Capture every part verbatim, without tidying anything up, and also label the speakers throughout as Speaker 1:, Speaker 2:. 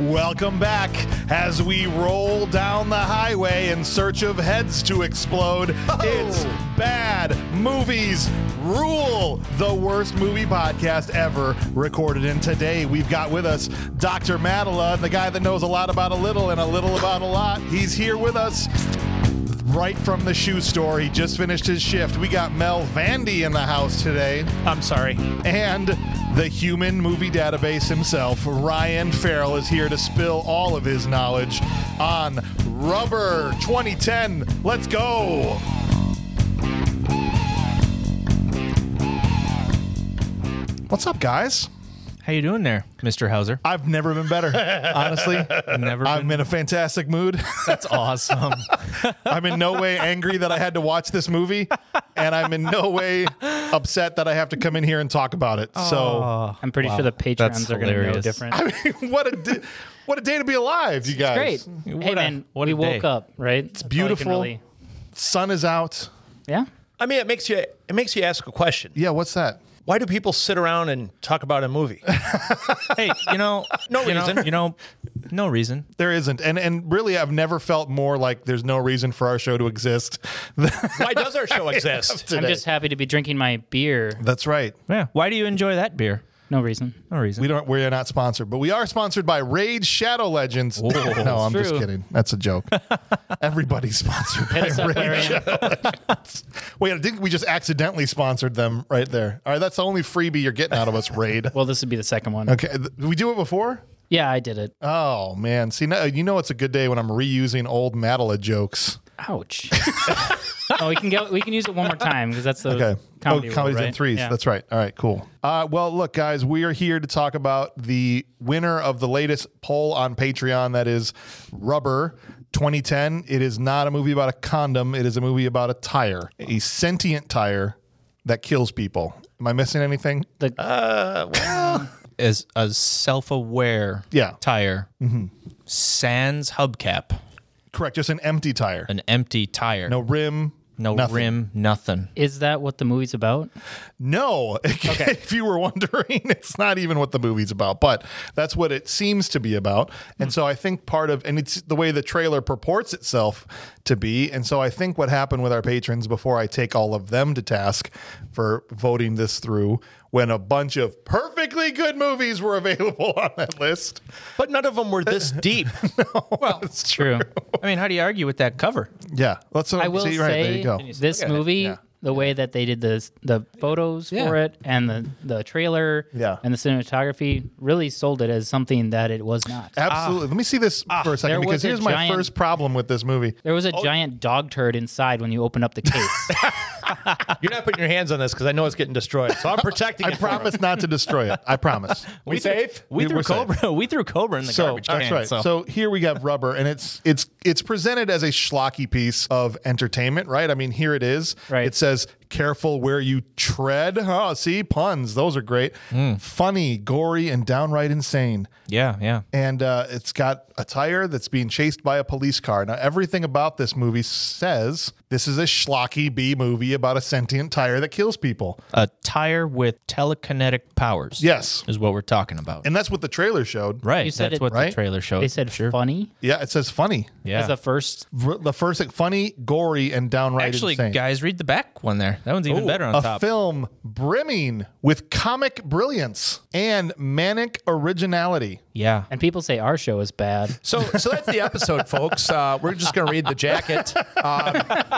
Speaker 1: Welcome back as we roll down the highway in search of heads to explode. Oh. It's Bad Movies Rule, the worst movie podcast ever recorded. And today we've got with us Doctor Madela, the guy that knows a lot about a little and a little about a lot. He's here with us right from the shoe store. He just finished his shift. We got Mel Vandy in the house today.
Speaker 2: I'm sorry.
Speaker 1: And the human movie database himself, Ryan Farrell, is here to spill all of his knowledge on Rubber twenty ten. Let's go. What's up, guys?
Speaker 2: How you doing there, Mister Hauser?
Speaker 1: I've never been better, honestly.
Speaker 2: Never.
Speaker 1: I'm
Speaker 2: been...
Speaker 1: in a fantastic mood.
Speaker 2: That's awesome.
Speaker 1: I'm in no way angry that I had to watch this movie, and I'm in no way upset that I have to come in here and talk about it.
Speaker 2: Oh,
Speaker 1: so
Speaker 3: I'm pretty
Speaker 2: wow.
Speaker 3: sure the patrons
Speaker 2: That's
Speaker 3: are going to know
Speaker 2: hilarious.
Speaker 3: different.
Speaker 1: I mean, what a di- what a day to be alive, you guys.
Speaker 3: Great.
Speaker 2: What
Speaker 3: hey,
Speaker 2: a-
Speaker 3: man,
Speaker 2: what
Speaker 3: we
Speaker 2: a
Speaker 3: woke
Speaker 2: day.
Speaker 3: up, right? It's
Speaker 1: beautiful. Really... Sun is out.
Speaker 3: Yeah.
Speaker 4: I mean, it makes you it makes you ask a question.
Speaker 1: Yeah, what's that?
Speaker 4: Why do people sit around and talk about a movie?
Speaker 2: Hey, you know,
Speaker 4: No
Speaker 2: you
Speaker 4: reason.
Speaker 2: Know, you know, no reason.
Speaker 1: There isn't. And and really, I've never felt more like there's no reason for our show to exist.
Speaker 4: Why does our show exist?
Speaker 3: I'm just happy to be drinking my beer.
Speaker 1: That's right.
Speaker 2: Yeah. Why do you enjoy that beer?
Speaker 3: No reason.
Speaker 2: No reason.
Speaker 1: We don't. We're not sponsored, but we are sponsored by Raid Shadow Legends.
Speaker 2: Whoa.
Speaker 1: No, I'm just
Speaker 3: True.
Speaker 1: kidding. That's a joke. Everybody's sponsored by
Speaker 3: Hit us up,
Speaker 1: Raid
Speaker 3: Larry.
Speaker 1: Shadow Legends. Wait, I think we just accidentally sponsored them right there. All right, that's the only freebie you're getting out of us, Raid.
Speaker 3: Well, this would be the second one.
Speaker 1: Okay, th- did we do it before?
Speaker 3: Yeah, I did it.
Speaker 1: Oh man, see, now, you know it's a good day when I'm reusing old Madela jokes.
Speaker 3: Ouch. Oh, we can go. We can use it one more time because that's the
Speaker 1: Okay.
Speaker 3: comedy
Speaker 1: oh,
Speaker 3: rule,
Speaker 1: comedies
Speaker 3: right?
Speaker 1: in threes.
Speaker 3: Yeah.
Speaker 1: That's right. All right, cool. Uh, well, look, guys, we are here to talk about the winner of the latest poll on Patreon. That is Rubber twenty ten. It is not a movie about a condom. It is a movie about a tire, a sentient tire that kills people. Am I missing anything?
Speaker 3: The,
Speaker 4: Uh, well,
Speaker 2: As a self-aware
Speaker 1: Yeah.
Speaker 2: tire, sans hubcap,
Speaker 1: Correct. Just an empty tire.
Speaker 2: an empty tire,
Speaker 1: No rim.
Speaker 2: no
Speaker 1: nothing.
Speaker 2: rim, nothing.
Speaker 3: is that what the movie's about?
Speaker 1: No. Okay. If you were wondering, it's not even what the movie's about, but that's what it seems to be about. And so I think part of, and it's the way the trailer purports itself to be. And so I think what happened with our patrons, before I take all of them to task for voting this through, when a bunch of perfectly good movies were available on that list.
Speaker 4: but none of them were this deep.
Speaker 2: Well,
Speaker 1: It's
Speaker 3: True.
Speaker 2: I mean, how do you argue with that cover?
Speaker 1: Yeah. Let's
Speaker 3: I will
Speaker 1: see. Right. There
Speaker 3: say
Speaker 1: you go.
Speaker 3: this
Speaker 2: Look at it.
Speaker 3: movie,
Speaker 1: Yeah.
Speaker 3: the way that they did the the photos
Speaker 2: Yeah.
Speaker 3: for it and the the trailer
Speaker 1: Yeah.
Speaker 3: and the cinematography really sold it as something that it was not.
Speaker 1: Absolutely. Let me see this for a second,
Speaker 3: There
Speaker 1: because
Speaker 3: was a
Speaker 1: here's my
Speaker 3: giant-
Speaker 1: first problem with this movie.
Speaker 3: There was a giant dog turd inside when you open up the case.
Speaker 4: You're not putting your hands on this because I know it's getting destroyed. So I'm protecting
Speaker 1: I
Speaker 4: it. for
Speaker 1: promise
Speaker 4: him.
Speaker 1: not to destroy it. I promise.
Speaker 4: We safe?
Speaker 2: We
Speaker 1: We
Speaker 2: threw
Speaker 1: were safe.
Speaker 2: Cobra. We threw Cobra in the
Speaker 1: So
Speaker 2: garbage
Speaker 1: that's
Speaker 2: can.
Speaker 1: right. So.
Speaker 2: So.
Speaker 1: here we have Rubber, and it's it's it's presented as a schlocky piece of entertainment, right? I mean, here it is.
Speaker 3: Right.
Speaker 1: It says, "Careful where you tread." Oh, see, puns. Those are great. Funny, gory, and downright insane.
Speaker 2: yeah, yeah.
Speaker 1: And uh, it's got a tire that's being chased by a police car. Now, everything about this movie says this is a schlocky B movie about a sentient tire that kills people.
Speaker 2: A tire with telekinetic powers.
Speaker 1: Yes.
Speaker 2: is what we're talking about.
Speaker 1: And that's what the trailer showed.
Speaker 2: Right.
Speaker 3: You said
Speaker 2: That's
Speaker 3: it-
Speaker 2: what
Speaker 1: right?
Speaker 2: the trailer showed.
Speaker 3: They said
Speaker 2: sure.
Speaker 3: funny
Speaker 1: Yeah, it says funny.
Speaker 2: Yeah.
Speaker 3: as the first.
Speaker 1: R- The first, like, funny, gory, and downright
Speaker 2: Actually,
Speaker 1: insane.
Speaker 2: guys, read the back one there. That one's even
Speaker 1: Ooh,
Speaker 2: better on
Speaker 1: a
Speaker 2: top.
Speaker 1: film brimming with comic brilliance and manic originality.
Speaker 2: Yeah.
Speaker 3: And people say our show is bad.
Speaker 4: So, so that's the episode, folks. Uh, we're just going to read the jacket. Um,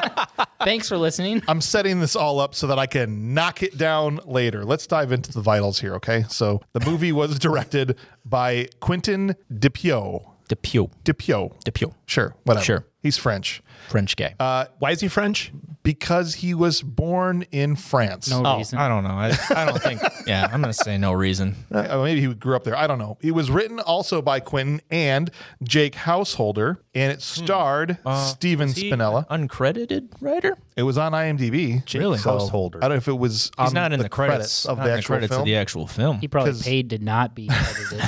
Speaker 3: Thanks for listening.
Speaker 1: I'm setting this all up so that I can knock it down later. Let's dive into the vitals here, okay? So the movie was directed by Quentin Dupieux.
Speaker 2: Depew.
Speaker 1: Dupieux.
Speaker 2: Depew.
Speaker 1: Sure, whatever.
Speaker 2: Sure.
Speaker 1: He's French.
Speaker 2: French guy.
Speaker 1: Uh,
Speaker 4: why is he French?
Speaker 1: Because he was born in France.
Speaker 3: No
Speaker 2: oh,
Speaker 3: reason.
Speaker 2: I don't know. I, I don't think. Yeah, I'm going to say no reason.
Speaker 1: Uh, maybe he grew up there. I don't know. It was written also by Quentin and Jake Householder, and it starred Steven
Speaker 2: Was he
Speaker 1: Spinella.
Speaker 2: an uncredited writer?
Speaker 1: It was on IMDb.
Speaker 2: Really?
Speaker 1: So,
Speaker 4: Householder.
Speaker 1: I don't know if it was on
Speaker 2: He's not in the, credits,
Speaker 1: of
Speaker 2: not
Speaker 1: the
Speaker 2: in
Speaker 1: actual
Speaker 2: credits
Speaker 1: film.
Speaker 2: of the actual film.
Speaker 3: He probably
Speaker 1: 'Cause-
Speaker 3: paid to not be credited.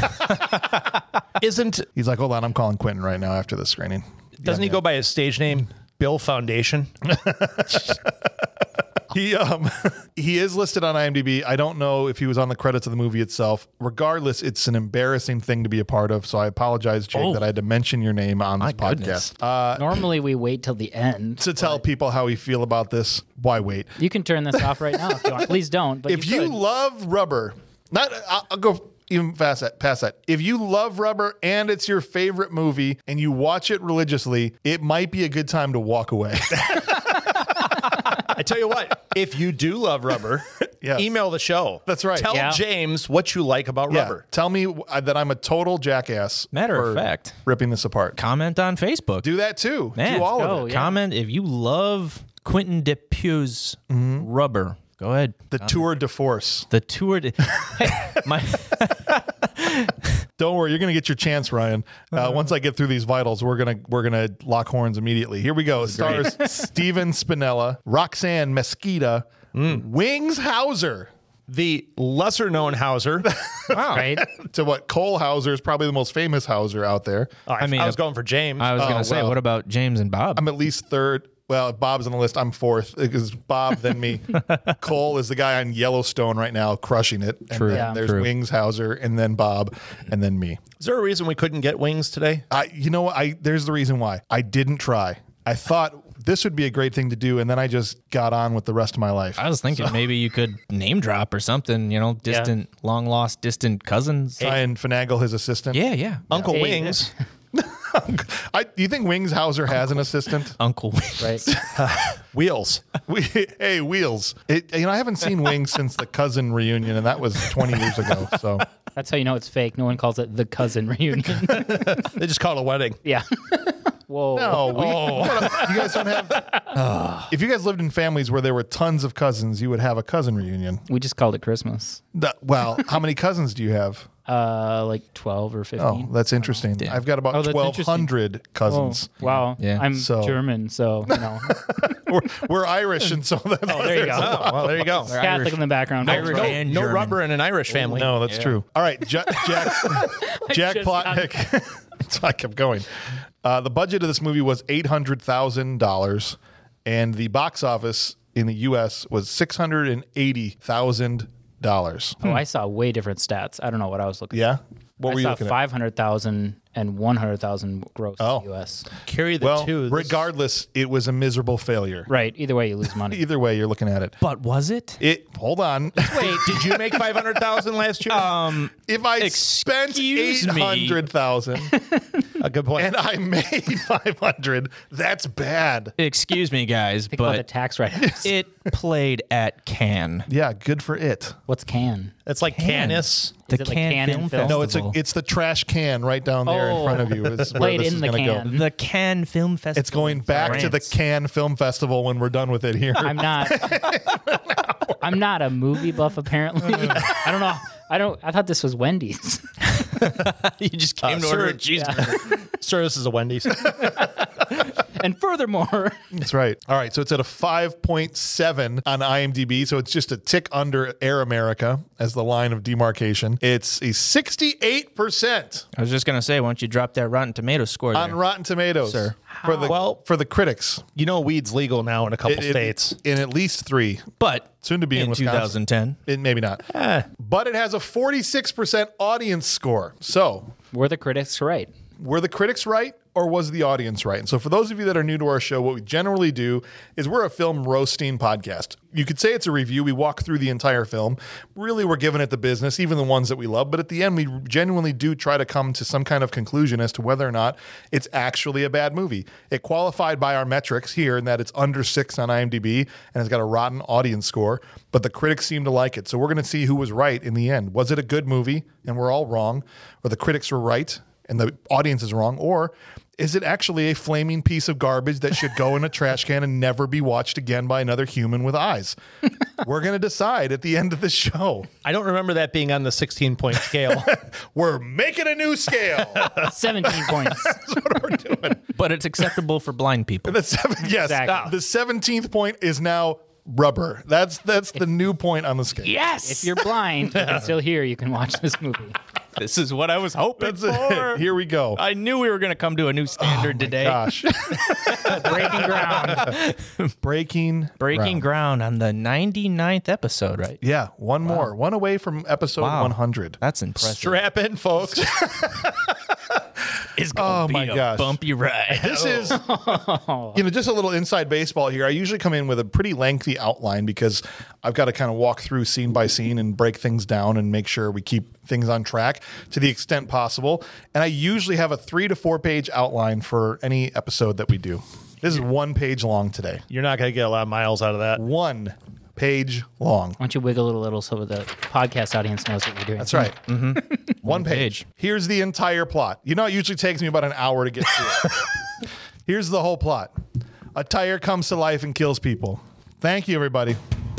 Speaker 4: Isn't
Speaker 1: He's like, hold on, I'm calling Quentin right now after the screening.
Speaker 4: doesn't he go by his stage name, Bill Foundation?
Speaker 1: He um he is listed on IMDb. I don't know if he was on the credits of the movie itself. Regardless, it's an embarrassing thing to be a part of. So I apologize, Jake,
Speaker 2: Oh.
Speaker 1: that I had to mention your name on this
Speaker 2: My goodness.
Speaker 1: podcast. Uh,
Speaker 3: Normally we wait till the end.
Speaker 1: to tell people how we feel about this, why wait?
Speaker 3: You can turn this off right now if you want. Please don't. But
Speaker 1: If
Speaker 3: you,
Speaker 1: you
Speaker 3: could.
Speaker 1: love Rubber, not I'll, I'll go even past that, past that. If you love Rubber and it's your favorite movie and you watch it religiously, it might be a good time to walk away.
Speaker 4: I tell you what, if you do love Rubber,
Speaker 1: Yes.
Speaker 4: email the show.
Speaker 1: That's right.
Speaker 4: Tell
Speaker 3: Yeah.
Speaker 4: James what you like about
Speaker 1: Yeah,
Speaker 4: Rubber.
Speaker 1: tell me uh, that I'm a total jackass.
Speaker 2: Matter of
Speaker 1: for
Speaker 2: fact.
Speaker 1: ripping this apart.
Speaker 2: Comment on Facebook.
Speaker 1: Do that too.
Speaker 2: Man,
Speaker 1: Do all
Speaker 3: go.
Speaker 1: of it.
Speaker 3: Oh, yeah.
Speaker 2: Comment if you love Quentin Depuy's Rubber. Go ahead.
Speaker 1: The tour de force.
Speaker 2: The tour. De- my
Speaker 1: Don't worry, you're gonna get your chance, Ryan. Uh, once I get through these vitals, we're gonna we're gonna lock horns immediately. Here we go. It stars Steven Spinella, Roxanne Mesquita, Wings Hauser.
Speaker 4: The lesser known Hauser.
Speaker 2: wow.
Speaker 3: right?
Speaker 1: To what Cole Hauser is probably the most famous Hauser out there.
Speaker 4: Oh, I,
Speaker 2: I mean,
Speaker 4: I was going for James.
Speaker 2: I was
Speaker 1: Oh,
Speaker 2: gonna say,
Speaker 1: well.
Speaker 2: what about James and Bob?
Speaker 1: I'm at least third. Well, if Bob's on the list, I'm fourth because Bob, then me. Cole is the guy on Yellowstone right now, crushing it. And
Speaker 2: True.
Speaker 1: then
Speaker 3: Yeah.
Speaker 1: there's
Speaker 2: True.
Speaker 1: Wings Hauser, and then Bob, and then me.
Speaker 4: Is there a reason we couldn't get wings today?
Speaker 1: I, you know what? I there's the reason why I didn't try. I thought this would be a great thing to do, and then I just got on with the rest of my life.
Speaker 2: I was thinking maybe you could name drop or something. You know, distant, long lost, distant cousins.
Speaker 1: Try and finagle his assistant.
Speaker 2: Yeah, yeah.
Speaker 4: Uncle
Speaker 3: Hey,
Speaker 4: Wings.
Speaker 1: I, do you think Wings Hauser has an assistant?
Speaker 2: Uncle.
Speaker 3: Right.
Speaker 4: Wheels.
Speaker 1: We, hey, Wheels. It, you know, I haven't seen Wings since the cousin reunion, and that was twenty years ago. So
Speaker 3: That's how you know it's fake. No one calls it the cousin reunion.
Speaker 4: They just call it a wedding.
Speaker 3: yeah. Whoa.
Speaker 1: no, we, you guys don't have. If you guys lived in families where there were tons of cousins, you would have a cousin reunion.
Speaker 3: We just called it Christmas.
Speaker 1: The- well, how many cousins do you have?
Speaker 3: Uh, like twelve or
Speaker 1: Oh,
Speaker 3: fifteen.
Speaker 1: that's interesting. I've got about
Speaker 3: Oh, that's
Speaker 1: twelve hundred
Speaker 3: Oh,
Speaker 1: cousins.
Speaker 3: wow.
Speaker 2: Yeah.
Speaker 3: I'm
Speaker 1: So-
Speaker 3: German, so you know,
Speaker 1: We're, we're Irish, and so that's
Speaker 3: Oh, there you go.
Speaker 4: Oh, well, there you go.
Speaker 3: Catholic
Speaker 2: Irish-
Speaker 3: in the background.
Speaker 2: Irish
Speaker 4: No,
Speaker 2: and
Speaker 4: no
Speaker 2: German.
Speaker 4: rubber in an Irish family.
Speaker 1: No, that's true. All right, Jack Jack, Jack
Speaker 3: just
Speaker 1: Plotnick. So I kept going. Uh, the budget of this movie was eight hundred thousand dollars, and the box office in the U S was six hundred and eighty thousand dollars.
Speaker 3: Oh, I saw way different stats. I don't know what I was looking.
Speaker 1: Yeah, what
Speaker 3: I
Speaker 1: were you
Speaker 3: saw
Speaker 1: looking at?
Speaker 3: five hundred thousand and one hundred thousand gross
Speaker 1: Oh.
Speaker 3: in the U S.
Speaker 4: Carry the
Speaker 1: Well,
Speaker 4: two. This-
Speaker 1: regardless, it was a miserable failure.
Speaker 3: Right. Either way, you lose money.
Speaker 1: Either way, you're looking at it.
Speaker 2: But was it?
Speaker 1: It. Hold on.
Speaker 4: Wait, did you make five hundred thousand last year?
Speaker 2: Um,
Speaker 1: If I spent eight
Speaker 2: Excuse me.
Speaker 1: hundred thousand
Speaker 4: a good point.
Speaker 1: and I made five hundred, that's bad.
Speaker 2: excuse me, guys,
Speaker 3: Think about the
Speaker 2: but
Speaker 3: tax write-offs.
Speaker 2: it played at Cannes.
Speaker 1: Yeah, good for it.
Speaker 3: What's can?
Speaker 4: It's like Canis.
Speaker 2: The
Speaker 3: it like
Speaker 2: Cannes
Speaker 3: Cannes
Speaker 2: Film
Speaker 3: Film?
Speaker 2: Festival.
Speaker 1: No, it's a it's the trash can right down there in
Speaker 3: Oh.
Speaker 1: front of you. Is where
Speaker 3: Played
Speaker 1: this
Speaker 3: in
Speaker 1: is
Speaker 3: the
Speaker 1: gonna
Speaker 3: can.
Speaker 1: go.
Speaker 2: the Cannes Film Festival.
Speaker 1: It's going back to the
Speaker 2: France.
Speaker 1: Cannes Film Festival when we're done with it here.
Speaker 3: I'm not. I'm not a movie buff. Apparently, I don't know. I don't. I thought this was Wendy's.
Speaker 2: you just came
Speaker 4: Uh,
Speaker 2: to order
Speaker 4: sir,
Speaker 2: a cheeseburger.
Speaker 4: Sir, this is a Wendy's.
Speaker 3: And furthermore,
Speaker 1: That's right. All right, so it's at a five point seven on IMDb, so it's just a tick under Air America as the line of demarcation. It's a sixty-eight percent
Speaker 2: I was just gonna say, why don't you drop that Rotten Tomatoes score there?
Speaker 1: on Rotten Tomatoes,
Speaker 2: Sir.
Speaker 1: For the
Speaker 4: Well-
Speaker 1: for the critics,
Speaker 4: You know, weed's legal now in a couple
Speaker 1: It- it-
Speaker 4: states.
Speaker 1: in at least three,
Speaker 2: but
Speaker 1: soon to be in,
Speaker 2: in
Speaker 1: Wisconsin.
Speaker 2: twenty ten,
Speaker 1: It, maybe not,
Speaker 4: Eh.
Speaker 1: but it has a forty-six percent audience score. So
Speaker 3: were the critics right?
Speaker 1: were the critics right or was the audience right? And so for those of you that are new to our show, what we generally do is we're a film roasting podcast. You could say it's a review. We walk through the entire film. Really, we're giving it the business, even the ones that we love. But at the end, we genuinely do try to come to some kind of conclusion as to whether or not it's actually a bad movie. It qualified by our metrics here in that it's under six on IMDb and it's got a rotten audience score, but the critics seem to like it. So we're going to see who was right in the end. Was it a good movie and we're all wrong, or the critics were right and the audience is wrong, or is it actually a flaming piece of garbage that should go in a trash can and never be watched again by another human with eyes? We're going to decide at the end of the show.
Speaker 4: I don't remember that being on the sixteen point scale.
Speaker 1: We're making a new scale.
Speaker 3: Seventeen points.
Speaker 1: That's what we're doing.
Speaker 2: but it's acceptable for blind people.
Speaker 1: The seven, yes,
Speaker 3: Exactly.
Speaker 1: the seventeenth point is now rubber. That's that's the new point on the scale.
Speaker 2: Yes.
Speaker 3: If you're blind, you can still hear. You can watch this movie.
Speaker 2: This is what I was hoping
Speaker 1: That's
Speaker 2: for.
Speaker 1: it. Here we go.
Speaker 2: I knew we were going to come to a new standard today.
Speaker 1: Gosh.
Speaker 3: Breaking ground.
Speaker 1: Breaking
Speaker 2: Breaking ground on the ninety-ninth episode, right?
Speaker 1: Yeah, one more. One away from episode
Speaker 2: Wow.
Speaker 1: one hundred.
Speaker 2: That's impressive.
Speaker 4: Strap in, folks.
Speaker 2: It's gonna
Speaker 1: Oh,
Speaker 2: be
Speaker 1: my
Speaker 2: a
Speaker 1: gosh.
Speaker 2: bumpy ride.
Speaker 1: This is, you know, just a little inside baseball here. I usually come in with a pretty lengthy outline because I've got to kind of walk through scene by scene and break things down and make sure we keep things on track to the extent possible. And I usually have a three to four page outline for any episode that we do. This is one page long today.
Speaker 4: You're not going to get a lot of miles out of that.
Speaker 1: One page long.
Speaker 3: Why don't you wiggle it a little so the podcast audience knows what you're doing?
Speaker 1: That's right. Mm-hmm. One page.
Speaker 2: page.
Speaker 1: Here's the entire plot. You know, it usually takes me about an hour to get through it. Here's the whole plot. A tire comes to life and kills people. Thank you, everybody.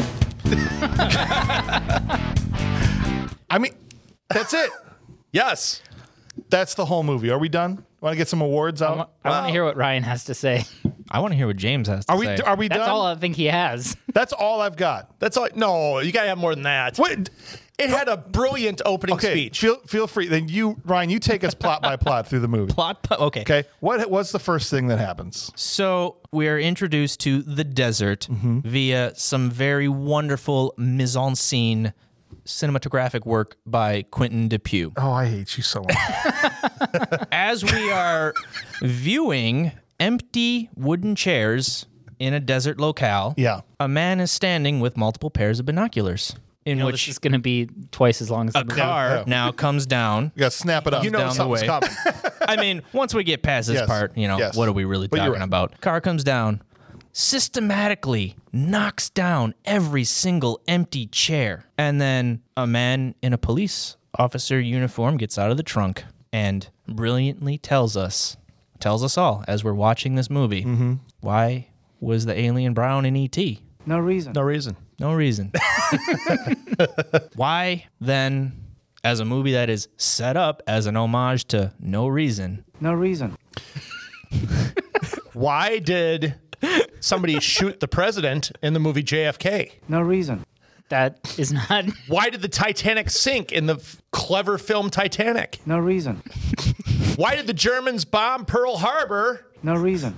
Speaker 1: I mean, that's it.
Speaker 4: Yes.
Speaker 1: That's the whole movie. Are we done? Want to get some awards
Speaker 3: I
Speaker 1: out?
Speaker 3: want, I want to hear what Ryan has to say.
Speaker 2: I want to hear what James has to
Speaker 1: Are we?
Speaker 2: say.
Speaker 1: Are we
Speaker 3: That's
Speaker 1: done?
Speaker 3: all I think he has.
Speaker 1: That's all I've got.
Speaker 4: That's all. No, you got to have more than that.
Speaker 1: What?
Speaker 4: It had a brilliant opening
Speaker 1: Okay.
Speaker 4: speech.
Speaker 1: Feel feel free. Then you, Ryan, you take us plot by plot through the movie.
Speaker 2: Plot. po- Okay.
Speaker 1: Okay. What? What's the first thing that happens?
Speaker 2: So we are introduced to the desert
Speaker 1: Mm-hmm.
Speaker 2: via some very wonderful mise en scene cinematographic work by Quentin Dupieux.
Speaker 1: Oh, I hate you so much.
Speaker 2: As we are viewing empty wooden chairs in a desert locale,
Speaker 1: Yeah.
Speaker 2: a man is standing with multiple pairs of binoculars, in
Speaker 3: You know,
Speaker 2: which
Speaker 3: this is going to be twice as long as
Speaker 2: a
Speaker 3: the movie.
Speaker 2: car
Speaker 1: Yeah.
Speaker 2: now comes down.
Speaker 1: You got to snap it up.
Speaker 4: You know
Speaker 2: down the
Speaker 4: something's
Speaker 2: way.
Speaker 4: coming.
Speaker 2: I mean, once we get past this
Speaker 1: Yes.
Speaker 2: part, you know,
Speaker 1: Yes.
Speaker 2: what are we really
Speaker 1: But you're
Speaker 2: talking
Speaker 1: right.
Speaker 2: about? Car comes down, systematically knocks down every single empty chair. And then a man in a police officer uniform gets out of the trunk and brilliantly tells us, tells us all as we're watching this movie,
Speaker 1: Mm-hmm.
Speaker 2: why was the alien brown in E T?
Speaker 5: No reason.
Speaker 4: No reason.
Speaker 2: No reason. Why then, as a movie that is set up as an homage to No Reason,
Speaker 5: No reason.
Speaker 4: Why did somebody shoot the president in the movie J F K?
Speaker 5: No reason.
Speaker 3: That is not.
Speaker 4: Why did the Titanic sink in the f- clever film Titanic?
Speaker 5: No reason.
Speaker 4: Why did the Germans bomb Pearl Harbor?
Speaker 5: No reason.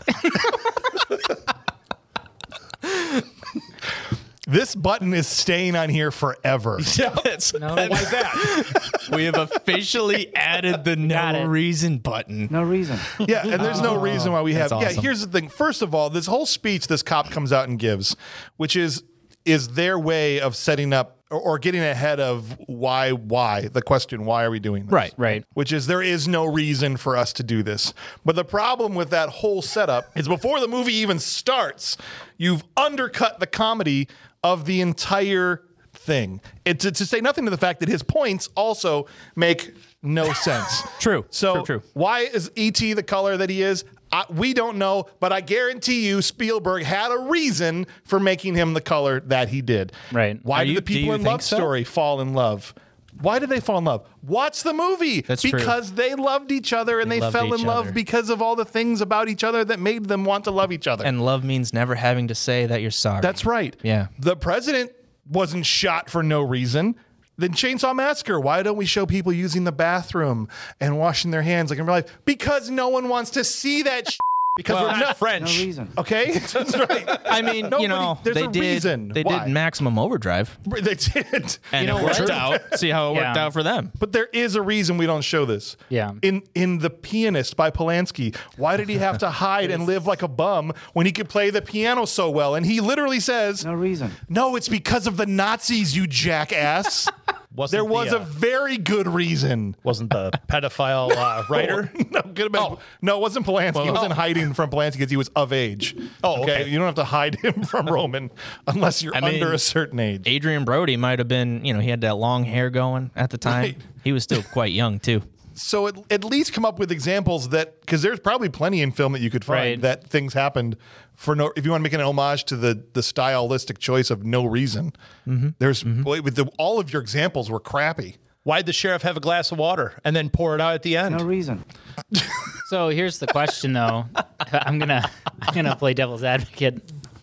Speaker 1: This button is staying on here forever.
Speaker 4: Yeah, that's,
Speaker 3: No.
Speaker 4: why is that?
Speaker 2: we have officially added the
Speaker 3: Got
Speaker 2: No
Speaker 3: it.
Speaker 2: Reason button.
Speaker 5: No reason.
Speaker 1: Yeah, and there's no reason why we have.
Speaker 2: that's
Speaker 1: Yeah,
Speaker 2: awesome.
Speaker 1: here's the thing. First of all, this whole speech this cop comes out and gives, which is is their way of setting up or, or getting ahead of why why the question why are we doing this?
Speaker 2: Right.
Speaker 3: Right.
Speaker 1: Which is there is no reason for us to do this. But the problem with that whole setup is before the movie even starts, you've undercut the comedy of the entire thing. It's to, to say nothing to the fact that his points also make no sense.
Speaker 2: True.
Speaker 1: So
Speaker 2: True, true.
Speaker 1: why is E T the color that he is? I, we don't know, but I guarantee you Spielberg had a reason for making him the color that he did.
Speaker 3: Right.
Speaker 1: Why
Speaker 2: Are
Speaker 1: do
Speaker 2: you-
Speaker 1: the
Speaker 2: do
Speaker 1: people
Speaker 2: you
Speaker 1: in
Speaker 2: think
Speaker 1: Love
Speaker 2: so?
Speaker 1: Story fall in love? Why did they fall in love? Watch the movie.
Speaker 2: That's true.
Speaker 1: because they loved each other and
Speaker 2: They
Speaker 1: they,
Speaker 2: loved
Speaker 1: fell in
Speaker 2: each
Speaker 1: love
Speaker 2: other.
Speaker 1: because of all the things about each other that made them want to love each other.
Speaker 2: And love means never having to say that you're sorry.
Speaker 1: That's right.
Speaker 2: Yeah.
Speaker 1: The president wasn't shot for no reason. Then Chainsaw Massacre, why don't we show people using the bathroom and washing their hands like in real life? Because no one wants to see that shit. Because
Speaker 4: Well,
Speaker 1: we're
Speaker 4: not
Speaker 1: not
Speaker 5: No
Speaker 4: French.
Speaker 5: reason.
Speaker 1: Okay? That's right.
Speaker 2: I mean,
Speaker 1: Nobody-
Speaker 2: you know,
Speaker 1: there's
Speaker 2: they
Speaker 1: a
Speaker 2: did.
Speaker 1: reason
Speaker 2: They
Speaker 1: why.
Speaker 2: did Maximum Overdrive,
Speaker 1: They did.
Speaker 2: and
Speaker 3: know
Speaker 2: it worked
Speaker 3: what?
Speaker 2: out. See how it worked
Speaker 3: Yeah.
Speaker 2: out for them.
Speaker 1: But there is a reason we don't show this.
Speaker 3: Yeah.
Speaker 1: In in The Pianist by Polanski, why did he have to hide and live like a bum when he could play the piano so well? And he literally says,
Speaker 5: No reason.
Speaker 1: "No, it's because of the Nazis, you jackass."
Speaker 4: Wasn't
Speaker 1: There
Speaker 4: the,
Speaker 1: was
Speaker 4: uh,
Speaker 1: a very good reason.
Speaker 4: wasn't the pedophile uh, writer?
Speaker 1: No, could have been.
Speaker 4: Oh.
Speaker 1: No, it wasn't Polanski. he
Speaker 4: Well,
Speaker 1: wasn't
Speaker 4: oh.
Speaker 1: hiding from Polanski because he was of age.
Speaker 4: Oh, okay.
Speaker 1: You don't have to hide him from Roman unless you're
Speaker 2: I mean,
Speaker 1: under a certain age.
Speaker 2: Adrian Brody might have been, you know, he had that long hair going at the time.
Speaker 1: Right.
Speaker 2: He was still quite young too.
Speaker 1: So at, at least come up with examples that, because there's probably plenty in film that you could find
Speaker 3: Right.
Speaker 1: that things happened for no. If you want to make an homage to the the stylistic choice of no reason, there's boy, with the, all of your examples were crappy.
Speaker 4: Why'd the sheriff have a glass of water and then pour it out at the end?
Speaker 5: No reason.
Speaker 3: So here's the question, though. I'm gonna I'm gonna play devil's advocate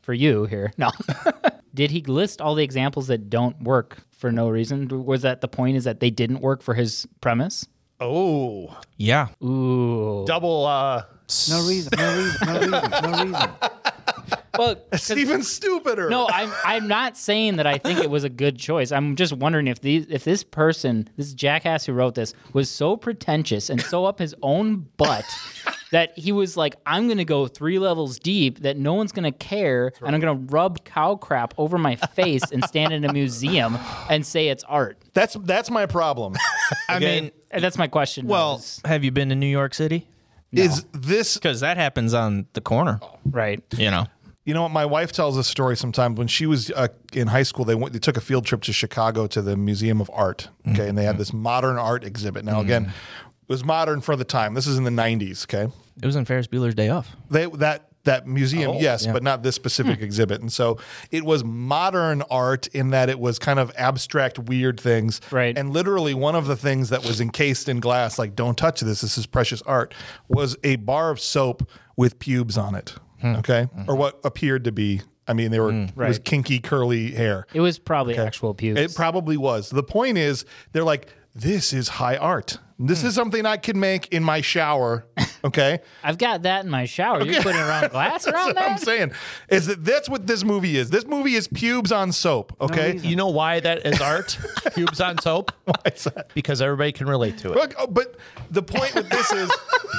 Speaker 3: for you here. No. Did he list all the examples that don't work for no reason? Was that the point, is that they didn't work for his premise?
Speaker 4: Oh,
Speaker 2: Yeah.
Speaker 3: Ooh.
Speaker 4: double. Uh,
Speaker 5: No reason. No reason. No reason. No reason.
Speaker 3: Well,
Speaker 1: It's even stupider.
Speaker 3: no, I'm I'm not saying that I think it was a good choice. I'm just wondering if these if this person, this jackass who wrote this, was so pretentious and so up his own butt that he was like, I'm going to go three levels deep that no one's going to care, and I'm going to rub cow crap over my face and stand in a museum and say it's art.
Speaker 1: That's that's my problem.
Speaker 2: I mean,
Speaker 3: And that's my question.
Speaker 2: well,
Speaker 3: was-
Speaker 2: have you been to New York City?
Speaker 1: Is this
Speaker 2: Because that happens on the corner,
Speaker 3: right.
Speaker 2: you know.
Speaker 1: You know what? My wife tells a story sometimes. When she was uh, in high school, they went. They took a field trip to Chicago to the Museum of Art. Okay, and they had this modern art exhibit. Now, again, it was modern for the time. This is in the nineties. Okay,
Speaker 2: It was on Ferris Bueller's Day Off.
Speaker 1: they that that museum, yes, but not this specific exhibit. And so it was modern art in that it was kind of abstract, weird things.
Speaker 3: Right.
Speaker 1: And literally, one of the things that was encased in glass, like "Don't touch this. This is precious art," was a bar of soap with pubes on it. Okay, or what appeared to be. I mean, they were it was
Speaker 3: Right.
Speaker 1: kinky, curly hair.
Speaker 3: It was probably actual pubes.
Speaker 1: It probably was. The point is, they're like, this is high art. This is something I could make in my shower. Okay,
Speaker 3: I've got that in my shower. You're putting around glass around
Speaker 1: that's what I'm
Speaker 3: there?
Speaker 1: saying. Is that that's what this movie is? This movie is pubes on soap. Okay,
Speaker 5: reason.
Speaker 4: you know why that is art? Pubes on soap?
Speaker 1: why is that?
Speaker 4: Because everybody can relate to it.
Speaker 1: Look, oh, but the point with this is,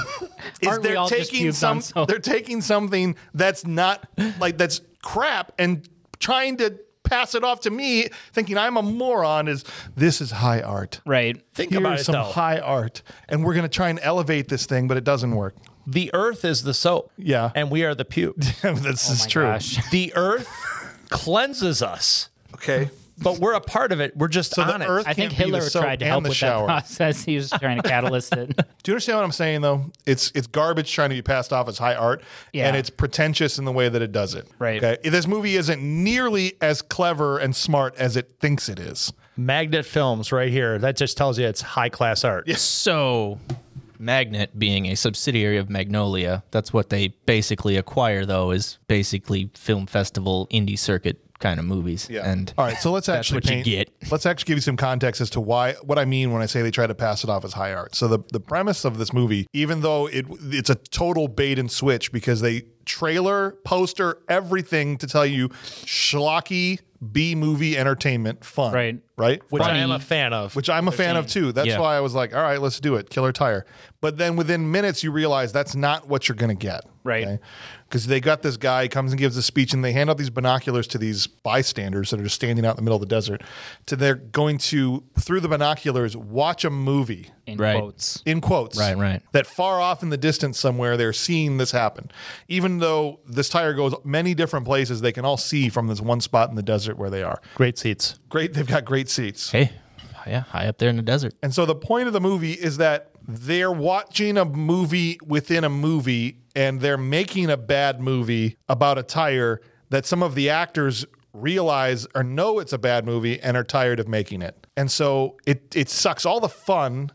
Speaker 1: is
Speaker 3: Aren't we
Speaker 1: they're
Speaker 3: all just
Speaker 1: taking
Speaker 3: pubes
Speaker 1: some.
Speaker 3: on soap?
Speaker 1: They're taking something that's not like that's crap and trying to pass it off to me, thinking I'm a moron. Is this is high art?
Speaker 3: Right.
Speaker 4: Think
Speaker 1: Here's
Speaker 4: about it,
Speaker 1: some
Speaker 4: though.
Speaker 1: high art, and we're going to try and elevate this thing, but it doesn't work.
Speaker 4: The earth is the soap.
Speaker 1: Yeah.
Speaker 4: And we are the pubes.
Speaker 1: This is
Speaker 3: Oh my
Speaker 1: true.
Speaker 3: gosh.
Speaker 4: The earth cleanses us,
Speaker 1: Okay.
Speaker 4: but we're a part of it. We're just
Speaker 1: So
Speaker 4: on
Speaker 1: the
Speaker 4: it.
Speaker 1: earth
Speaker 3: I think
Speaker 1: can't be the
Speaker 3: Hitler
Speaker 1: soap
Speaker 3: tried to
Speaker 1: and
Speaker 3: help
Speaker 1: the
Speaker 3: with
Speaker 1: shower.
Speaker 3: that process. He was trying to catalyst it.
Speaker 1: Do you understand what I'm saying, though? It's it's garbage trying to be passed off as high art,
Speaker 3: Yeah.
Speaker 1: and it's pretentious in the way that it does it.
Speaker 3: Right.
Speaker 1: Okay. This movie isn't nearly as clever and smart as it thinks it is.
Speaker 4: Magnet Films right here. That just tells you it's high class art.
Speaker 2: So, Magnet being a subsidiary of Magnolia, that's what they basically acquire, though, is basically film festival, indie circuit kind of movies. And
Speaker 1: all right, so let's
Speaker 2: that's
Speaker 1: actually
Speaker 2: what you
Speaker 1: paint,
Speaker 2: get.
Speaker 1: Let's actually give you some context as to why what I mean when I say they try to pass it off as high art. So the the premise of this movie, even though it it's a total bait and switch because they trailer, poster, everything to tell you schlocky B movie entertainment fun.
Speaker 3: Right.
Speaker 1: Right?
Speaker 4: Which I am
Speaker 3: Funny.
Speaker 4: a fan of.
Speaker 1: Which I'm a fan of too. That's
Speaker 2: Yeah.
Speaker 1: why I was like, all right, let's do it. Killer Tire. But then within minutes, you realize that's not what you're going to get.
Speaker 3: Right.
Speaker 1: Because they got this guy comes and gives a speech, and they hand out these binoculars to these bystanders that are just standing out in the middle of the desert. To they're going to, through the binoculars, watch a movie.
Speaker 3: In
Speaker 2: Right.
Speaker 3: quotes.
Speaker 1: In quotes.
Speaker 2: Right, right.
Speaker 1: That far off in the distance somewhere, they're seeing this happen. Even though this tire goes many different places, they can all see from this one spot in the desert where they are.
Speaker 4: Great seats.
Speaker 1: Great. They've got great seats.
Speaker 2: hey, yeah, high up there in the desert.
Speaker 1: And so the point of the movie is that they're watching a movie within a movie, and they're making a bad movie about a tire that some of the actors realize or know it's a bad movie and are tired of making it. And so it it sucks all the fun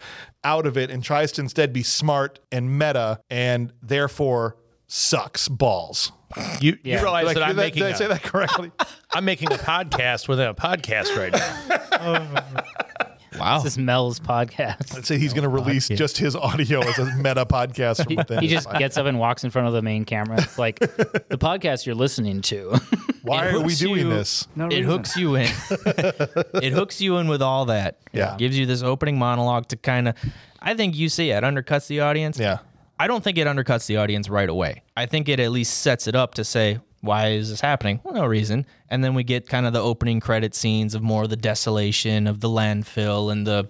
Speaker 1: out of it and tries to instead be smart and meta and therefore sucks balls.
Speaker 4: You,
Speaker 3: Yeah.
Speaker 4: you realize
Speaker 1: Like,
Speaker 4: that I'm
Speaker 1: did, that,
Speaker 4: making
Speaker 1: did I
Speaker 4: a,
Speaker 1: say that correctly?
Speaker 4: I'm making a podcast within a podcast right now.
Speaker 2: Wow.
Speaker 3: This is Mel's podcast.
Speaker 1: I'd say he's going to release just his audio as a meta podcast from within.
Speaker 3: He
Speaker 1: his
Speaker 3: just
Speaker 1: podcast.
Speaker 3: gets up and walks in front of the main camera. It's like the podcast you're listening to.
Speaker 1: Why
Speaker 2: It
Speaker 1: are we
Speaker 2: hooks
Speaker 1: doing
Speaker 2: you-
Speaker 1: this?
Speaker 5: No
Speaker 2: it
Speaker 5: reason.
Speaker 2: hooks you in. It hooks you in with all that.
Speaker 1: Yeah.
Speaker 2: Gives you this opening monologue to kind of, I think you say it undercuts the audience.
Speaker 1: Yeah.
Speaker 2: I don't think it undercuts the audience right away. I think it at least sets it up to say, why is this happening? Well, no reason. And then we get kind of the opening credit scenes of more of the desolation of the landfill and the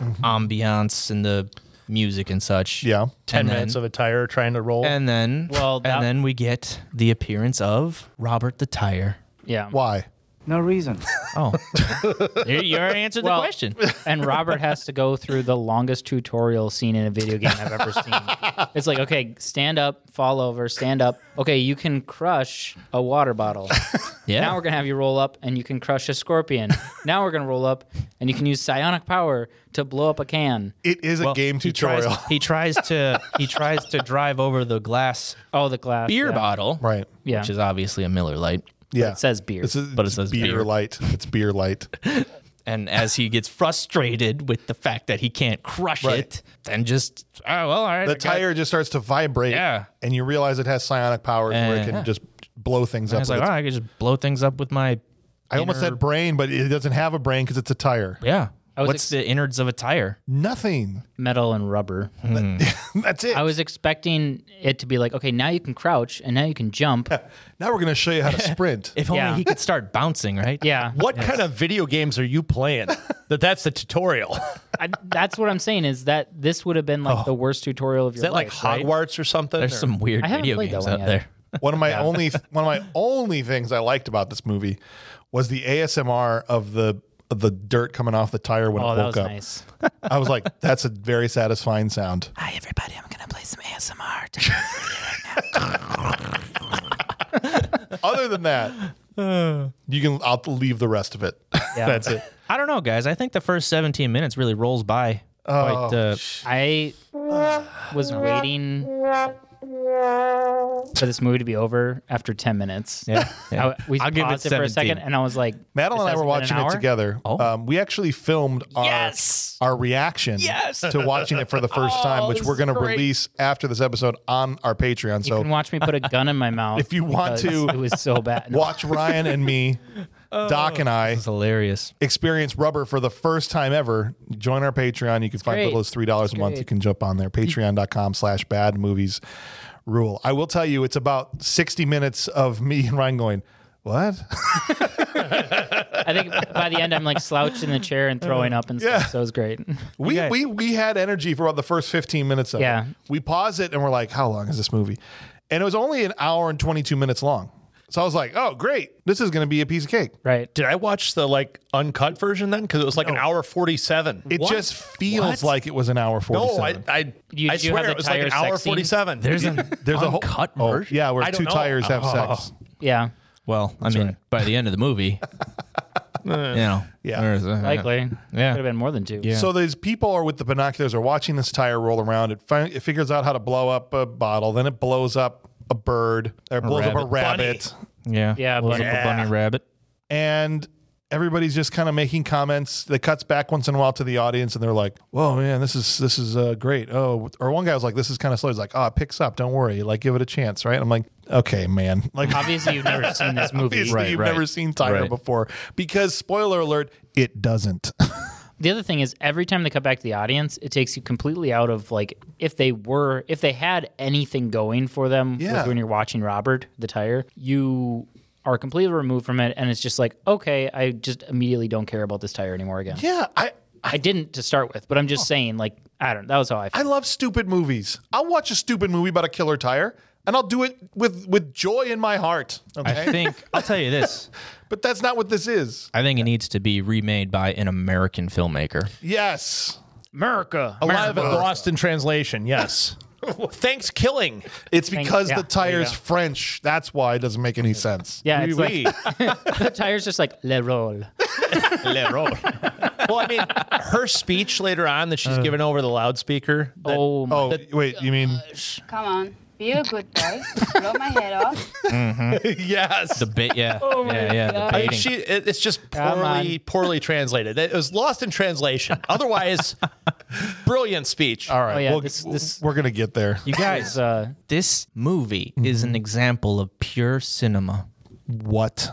Speaker 2: ambiance and the music and such.
Speaker 1: Yeah.
Speaker 4: Ten
Speaker 2: And then-
Speaker 4: minutes of a tire trying to roll.
Speaker 2: And then,
Speaker 3: Well, that-
Speaker 2: and then we get the appearance of Robert the Tire.
Speaker 3: Yeah.
Speaker 1: Why?
Speaker 5: No reason.
Speaker 2: Oh, you you already answered the
Speaker 3: Well-
Speaker 2: question.
Speaker 3: And Robert has to go through the longest tutorial scene in a video game I've ever seen. It's like, okay, stand up, fall over, stand up. Okay, you can crush a water bottle.
Speaker 2: Yeah.
Speaker 3: Now we're going to have you roll up and you can crush a scorpion. Now we're going to roll up and you can use psionic power to blow up a can.
Speaker 1: It is a
Speaker 2: Well,
Speaker 1: game
Speaker 2: he
Speaker 1: tutorial.
Speaker 2: Tries, he tries to he tries to drive over the glass
Speaker 3: Oh, the glass.
Speaker 2: beer
Speaker 3: yeah.
Speaker 2: bottle,
Speaker 1: Right.
Speaker 3: Yeah.
Speaker 2: which is obviously a Miller Lite.
Speaker 1: Yeah.
Speaker 3: It says beer.
Speaker 1: This is,
Speaker 2: But it says
Speaker 1: beer,
Speaker 2: beer.
Speaker 1: light. It's beer light.
Speaker 2: And as he gets frustrated with the fact that he can't crush
Speaker 1: Right.
Speaker 2: it, then just oh well, all right.
Speaker 1: The
Speaker 2: I got-
Speaker 1: tire just starts to vibrate.
Speaker 2: Yeah.
Speaker 1: And you realize it has psionic powers where it
Speaker 2: Uh,
Speaker 1: can
Speaker 2: yeah.
Speaker 1: just blow things
Speaker 2: I
Speaker 1: up.
Speaker 2: was
Speaker 1: with
Speaker 2: like,
Speaker 1: its-
Speaker 2: oh, I could just blow things up with my.
Speaker 1: I almost
Speaker 2: inner-
Speaker 1: said brain, but it doesn't have a brain because it's a tire.
Speaker 2: Yeah.
Speaker 3: I was
Speaker 2: What's
Speaker 3: ex-
Speaker 2: the innards of a tire?
Speaker 1: Nothing.
Speaker 3: Metal and rubber.
Speaker 1: That's it.
Speaker 3: I was expecting it to be like, okay, now you can crouch and now you can jump.
Speaker 1: Now we're going to show you how to sprint.
Speaker 2: If only
Speaker 3: Yeah.
Speaker 2: he could start bouncing, right?
Speaker 3: Yeah.
Speaker 4: What kind of video games are you playing? that that's the tutorial.
Speaker 3: I, that's what I'm saying is that this would have been like the worst tutorial of your
Speaker 4: Is that like
Speaker 3: life. right?
Speaker 4: Hogwarts or something?
Speaker 2: There's
Speaker 4: or-
Speaker 2: some weird
Speaker 3: I haven't
Speaker 2: video
Speaker 3: played that
Speaker 2: games
Speaker 3: one
Speaker 2: out
Speaker 3: yet.
Speaker 2: there.
Speaker 1: One of my only one of my only things I liked about this movie was the A S M R of the of the dirt coming off the tire when
Speaker 3: Oh,
Speaker 1: it
Speaker 3: that
Speaker 1: woke
Speaker 3: was
Speaker 1: up.
Speaker 3: nice.
Speaker 1: I was like, that's a very satisfying sound.
Speaker 5: Hi, everybody. I'm going to play some A S M R.
Speaker 1: Other than that, you can I'll leave the rest of it.
Speaker 3: Yeah.
Speaker 1: That's it.
Speaker 2: I don't know, guys. I think the first seventeen minutes really rolls by.
Speaker 1: Oh,
Speaker 2: Quite, uh,
Speaker 3: I was waiting for this movie to be over after ten minutes.
Speaker 2: yeah, yeah.
Speaker 3: I, we
Speaker 2: I'll give it
Speaker 3: paused it, for a second,
Speaker 2: seventeen.
Speaker 3: and I was like,
Speaker 1: Madeline and I
Speaker 3: this
Speaker 1: were
Speaker 3: hasn't been
Speaker 1: watching
Speaker 3: an
Speaker 1: it
Speaker 3: hour?
Speaker 1: together.
Speaker 2: Oh.
Speaker 1: Um, we actually filmed our,
Speaker 2: Yes!
Speaker 1: our reaction
Speaker 2: Yes!
Speaker 1: to watching it for the first time, which
Speaker 2: this
Speaker 1: we're
Speaker 2: is
Speaker 1: going to
Speaker 2: great.
Speaker 1: release after this episode on our Patreon.
Speaker 3: You
Speaker 1: So
Speaker 3: can watch me put a gun in my mouth.
Speaker 1: If you want
Speaker 3: because
Speaker 1: to-
Speaker 3: it was so bad. No.
Speaker 1: watch Ryan and me, Doc and I
Speaker 2: It's hilarious.
Speaker 1: experience rubber for the first time ever. Join our Patreon. You can find
Speaker 3: great.
Speaker 1: little as three dollars a month.
Speaker 3: great.
Speaker 1: You can jump on there. Patreon.com slash bad movies rule. I will tell you, it's about sixty minutes of me and Ryan going, what?
Speaker 3: I think by the end, I'm like slouched in the chair and throwing up and stuff.
Speaker 1: Yeah.
Speaker 3: So it was great.
Speaker 1: We,
Speaker 2: guys-
Speaker 1: we we had energy for about the first fifteen minutes of
Speaker 3: Yeah.
Speaker 1: it. We pause it and we're like, how long is this movie? And it was only an hour and twenty-two minutes long. So I was like, oh, great. This is going to be a piece of cake.
Speaker 3: Right.
Speaker 4: Did I watch the like uncut version then? Because it was like an hour forty-seven.
Speaker 1: It
Speaker 4: What?
Speaker 1: just feels
Speaker 4: What?
Speaker 1: like it was an hour
Speaker 4: No, I,
Speaker 1: forty-seven.
Speaker 4: I,
Speaker 3: You-
Speaker 4: I
Speaker 3: do you have
Speaker 4: swear
Speaker 3: the
Speaker 4: it was like
Speaker 3: tire
Speaker 4: an hour
Speaker 3: sex scene?
Speaker 4: forty-seven.
Speaker 2: There's an
Speaker 1: There's a whole
Speaker 2: uncut
Speaker 1: oh,
Speaker 2: version.
Speaker 1: yeah, where
Speaker 4: I
Speaker 1: two
Speaker 4: don't know.
Speaker 1: tires have
Speaker 4: Oh.
Speaker 1: sex.
Speaker 3: Yeah.
Speaker 2: Well, I mean, by the end of the movie, you know,
Speaker 1: Yeah.
Speaker 2: there's, uh,
Speaker 3: Likely.
Speaker 2: Yeah.
Speaker 3: Could have been more than two.
Speaker 2: Yeah.
Speaker 1: So these people are with the binoculars are watching this tire roll around. It, fi- it figures out how to blow up a bottle. Then it blows up a bird. Or it blows up a
Speaker 2: rabbit.
Speaker 1: rabbit.
Speaker 2: Yeah,
Speaker 3: Yeah,
Speaker 2: blows
Speaker 3: bunny.
Speaker 2: up a bunny rabbit.
Speaker 1: And everybody's just kind of making comments. That cuts back once in a while to the audience, and they're like, "Whoa, man, this is this is uh, great." Oh, or one guy was like, "This is kind of slow." He's like, "Oh, it picks up. Don't worry. Like, give it a chance, right?" I'm like, "Okay, man. Like,
Speaker 3: Obviously, you've never seen this movie.
Speaker 1: obviously
Speaker 2: Right,
Speaker 1: you've
Speaker 2: right.
Speaker 1: never seen Tire
Speaker 2: Right.
Speaker 1: before." Because spoiler alert, it doesn't.
Speaker 3: The other thing is every time they cut back to the audience, it takes you completely out of like if they were if they had anything going for them
Speaker 1: Yeah.
Speaker 3: with when you're watching Robert the tire, you are completely removed from it and it's just like, okay, I just immediately don't care about this tire anymore again.
Speaker 1: yeah, I
Speaker 3: I didn't to start with, but I'm just saying like I don't that was how I
Speaker 1: I
Speaker 3: felt.
Speaker 1: love stupid movies. I'll watch a stupid movie about a killer tire, and I'll do it with with joy in my heart. Okay,
Speaker 2: I think I'll tell you this.
Speaker 1: but that's not what this is.
Speaker 2: I think it needs to be remade by an American filmmaker.
Speaker 1: Yes,
Speaker 3: America.
Speaker 4: Alive and lost in translation. Yes. Thanks, killing.
Speaker 1: it's because
Speaker 3: yeah,
Speaker 1: the
Speaker 3: there you
Speaker 1: tire's
Speaker 3: go.
Speaker 1: French. That's why it doesn't make any sense.
Speaker 3: Yeah, it's
Speaker 4: Oui,
Speaker 3: like
Speaker 4: oui.
Speaker 3: the tire's just like le roll.
Speaker 4: Le roll. Well, I mean, her speech later on that she's given over the loudspeaker. that-
Speaker 3: Oh, my
Speaker 1: Oh, wait, you mean
Speaker 6: Come on, be a good boy. Blow my head off.
Speaker 4: yes.
Speaker 2: The bit, yeah, yeah, yeah. The
Speaker 4: I mean,
Speaker 2: baiting.
Speaker 4: she, it, it's just
Speaker 3: Come
Speaker 4: poorly, poorly translated. It was lost in translation. Otherwise, brilliant speech.
Speaker 1: all right?
Speaker 3: Oh, yeah,
Speaker 1: we'll-
Speaker 3: this- this-
Speaker 1: we're gonna get there.
Speaker 2: you guys,
Speaker 3: is, uh,
Speaker 2: this movie is an example of pure cinema.
Speaker 1: What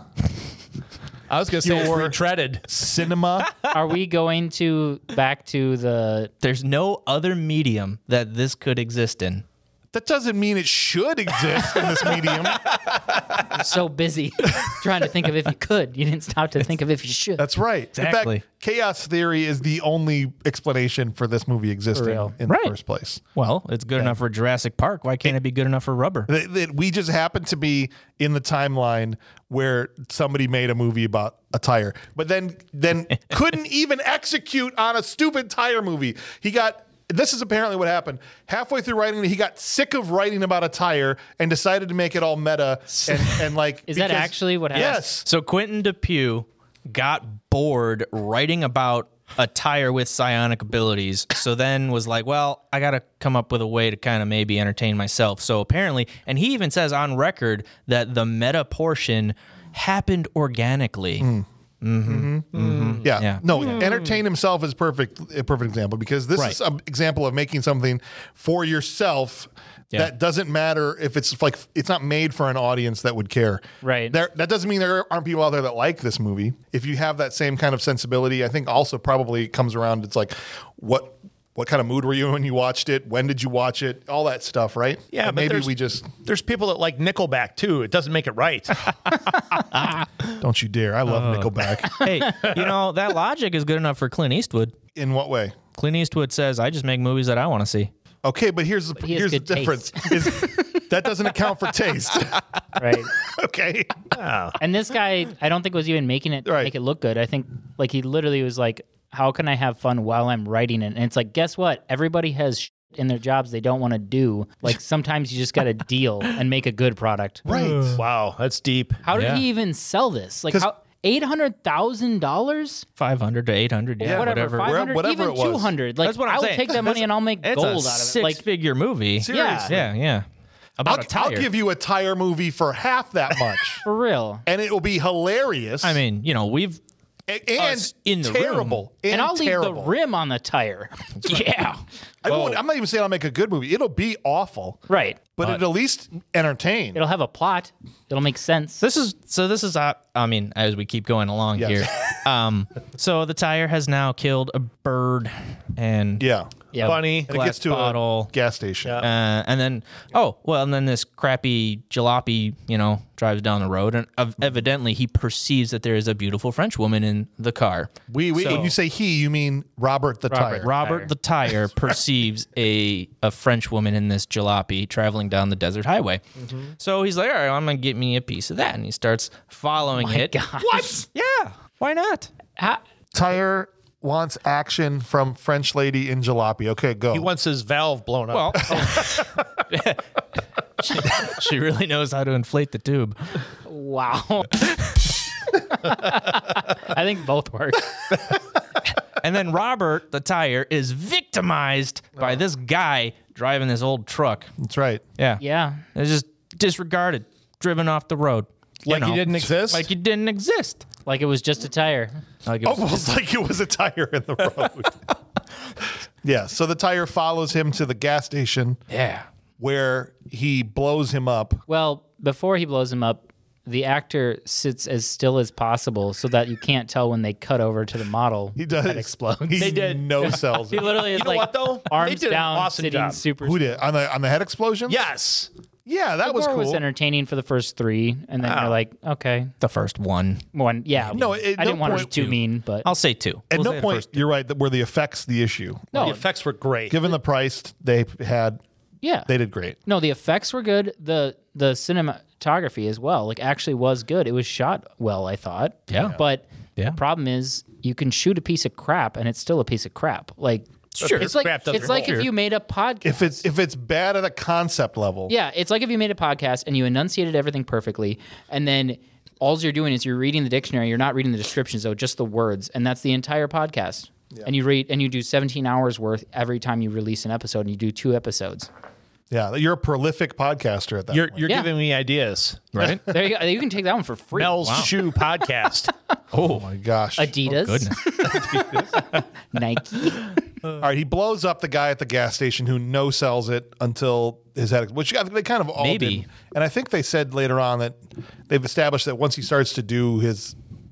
Speaker 4: I was going to say it's
Speaker 1: Your-
Speaker 4: retreaded.
Speaker 1: cinema?
Speaker 3: are we going to back to the
Speaker 2: There's no other medium that this could exist in.
Speaker 1: That doesn't mean it should exist in this medium.
Speaker 3: You're so busy trying to think of if you could. You didn't stop to think of if you should.
Speaker 1: That's right.
Speaker 2: Exactly.
Speaker 1: In fact, chaos theory is the only explanation for this movie existing
Speaker 3: real.
Speaker 1: in
Speaker 2: Right.
Speaker 1: the first place.
Speaker 2: Well, it's good enough for Jurassic Park. Why can't it be good enough for Rubber?
Speaker 1: That, that we just happen to be in the timeline where somebody made a movie about a tire, but then then couldn't even execute on a stupid tire movie. He got. This is apparently what happened. Halfway through writing, he got sick of writing about a tire and decided to make it all meta and, and like.
Speaker 3: Is that
Speaker 1: because-
Speaker 3: actually what happened?
Speaker 1: Yes.
Speaker 2: So Quentin Dupieux got bored writing about a tire with psionic abilities. So then was like, well, I got to come up with a way to kind of maybe entertain myself. So apparently, and he even says on record that the meta portion happened organically.
Speaker 1: Mm.
Speaker 2: Mm-hmm. Mm-hmm.
Speaker 1: Yeah.
Speaker 2: Yeah.
Speaker 1: No, entertain himself is perfect a perfect example because this
Speaker 2: Right.
Speaker 1: is an example of making something for yourself
Speaker 2: Yeah.
Speaker 1: that doesn't matter if it's like it's not made for an audience that would care.
Speaker 3: Right.
Speaker 1: There that doesn't mean there aren't people out there that like this movie. If you have that same kind of sensibility, I think also probably comes around it's like what what kind of mood were you in when you watched it? When did you watch it? All that stuff, right?
Speaker 4: Yeah,
Speaker 1: And
Speaker 4: but
Speaker 1: maybe
Speaker 4: there's-
Speaker 1: we just
Speaker 4: There's people that like Nickelback too. It doesn't make it right.
Speaker 1: don't you dare. I love Nickelback.
Speaker 2: Hey, you know, that logic is good enough for Clint Eastwood.
Speaker 1: In what way?
Speaker 2: Clint Eastwood says, I just make movies that I want to see.
Speaker 1: Okay, but here's the
Speaker 3: he has
Speaker 1: here's the
Speaker 3: good
Speaker 1: difference.
Speaker 3: taste.
Speaker 1: Is that doesn't account for taste.
Speaker 3: Right.
Speaker 1: Okay.
Speaker 3: And this guy, I don't think was even making it
Speaker 1: Right.
Speaker 3: make it look good. I think like he literally was like, how can I have fun while I'm writing it? And it's like, guess what? Everybody has shit in their jobs they don't want to do. Like sometimes you just got to deal and make a good product.
Speaker 1: Right.
Speaker 4: Wow, that's deep.
Speaker 3: How did
Speaker 2: Yeah.
Speaker 3: he even sell this? Like
Speaker 1: 'Cause-
Speaker 3: how eight hundred thousand dollars?
Speaker 2: five hundred to eight hundred, yeah,
Speaker 3: Whatever,
Speaker 2: whatever.
Speaker 3: five hundred,
Speaker 1: whatever
Speaker 3: even
Speaker 1: it was.
Speaker 3: two hundred. Like
Speaker 2: That's what I'm
Speaker 3: I will
Speaker 2: saying.
Speaker 3: take that money and I'll make
Speaker 2: It's
Speaker 3: gold
Speaker 2: a
Speaker 3: out of it. Like
Speaker 2: six-figure movie.
Speaker 1: Seriously.
Speaker 2: Yeah, yeah. About
Speaker 1: I'll,
Speaker 2: a tire.
Speaker 1: I'll give you a tire movie for half that much,
Speaker 3: for real.
Speaker 1: and it will be hilarious.
Speaker 2: I mean, you know, we've
Speaker 1: and, and
Speaker 2: us in the
Speaker 1: terrible.
Speaker 3: And,
Speaker 1: And,
Speaker 3: I'll leave
Speaker 1: terrible.
Speaker 3: the rim on the tire. Yeah.
Speaker 1: I won't, I'm not even saying I'll make a good movie. It'll be awful,
Speaker 3: Right.
Speaker 1: but, it'll at least entertain.
Speaker 3: It'll have a plot. It'll make sense.
Speaker 2: This is so. This is. Uh, I mean, as we keep going along
Speaker 1: Yes.
Speaker 2: here, um, so the tire has now killed a bird and
Speaker 1: Yeah.
Speaker 3: Yeah.
Speaker 4: Funny.
Speaker 1: And it
Speaker 2: glass
Speaker 1: gets to
Speaker 2: bottle.
Speaker 1: a gas station.
Speaker 4: Yeah.
Speaker 2: Uh, and then, oh, well, and then this crappy jalopy, you know, drives down the road. And ev- evidently he perceives that there is a beautiful French woman in the car.
Speaker 1: We, we
Speaker 2: So-
Speaker 1: when you say he, you mean Robert the
Speaker 3: Robert.
Speaker 1: tire.
Speaker 2: Robert
Speaker 3: Tire.
Speaker 2: the tire perceives a, a French woman in this jalopy traveling down the desert highway. So he's like, all right, I'm going to get me a piece of that. And he starts following it.
Speaker 3: gosh.
Speaker 2: What? Yeah. Why not?
Speaker 3: How-
Speaker 1: Tire wants action from French lady in jalopy. Okay, go.
Speaker 4: He wants his valve blown up.
Speaker 2: Well, she, she really knows how to inflate the tube.
Speaker 3: Wow. I think both work.
Speaker 2: And then Robert, the tire, is victimized by this guy driving this old truck.
Speaker 1: That's right.
Speaker 2: Yeah.
Speaker 3: Yeah.
Speaker 2: It's just disregarded, driven off the road. You
Speaker 4: Like he
Speaker 2: know,
Speaker 4: didn't exist?
Speaker 2: Like he didn't exist.
Speaker 3: Like it was just a tire.
Speaker 2: Like it was
Speaker 1: Almost like it was a tire in the road. Yeah, so the tire follows him to the gas station
Speaker 2: yeah.
Speaker 1: where he blows him up.
Speaker 3: Well, before he blows him up, the actor sits as still as possible so that you can't tell when they cut over to the model.
Speaker 1: He does.
Speaker 3: That explodes.
Speaker 1: He
Speaker 4: They did.
Speaker 1: no sells
Speaker 3: He
Speaker 1: it.
Speaker 3: literally is
Speaker 4: You know
Speaker 3: like
Speaker 4: what, though? They
Speaker 3: arms
Speaker 4: did an
Speaker 3: down,
Speaker 4: awesome
Speaker 3: sitting
Speaker 4: job.
Speaker 3: super.
Speaker 1: Who did? On the on the head explosion?
Speaker 4: Yes.
Speaker 1: Yeah, that was
Speaker 3: Gore
Speaker 1: cool.
Speaker 3: was entertaining for the first three, and then
Speaker 4: Wow.
Speaker 3: you're like, okay,
Speaker 2: The first one.
Speaker 3: one, yeah.
Speaker 1: No, at
Speaker 3: I
Speaker 1: no
Speaker 3: didn't want to
Speaker 1: point-
Speaker 3: be too mean, but
Speaker 2: I'll say two.
Speaker 1: At
Speaker 2: We'll
Speaker 1: no
Speaker 2: say the
Speaker 1: point,
Speaker 2: first two.
Speaker 1: you're right, that were the effects the issue.
Speaker 3: no,
Speaker 4: The effects were great.
Speaker 1: Given the price they had,
Speaker 3: yeah,
Speaker 1: they did great.
Speaker 3: no, the effects were good. the The cinematography as well, like actually was good. It was shot well, I thought.
Speaker 2: Yeah.
Speaker 3: but
Speaker 2: Yeah.
Speaker 3: the problem is you can shoot a piece of crap, and it's still a piece of crap. Like,
Speaker 4: Sure.
Speaker 3: it's like
Speaker 4: Crap doesn't
Speaker 3: it's like
Speaker 4: hold.
Speaker 3: if you made a podcast.
Speaker 1: If it's if it's bad at a concept level,
Speaker 3: Yeah, it's like if you made a podcast and you enunciated everything perfectly, and then all you're doing is you're reading the dictionary. You're not reading the descriptions, though, just the words, and that's the entire podcast. And you read and you do seventeen hours worth every time you release an episode, and you do two episodes.
Speaker 1: yeah, you're a prolific podcaster at that
Speaker 4: You're
Speaker 1: point.
Speaker 4: you're
Speaker 3: Yeah.
Speaker 4: giving me ideas.
Speaker 2: Right?
Speaker 3: There you go. You can take that one for free.
Speaker 4: Mel's Shoe Podcast.
Speaker 1: Oh my gosh.
Speaker 3: Adidas,
Speaker 2: Goodness.
Speaker 3: Nike.
Speaker 1: All right, he blows up the guy at the gas station who no sells it until his head, which I think they kind of all
Speaker 2: Maybe.
Speaker 1: did. And I think they said later on that they've established that once he starts to do his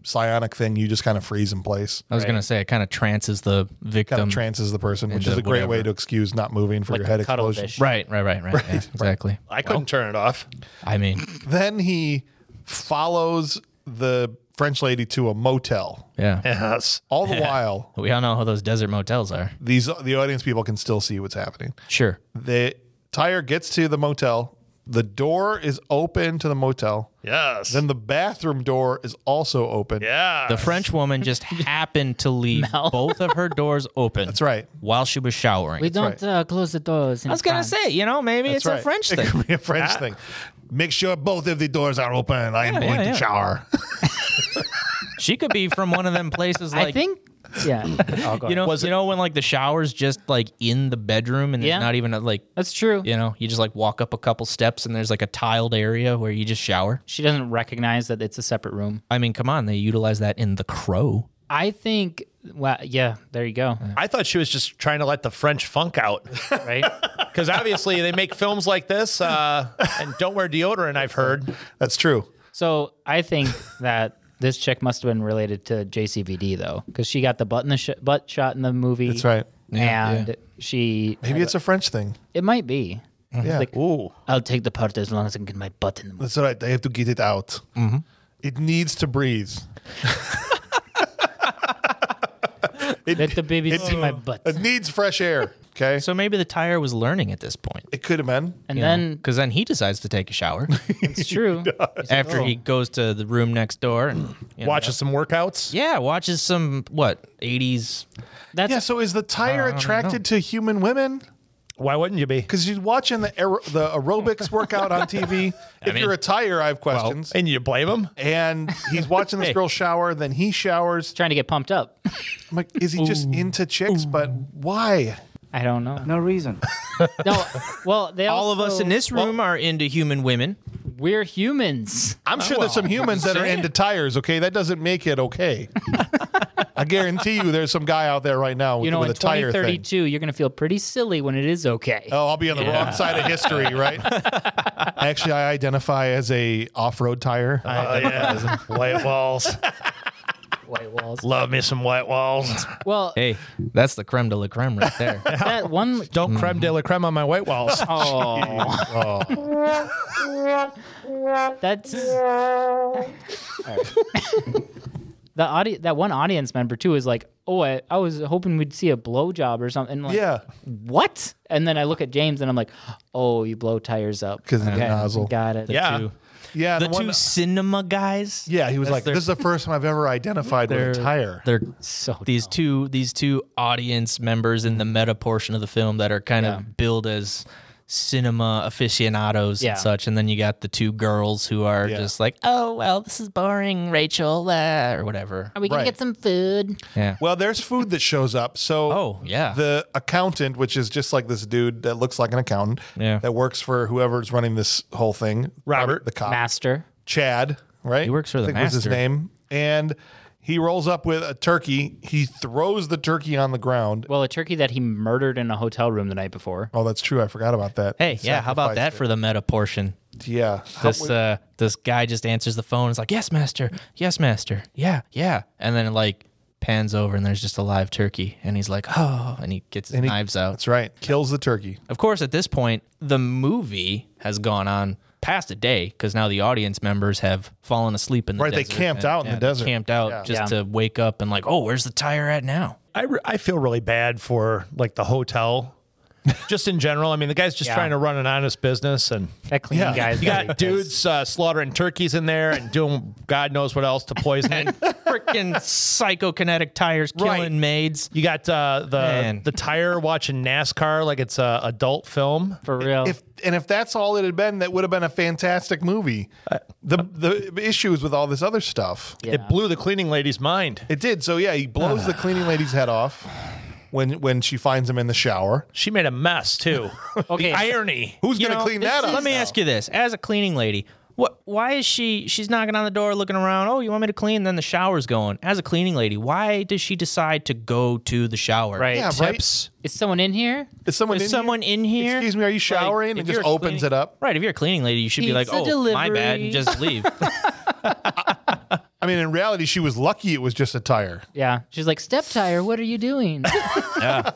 Speaker 1: psionic thing. You just kind of freeze in place.
Speaker 2: I was gonna say it kind of trances the victim.
Speaker 1: Kind of trances the person, which
Speaker 2: into
Speaker 1: is a great way
Speaker 2: whatever.
Speaker 1: to excuse not moving for
Speaker 3: Like
Speaker 1: your
Speaker 3: the
Speaker 1: head explosion.
Speaker 3: cuttlefish.
Speaker 2: Right, right, right, right. Yeah, exactly.
Speaker 4: I couldn't turn it off.
Speaker 2: I mean,
Speaker 1: Then he follows the French lady to a motel.
Speaker 2: yeah.
Speaker 4: Yes.
Speaker 1: All the while,
Speaker 2: We all know how those desert motels are.
Speaker 1: these the audience people can still see what's happening.
Speaker 2: Sure.
Speaker 1: The tire gets to the motel. The door is open to the motel.
Speaker 4: Yes.
Speaker 1: Then the bathroom door is also open.
Speaker 4: yeah.
Speaker 2: The French woman just happened to leave both of her doors open.
Speaker 1: That's right.
Speaker 2: While she was showering.
Speaker 3: We don't
Speaker 1: right.
Speaker 3: uh, close the doors.
Speaker 2: I was gonna say, you know, maybe
Speaker 1: That's
Speaker 2: it's
Speaker 1: right.
Speaker 2: a French
Speaker 1: It
Speaker 2: thing.
Speaker 1: could be a French thing. Make sure both of the doors are open. I am
Speaker 2: Yeah,
Speaker 1: going
Speaker 2: yeah,
Speaker 1: to
Speaker 2: yeah.
Speaker 1: shower.
Speaker 2: She could be from one of them places like
Speaker 3: I think, yeah. Oh, go
Speaker 2: you know,
Speaker 3: ahead.
Speaker 4: Was
Speaker 2: you
Speaker 4: it-
Speaker 2: know when like the shower's just like in the bedroom and there's
Speaker 3: Yeah.
Speaker 2: not even a, like
Speaker 3: That's true.
Speaker 2: you know, you just like walk up a couple steps and there's like a tiled area where you just shower.
Speaker 3: She doesn't recognize that it's a separate room.
Speaker 2: I mean, come on, they utilize that in The Crow.
Speaker 3: I think, well, yeah, there you go.
Speaker 4: I thought she was just trying to let the French funk out.
Speaker 3: Right?
Speaker 4: Because obviously they make films like this uh, and don't wear deodorant, I've heard.
Speaker 1: That's true.
Speaker 3: So I think that this chick must have been related to J C V D, though, because she got the butt, in the sh- butt shot in the movie.
Speaker 1: That's right.
Speaker 2: Yeah,
Speaker 3: and
Speaker 2: yeah.
Speaker 3: she.
Speaker 1: Maybe it's a French thing.
Speaker 3: It might be.
Speaker 1: Yeah.
Speaker 3: Like,
Speaker 4: Ooh.
Speaker 3: I'll take the part as long as I can get my butt in the movie.
Speaker 1: That's right. They have to get it out.
Speaker 2: Mm-hmm.
Speaker 1: It needs to breathe. it,
Speaker 3: Let the baby see my butt.
Speaker 1: it needs fresh air. Okay.
Speaker 2: So maybe the tire was learning at this point.
Speaker 1: It could have been.
Speaker 3: And then
Speaker 2: Because then he decides to take a shower
Speaker 3: it's true.
Speaker 2: after he goes to the room next door and you know,
Speaker 4: Watches some workouts.
Speaker 2: yeah, watches some what eighties.
Speaker 3: That's
Speaker 1: Yeah. So is the tire attracted to human women?
Speaker 4: Why wouldn't you be?
Speaker 1: Because she's watching the aer- the aerobics workout on T V. If
Speaker 2: mean-
Speaker 1: you're a tire, I have questions.
Speaker 4: And you blame him?
Speaker 1: and he's watching this girl shower. Then he showers.
Speaker 3: trying to get pumped up.
Speaker 1: I'm like, is he just into chicks? But why?
Speaker 3: I don't know.
Speaker 7: No reason.
Speaker 3: No. Well, they
Speaker 2: All of us
Speaker 3: also-
Speaker 2: in this room are into human women.
Speaker 3: We're humans.
Speaker 1: I'm sure there's some humans that are into tires. Okay, that doesn't make it okay. I guarantee you, there's some guy out there right now with,
Speaker 3: You know,
Speaker 1: with
Speaker 3: in
Speaker 1: a tire
Speaker 3: twenty
Speaker 1: thing.
Speaker 3: thirty-two, you're going to feel pretty silly when it is okay.
Speaker 1: Oh, I'll be on the wrong side of history, right? Actually, I identify as a off-road tire.
Speaker 4: Oh, yeah. White walls.
Speaker 3: White walls.
Speaker 4: Love me some white walls.
Speaker 3: Well,
Speaker 2: Hey, that's the creme de la creme right there.
Speaker 3: that one.
Speaker 4: Don't creme de la creme on my white walls.
Speaker 3: Oh. That's. The audi- that one audience member too is like, oh, I, I was hoping we'd see a blowjob or something. And like,
Speaker 1: Yeah,
Speaker 3: what? And then I look at James and I'm like, oh, you blow tires up
Speaker 1: 'Cause of the nozzle.
Speaker 3: Got it.
Speaker 4: Yeah.
Speaker 2: Two-
Speaker 1: yeah.
Speaker 2: the
Speaker 1: the one-
Speaker 2: two cinema guys.
Speaker 1: yeah, he was
Speaker 2: That's
Speaker 1: like,
Speaker 2: their-
Speaker 1: "This is the first time I've ever identified with a tire."
Speaker 2: They're
Speaker 3: So
Speaker 2: these
Speaker 3: dumb.
Speaker 2: two these two audience members in the meta portion of the film that are kind
Speaker 3: Yeah.
Speaker 2: of billed as cinema aficionados
Speaker 3: Yeah.
Speaker 2: and such, and then you got the two girls who are
Speaker 1: Yeah.
Speaker 2: just like, oh well, this is boring, Rachel, uh, or whatever.
Speaker 3: Are we gonna
Speaker 1: Right.
Speaker 3: get some food?
Speaker 2: Yeah.
Speaker 1: Well, there's food that shows up. So,
Speaker 2: Oh, yeah.
Speaker 1: the accountant, which is just like this dude that looks like an accountant,
Speaker 2: Yeah.
Speaker 1: that works for whoever's running this whole thing,
Speaker 4: Robert.
Speaker 1: the cop,
Speaker 3: Master.
Speaker 1: Chad, right?
Speaker 2: He works for the
Speaker 1: I think was his
Speaker 2: master.
Speaker 1: name, and he rolls up with a turkey. He throws the turkey on the ground.
Speaker 3: Well, a turkey that he murdered in a hotel room the night before.
Speaker 1: Oh, that's true. I forgot about that.
Speaker 2: Hey, yeah, how about that
Speaker 1: Sacrificed
Speaker 2: for the meta portion?
Speaker 1: it. Yeah. How-
Speaker 2: This uh, this guy just answers the phone. It's like, yes, master. Yes, master. Yeah, yeah. And then it like pans over and there's just a live turkey, and he's like, oh, and he gets his
Speaker 1: and he-
Speaker 2: knives out.
Speaker 1: That's right. Kills the turkey.
Speaker 2: Of course, at this point, the movie has gone on past a day because now the audience members have fallen asleep in the
Speaker 1: Right, they
Speaker 2: desert.
Speaker 1: camped
Speaker 2: And-
Speaker 1: out in
Speaker 2: yeah,
Speaker 1: the
Speaker 2: they
Speaker 1: desert.
Speaker 2: Camped out
Speaker 1: Yeah.
Speaker 2: just
Speaker 3: Yeah.
Speaker 2: to wake up and like, oh, where's the tire at now?
Speaker 4: I, re- I feel really bad for like the hotel. Just in general. I mean, the guy's just
Speaker 3: Yeah.
Speaker 4: trying to run an honest business, and
Speaker 3: That cleaning
Speaker 1: Yeah.
Speaker 3: guy's
Speaker 4: you
Speaker 3: gotta
Speaker 4: got
Speaker 3: be pissed.
Speaker 4: dudes uh, slaughtering turkeys in there and doing God knows what else to poison it.
Speaker 2: Freaking psychokinetic tires killing
Speaker 4: Right.
Speaker 2: maids.
Speaker 4: You got uh, the
Speaker 2: Man.
Speaker 4: the tire watching NASCAR like it's a adult film.
Speaker 3: for real.
Speaker 1: If and if that's all it had been, that would have been a fantastic movie. The the issues with all this other stuff.
Speaker 3: Yeah.
Speaker 4: It blew the cleaning lady's mind.
Speaker 1: It did. So yeah, he blows the cleaning lady's head off when when she finds him in the shower.
Speaker 4: She made a mess too.
Speaker 3: Okay.
Speaker 4: The irony.
Speaker 1: Who's
Speaker 2: You
Speaker 1: gonna
Speaker 2: know,
Speaker 1: clean
Speaker 2: this
Speaker 1: that
Speaker 2: is-
Speaker 1: up?
Speaker 2: Let me ask you this: as a cleaning lady, what? Why is she? She's knocking on the door, looking around. Oh, you want me to clean? Then the shower's going. As a cleaning lady, why does she decide to go to the shower?
Speaker 3: Right.
Speaker 1: Yeah, right.
Speaker 4: Tips.
Speaker 3: Is someone in here?
Speaker 1: Is someone
Speaker 2: Is
Speaker 1: in
Speaker 2: someone
Speaker 1: here?
Speaker 2: in here?
Speaker 1: Excuse me, are you showering?
Speaker 2: Like,
Speaker 1: and
Speaker 2: if
Speaker 1: just
Speaker 2: you're
Speaker 1: opens
Speaker 2: cleaning-
Speaker 1: it up.
Speaker 2: Right. If you're a cleaning lady, you should be like,
Speaker 3: Pizza
Speaker 2: oh, my bad,
Speaker 3: delivery.
Speaker 2: and just leave.
Speaker 1: I mean, in reality, she was lucky it was just a tire.
Speaker 3: Yeah. She's like, step tire, what are you doing?
Speaker 2: Yeah.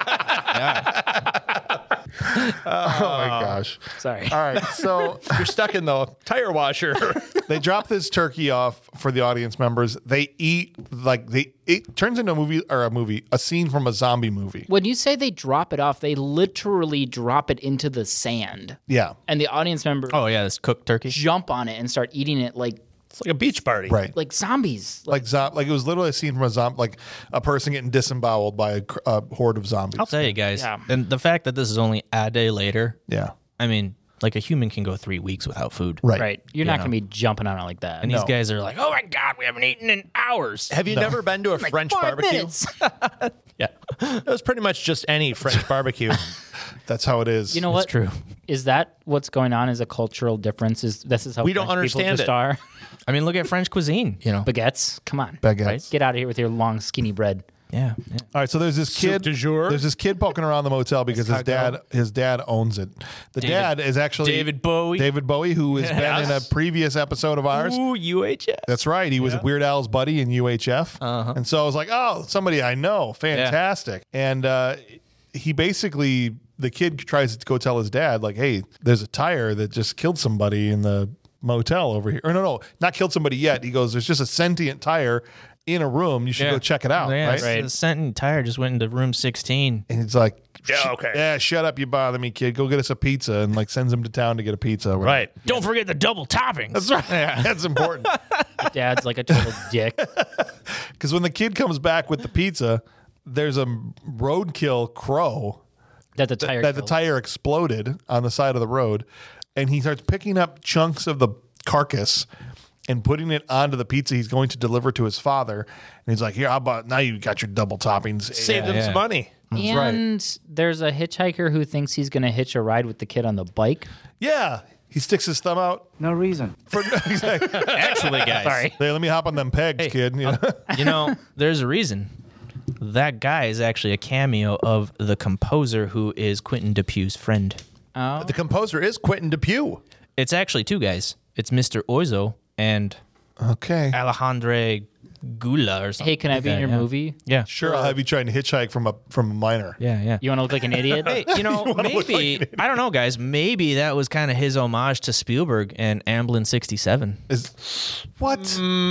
Speaker 1: Oh my gosh.
Speaker 3: Sorry.
Speaker 1: All right. So
Speaker 4: You're stuck in the tire washer.
Speaker 1: they drop this turkey off for the audience members. They eat like they it turns into a movie or a movie, a scene from a zombie movie.
Speaker 3: When you say they drop it off, they literally drop it into the sand.
Speaker 1: Yeah.
Speaker 3: And the audience members
Speaker 2: Oh yeah, this cooked turkey.
Speaker 3: jump on it and start eating it like
Speaker 4: It's like a beach party.
Speaker 1: Right.
Speaker 3: like zombies.
Speaker 1: Like zo- like it was literally a scene from a zombie, like a person getting disemboweled by a, cr- a horde of zombies.
Speaker 2: I'll tell you guys,
Speaker 3: Yeah.
Speaker 2: and the fact that this is only a day later.
Speaker 1: Yeah.
Speaker 2: I mean, like a human can go three weeks without food.
Speaker 1: Right.
Speaker 3: Right. You're not going to be jumping on it like that.
Speaker 2: And these guys are like, "Oh my god, we haven't eaten in hours."
Speaker 4: Have you never been to a French
Speaker 3: Five
Speaker 4: barbecue?
Speaker 3: minutes.
Speaker 2: Yeah,
Speaker 4: It was pretty much just any French barbecue.
Speaker 1: That's how it is.
Speaker 3: You know what?
Speaker 2: it's true.
Speaker 3: Is that what's going on? Is a cultural difference? Is this is how
Speaker 4: We don't
Speaker 3: French people
Speaker 4: understand
Speaker 3: just
Speaker 4: it.
Speaker 3: are?
Speaker 2: I mean, look at French cuisine. You know.
Speaker 3: Baguettes. Come on.
Speaker 1: Baguettes.
Speaker 3: Get out of here with your long skinny bread.
Speaker 2: Yeah. yeah.
Speaker 1: All right, so there's this kid.
Speaker 4: du jour.
Speaker 1: There's this kid poking around the motel because his dad, his dad owns it. The
Speaker 2: David-
Speaker 1: dad is actually
Speaker 2: David Bowie.
Speaker 1: David Bowie, who has been in a previous episode of ours.
Speaker 2: Ooh, U H F.
Speaker 1: That's right. He was Weird Al's buddy in U H F,
Speaker 2: Uh-huh.
Speaker 1: and so I was like, "Oh, somebody I know, fantastic!" And uh, he basically, the kid tries to go tell his dad, like, "Hey, there's a tire that just killed somebody in the motel over here." Or no, no, not killed somebody yet. He goes, "There's just a sentient tire in a room. You should
Speaker 2: Yeah.
Speaker 1: go check it out."
Speaker 2: Yeah,
Speaker 1: right?
Speaker 2: right. The sentient tire just went into room sixteen.
Speaker 1: And he's like,
Speaker 4: Yeah,
Speaker 1: "Sh-
Speaker 4: okay.
Speaker 1: yeah, shut up, you bother me, kid. Go get us a pizza," and like sends him to town to get a pizza.
Speaker 4: Right.
Speaker 2: Don't forget the double toppings.
Speaker 1: That's right. That's important.
Speaker 3: Dad's like a total dick.
Speaker 1: Because when the kid comes back with the pizza, there's a roadkill crow
Speaker 3: That the tire.
Speaker 1: that the
Speaker 3: killed.
Speaker 1: tire exploded on the side of the road, and he starts picking up chunks of the carcass and putting it onto the pizza he's going to deliver to his father. And he's like, "Here, how about now you got your double toppings?"
Speaker 4: Save them
Speaker 2: yeah.
Speaker 4: some money.
Speaker 1: right.
Speaker 3: And there's a hitchhiker who thinks he's going to hitch a ride with the kid on the bike.
Speaker 1: Yeah, he sticks his thumb out.
Speaker 5: No reason.
Speaker 1: For, he's like,
Speaker 2: Actually, guys.
Speaker 3: Sorry.
Speaker 1: "Hey, let me hop on them pegs, kid." You know?
Speaker 2: You know, there's a reason. That guy is actually a cameo of the composer who is Quentin Dupuy's friend.
Speaker 3: Oh.
Speaker 4: The composer is Quentin Dupieux.
Speaker 2: It's actually two guys. It's Mister Oizo and
Speaker 1: Okay,
Speaker 2: Alejandro Gula or something.
Speaker 3: Hey, can I
Speaker 2: like
Speaker 3: be in
Speaker 2: that,
Speaker 3: your
Speaker 2: yeah.
Speaker 3: movie?
Speaker 2: Yeah.
Speaker 1: sure. I'll have you trying to hitchhike from a from a minor.
Speaker 2: Yeah, yeah.
Speaker 3: You want to look like an idiot?
Speaker 2: Hey, you know,
Speaker 1: wanna look
Speaker 2: maybe
Speaker 1: like an
Speaker 2: I don't know, guys. Maybe that was kind of his homage to Spielberg and Amblin sixty-seven.
Speaker 1: Is what?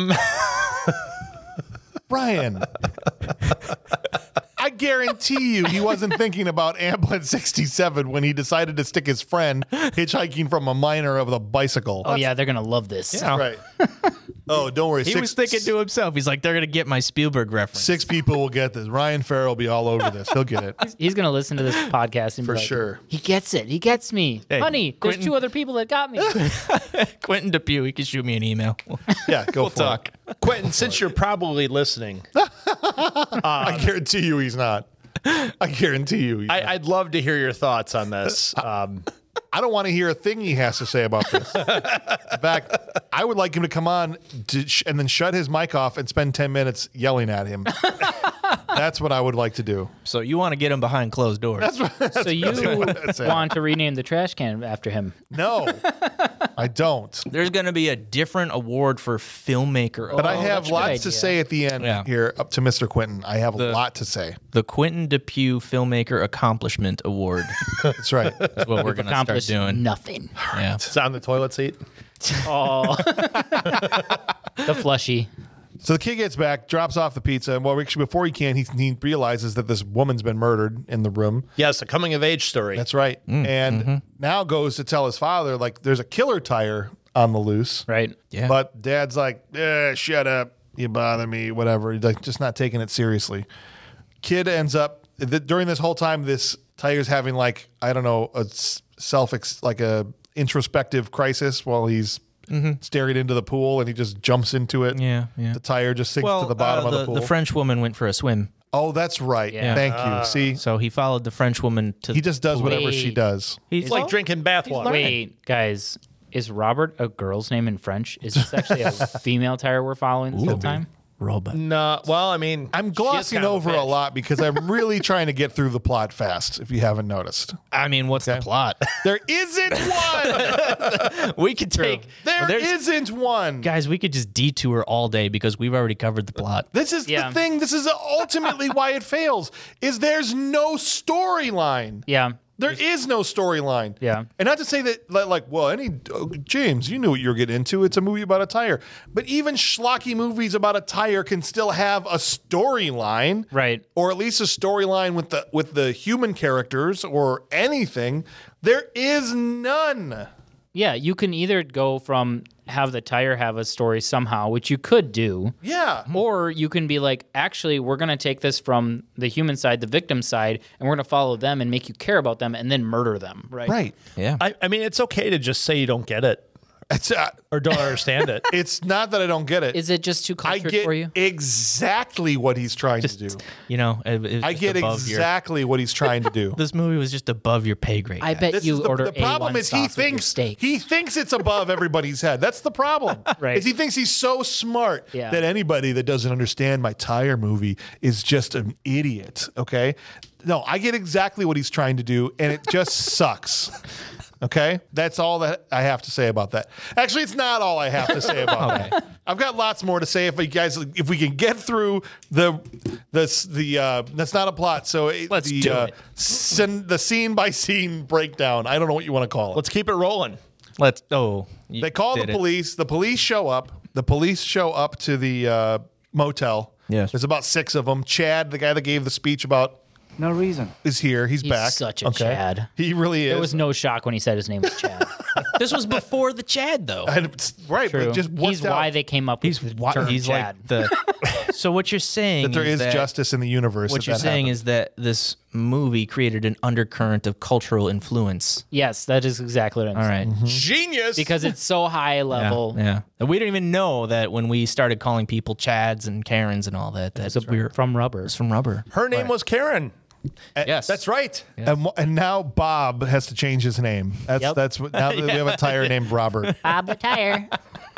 Speaker 1: Brian, I guarantee you he wasn't thinking about Amblin sixty-seven when he decided to stick his friend hitchhiking from a minor of the bicycle.
Speaker 3: Oh yeah, they're gonna love this.
Speaker 1: Right. Oh, don't worry.
Speaker 2: He
Speaker 1: six,
Speaker 2: was thinking to himself, he's like, they're gonna get my Spielberg reference.
Speaker 1: Six people will get this. Ryan Farrell will be all over this. He'll get it.
Speaker 3: He's gonna listen to this podcast and
Speaker 1: For
Speaker 3: be like,
Speaker 1: sure.
Speaker 3: He gets it. He gets me,
Speaker 2: Hey,
Speaker 3: honey. There's
Speaker 2: Quentin-
Speaker 3: two other people that got me.
Speaker 2: Quentin Dupieux, he can shoot me an email.
Speaker 1: Yeah, go
Speaker 2: We'll
Speaker 1: for
Speaker 2: talk.
Speaker 1: it.
Speaker 4: Quentin, since you're probably listening,
Speaker 1: I guarantee you he's not. I guarantee you. He's
Speaker 4: I,
Speaker 1: not.
Speaker 4: I'd love to hear your thoughts on this. Um,
Speaker 1: I don't want to hear a thing he has to say about this. In fact, I would like him to come on to sh- and then shut his mic off and spend ten minutes yelling at him. That's what I would like to do.
Speaker 2: So you want to get him behind closed doors.
Speaker 3: So you
Speaker 1: That's it.
Speaker 3: want to rename the trash can after him?
Speaker 1: No, I don't.
Speaker 2: There's going to be a different award for filmmaker.
Speaker 1: But I
Speaker 3: Oh,
Speaker 1: have
Speaker 3: that's a good
Speaker 1: lots to
Speaker 3: idea.
Speaker 1: say at the end
Speaker 2: Yeah.
Speaker 1: here up to Mister Quentin. I have a
Speaker 2: The-
Speaker 1: lot to say.
Speaker 2: the Quentin Dupieux Filmmaker Accomplishment Award
Speaker 1: That's right.
Speaker 2: is what we're going to start
Speaker 3: Accomplished
Speaker 2: doing.
Speaker 3: nothing.
Speaker 2: Yeah.
Speaker 4: it's on the toilet seat.
Speaker 3: Oh, the flushy.
Speaker 1: So the kid gets back, drops off the pizza, and well, actually, before he can, he, he realizes that this woman's been murdered in the room.
Speaker 4: Yes, a coming of age story.
Speaker 1: That's right. And now goes to tell his father, like, there's a killer tire on the loose.
Speaker 3: Right.
Speaker 2: Yeah.
Speaker 1: But dad's like, eh, shut up. You bother me, whatever. He's like, just not taking it seriously. Kid ends up, th- during this whole time, this tire's having, like, I don't know, a s- self, ex- like a introspective crisis while he's staring into the pool and he just jumps into it.
Speaker 2: Yeah, yeah.
Speaker 1: The tire just sinks
Speaker 2: well,
Speaker 1: to the bottom
Speaker 2: uh,
Speaker 1: of the
Speaker 2: the,
Speaker 1: pool.
Speaker 2: the French woman went for a swim.
Speaker 1: oh, that's right.
Speaker 3: Yeah.
Speaker 1: Thank you. See,
Speaker 2: So he followed the French woman to
Speaker 1: he just does whatever she
Speaker 3: Wait.
Speaker 1: does.
Speaker 2: He's
Speaker 4: It's like drinking bathwater.
Speaker 3: Wait, guys, is Robert a girl's name in French? Is this actually a female tire we're following this whole time?
Speaker 2: robot.
Speaker 4: No, well, I mean,
Speaker 1: I'm
Speaker 4: she is
Speaker 1: glossing
Speaker 4: kind of
Speaker 1: over a
Speaker 4: bitch.
Speaker 1: lot because I'm really trying to get through the plot fast, if you haven't noticed.
Speaker 2: I mean, what's the plot?
Speaker 1: There isn't one!
Speaker 2: We could take.
Speaker 1: There
Speaker 2: There's-
Speaker 1: isn't one!
Speaker 2: Guys, we could just detour all day because we've already covered the plot.
Speaker 1: This is
Speaker 3: Yeah.
Speaker 1: the thing. This is ultimately why it fails, is there's no storyline.
Speaker 3: Yeah.
Speaker 1: There is no storyline.
Speaker 3: Yeah.
Speaker 1: And not to say that, like, like, well, any, uh, James, you knew what you were getting into. It's a movie about a tire. But even schlocky movies about a tire can still have a storyline.
Speaker 3: Right.
Speaker 1: Or at least a storyline with the with the human characters or anything. There is none.
Speaker 3: Yeah, you can either go from have the tire have a story somehow, which you could do.
Speaker 1: Yeah.
Speaker 3: Or you can be like, actually, we're going to take this from the human side, the victim side, and we're going to follow them and make you care about them and then murder them. Right.
Speaker 1: Right.
Speaker 2: Yeah.
Speaker 4: I, I mean, it's okay to just say you don't get it
Speaker 1: It's, uh,
Speaker 4: or don't understand it.
Speaker 1: it's not that I don't get it.
Speaker 3: Is it just too
Speaker 1: I
Speaker 3: cultured
Speaker 1: get
Speaker 3: for you?
Speaker 1: exactly what he's trying to do.
Speaker 2: You know, it, it was
Speaker 1: I
Speaker 2: just
Speaker 1: get
Speaker 2: above your-
Speaker 1: exactly what he's trying to do.
Speaker 2: This movie was just above your pay grade.
Speaker 3: I bet
Speaker 1: This
Speaker 3: you
Speaker 1: is the,
Speaker 3: order
Speaker 1: the problem
Speaker 3: A one
Speaker 1: is he
Speaker 3: sauce with your
Speaker 1: thinks
Speaker 3: steak.
Speaker 1: he thinks it's above everybody's head. That's the problem.
Speaker 3: Right.
Speaker 1: Is he thinks he's so smart
Speaker 3: Yeah.
Speaker 1: that anybody that doesn't understand my tire movie is just an idiot. Okay. No, I get exactly what he's trying to do, and it just sucks. Okay, that's all that I have to say about that. Actually, it's not all I have to say about that. I've got lots more to say if you guys, if we can get through the this the uh, that's not a plot. So it,
Speaker 2: Let's
Speaker 1: the
Speaker 2: do
Speaker 1: uh,
Speaker 2: it.
Speaker 1: scen- the scene by scene breakdown. I don't know what you want to call it.
Speaker 4: Let's keep it rolling.
Speaker 2: Let's. Oh, you
Speaker 1: They call the
Speaker 2: did it.
Speaker 1: police. The police show up. The police show up to the uh, motel.
Speaker 2: Yes.
Speaker 1: There's about six of them. Chad, the guy that gave the speech about,
Speaker 7: No reason.
Speaker 1: is here. He's,
Speaker 3: He's
Speaker 1: back.
Speaker 3: such a Chad.
Speaker 1: He really is.
Speaker 3: There was no shock when he said his name was Chad.
Speaker 2: This was before the Chad, though.
Speaker 1: And it's- right, but
Speaker 3: True.
Speaker 1: it just
Speaker 3: He's
Speaker 1: worked out
Speaker 3: why they came up with
Speaker 2: He's
Speaker 3: the
Speaker 2: wa-
Speaker 3: term
Speaker 2: he's
Speaker 3: Chad.
Speaker 2: like the. So what you're saying
Speaker 1: that there is
Speaker 2: that,
Speaker 1: justice in the universe.
Speaker 2: What
Speaker 1: if
Speaker 2: you're
Speaker 1: that
Speaker 2: saying
Speaker 1: happened.
Speaker 2: is that this movie created an undercurrent of cultural influence.
Speaker 3: Yes, that is exactly what I'm
Speaker 2: All
Speaker 3: saying.
Speaker 2: right.
Speaker 4: Genius.
Speaker 3: Because it's so high level.
Speaker 2: Yeah, yeah. And we don't even know that when we started calling people Chads and Karens and all that, that we were
Speaker 3: From rubber.
Speaker 2: it's from rubber.
Speaker 4: her name was Karen.
Speaker 2: Yes,
Speaker 4: That's right.
Speaker 1: And, wh- and now Bob has to change his name. That's
Speaker 3: Yep.
Speaker 1: that's what, now that we have a tire named Robert.
Speaker 6: Bob the tire.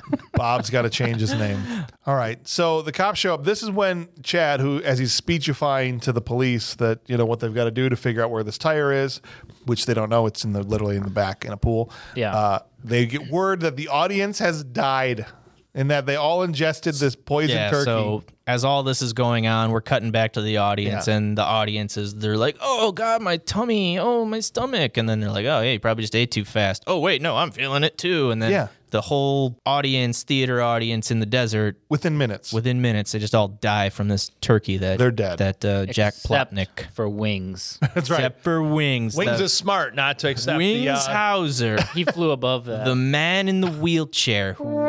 Speaker 1: Bob's got to change his name. All right. So the cops show up. This is when Chad, who, as he's speechifying to the police that, you know, what they've got to do to figure out where this tire is, which they don't know. It's in the literally in the back in a pool.
Speaker 3: Yeah.
Speaker 1: Uh, they get word that the audience has died and that they all ingested this poison
Speaker 2: yeah.
Speaker 1: turkey.
Speaker 2: So as all this is going on, we're cutting back to the audience,
Speaker 1: Yeah.
Speaker 2: and the audience is they're like, "Oh God, my tummy! Oh, my stomach!" And then they're like, "Oh, hey, you probably just ate too fast." Oh, wait, no, I'm feeling it too. And then
Speaker 1: Yeah.
Speaker 2: the whole audience, theater audience in the desert,
Speaker 1: Within minutes.
Speaker 2: within minutes, they just all die from this turkey that
Speaker 1: They're dead.
Speaker 2: That uh, Jack
Speaker 3: Except
Speaker 2: Plotnick.
Speaker 3: for Wings.
Speaker 1: That's right.
Speaker 2: Except for Wings.
Speaker 4: Wings
Speaker 2: the,
Speaker 4: is smart not to accept
Speaker 2: Wings
Speaker 4: the. Uh,
Speaker 2: Hauser,
Speaker 3: He flew above that.
Speaker 2: the man in the wheelchair. Who,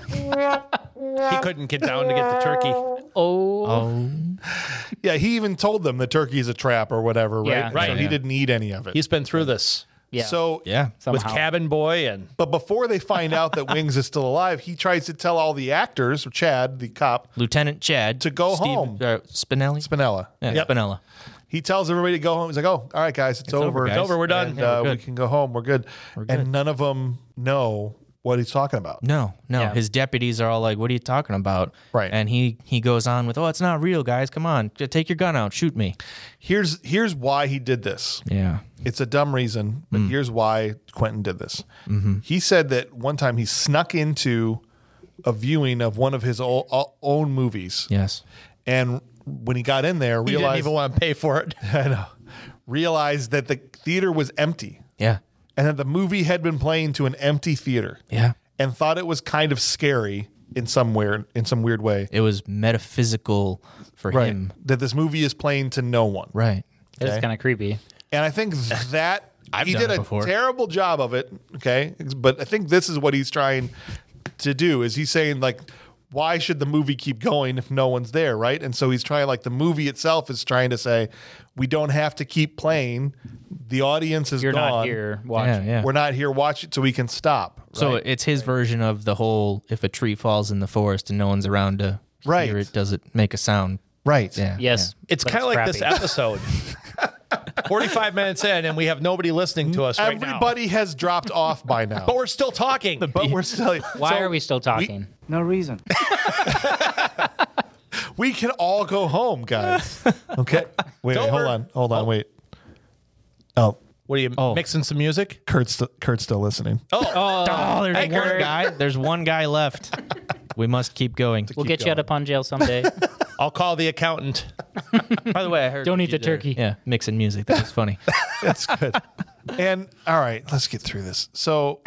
Speaker 4: he couldn't get down to get the turkey.
Speaker 3: oh.
Speaker 2: oh,
Speaker 1: Yeah, he even told them the turkey's a trap or whatever, right?
Speaker 3: Yeah.
Speaker 4: Right.
Speaker 1: So he
Speaker 2: Yeah.
Speaker 1: didn't eat any of it.
Speaker 4: He's been through this
Speaker 3: Yeah.
Speaker 1: So
Speaker 2: yeah.
Speaker 4: with
Speaker 3: Somehow.
Speaker 4: Cabin Boy and
Speaker 1: But before they find out that Wings is still alive, he tries to tell all the actors, or Chad, the cop,
Speaker 2: Lieutenant Chad
Speaker 1: To go
Speaker 2: Steve-
Speaker 1: home.
Speaker 2: Uh, Spinelli.
Speaker 1: Spinella.
Speaker 2: yeah,
Speaker 4: Yep.
Speaker 2: Spinella.
Speaker 1: He tells everybody to go home. He's like, "Oh, all right, guys, it's, over.
Speaker 2: over, guys.
Speaker 4: It's over, we're done.
Speaker 1: And,
Speaker 2: Yeah,
Speaker 1: uh,
Speaker 2: we're
Speaker 1: we
Speaker 2: good.
Speaker 1: can go home. We're good."
Speaker 2: good.
Speaker 1: And none of them know what he's talking about.
Speaker 2: No, no.
Speaker 3: Yeah.
Speaker 2: His deputies are all like, "What are you talking about?"
Speaker 1: Right.
Speaker 2: And he he goes on with, "Oh, it's not real, guys. Come on, J- take your gun out, shoot me."
Speaker 1: Here's here's why he did this.
Speaker 2: Yeah.
Speaker 1: It's a dumb reason, but
Speaker 2: Mm.
Speaker 1: here's why Quentin did this.
Speaker 2: Mm-hmm.
Speaker 1: He said that one time he snuck into a viewing of one of his o- own movies,
Speaker 2: Yes.
Speaker 1: and when he got in there,
Speaker 4: he didn't
Speaker 1: realized
Speaker 4: even want to pay for it.
Speaker 1: I know, realized that the theater was empty
Speaker 2: Yeah.
Speaker 1: and that the movie had been playing to an empty theater,
Speaker 2: Yeah.
Speaker 1: and thought it was kind of scary in some weird in some weird way.
Speaker 2: It was metaphysical for
Speaker 1: Right.
Speaker 2: him.
Speaker 1: That this movie is playing to no one.
Speaker 2: Right.
Speaker 3: It's
Speaker 1: Okay.
Speaker 3: kind of creepy.
Speaker 1: And I think that
Speaker 2: I've
Speaker 1: he
Speaker 2: done
Speaker 1: did
Speaker 2: it
Speaker 1: a
Speaker 2: before.
Speaker 1: terrible job of it. Okay. But I think this is what he's trying to do is he's saying like, why should the movie keep going if no one's there? Right. And so he's trying like the movie itself is trying to say, we don't have to keep playing. The audience is
Speaker 3: You're
Speaker 1: gone.
Speaker 3: not here watching.
Speaker 2: Yeah. Yeah.
Speaker 1: We're not here watching so we can stop.
Speaker 2: So
Speaker 1: right?
Speaker 2: it's his version of the whole if a tree falls in the forest and no one's around to
Speaker 1: Right.
Speaker 2: hear it, does it make a sound?
Speaker 1: right.
Speaker 2: Yeah.
Speaker 3: Yes.
Speaker 4: It's
Speaker 3: but
Speaker 4: kind of like
Speaker 3: crappy.
Speaker 4: this episode. forty-five minutes in, and we have nobody listening to us right now.
Speaker 1: Everybody has dropped off by now.
Speaker 4: But we're still talking.
Speaker 1: But we're still
Speaker 3: Why are we still talking?
Speaker 7: No reason.
Speaker 1: We can all go home, guys. Okay. Wait, wait hold
Speaker 4: over.
Speaker 1: on. Hold on. Wait. Oh,
Speaker 4: What are you
Speaker 2: Oh.
Speaker 4: mixing some music?
Speaker 1: Kurt's, st- Kurt's still listening.
Speaker 3: Oh,
Speaker 2: Oh, there's
Speaker 3: hey,
Speaker 2: one
Speaker 3: Kurt.
Speaker 2: guy. There's one guy left. We must keep going.
Speaker 3: We'll get you out of Pun Jail someday.
Speaker 4: I'll call the accountant.
Speaker 2: By the way, I heard
Speaker 3: Don't
Speaker 2: what
Speaker 3: eat
Speaker 2: you
Speaker 3: the
Speaker 2: did.
Speaker 3: turkey.
Speaker 2: Yeah, mixing music. That was funny.
Speaker 1: That's good. And all right, let's get through this. So,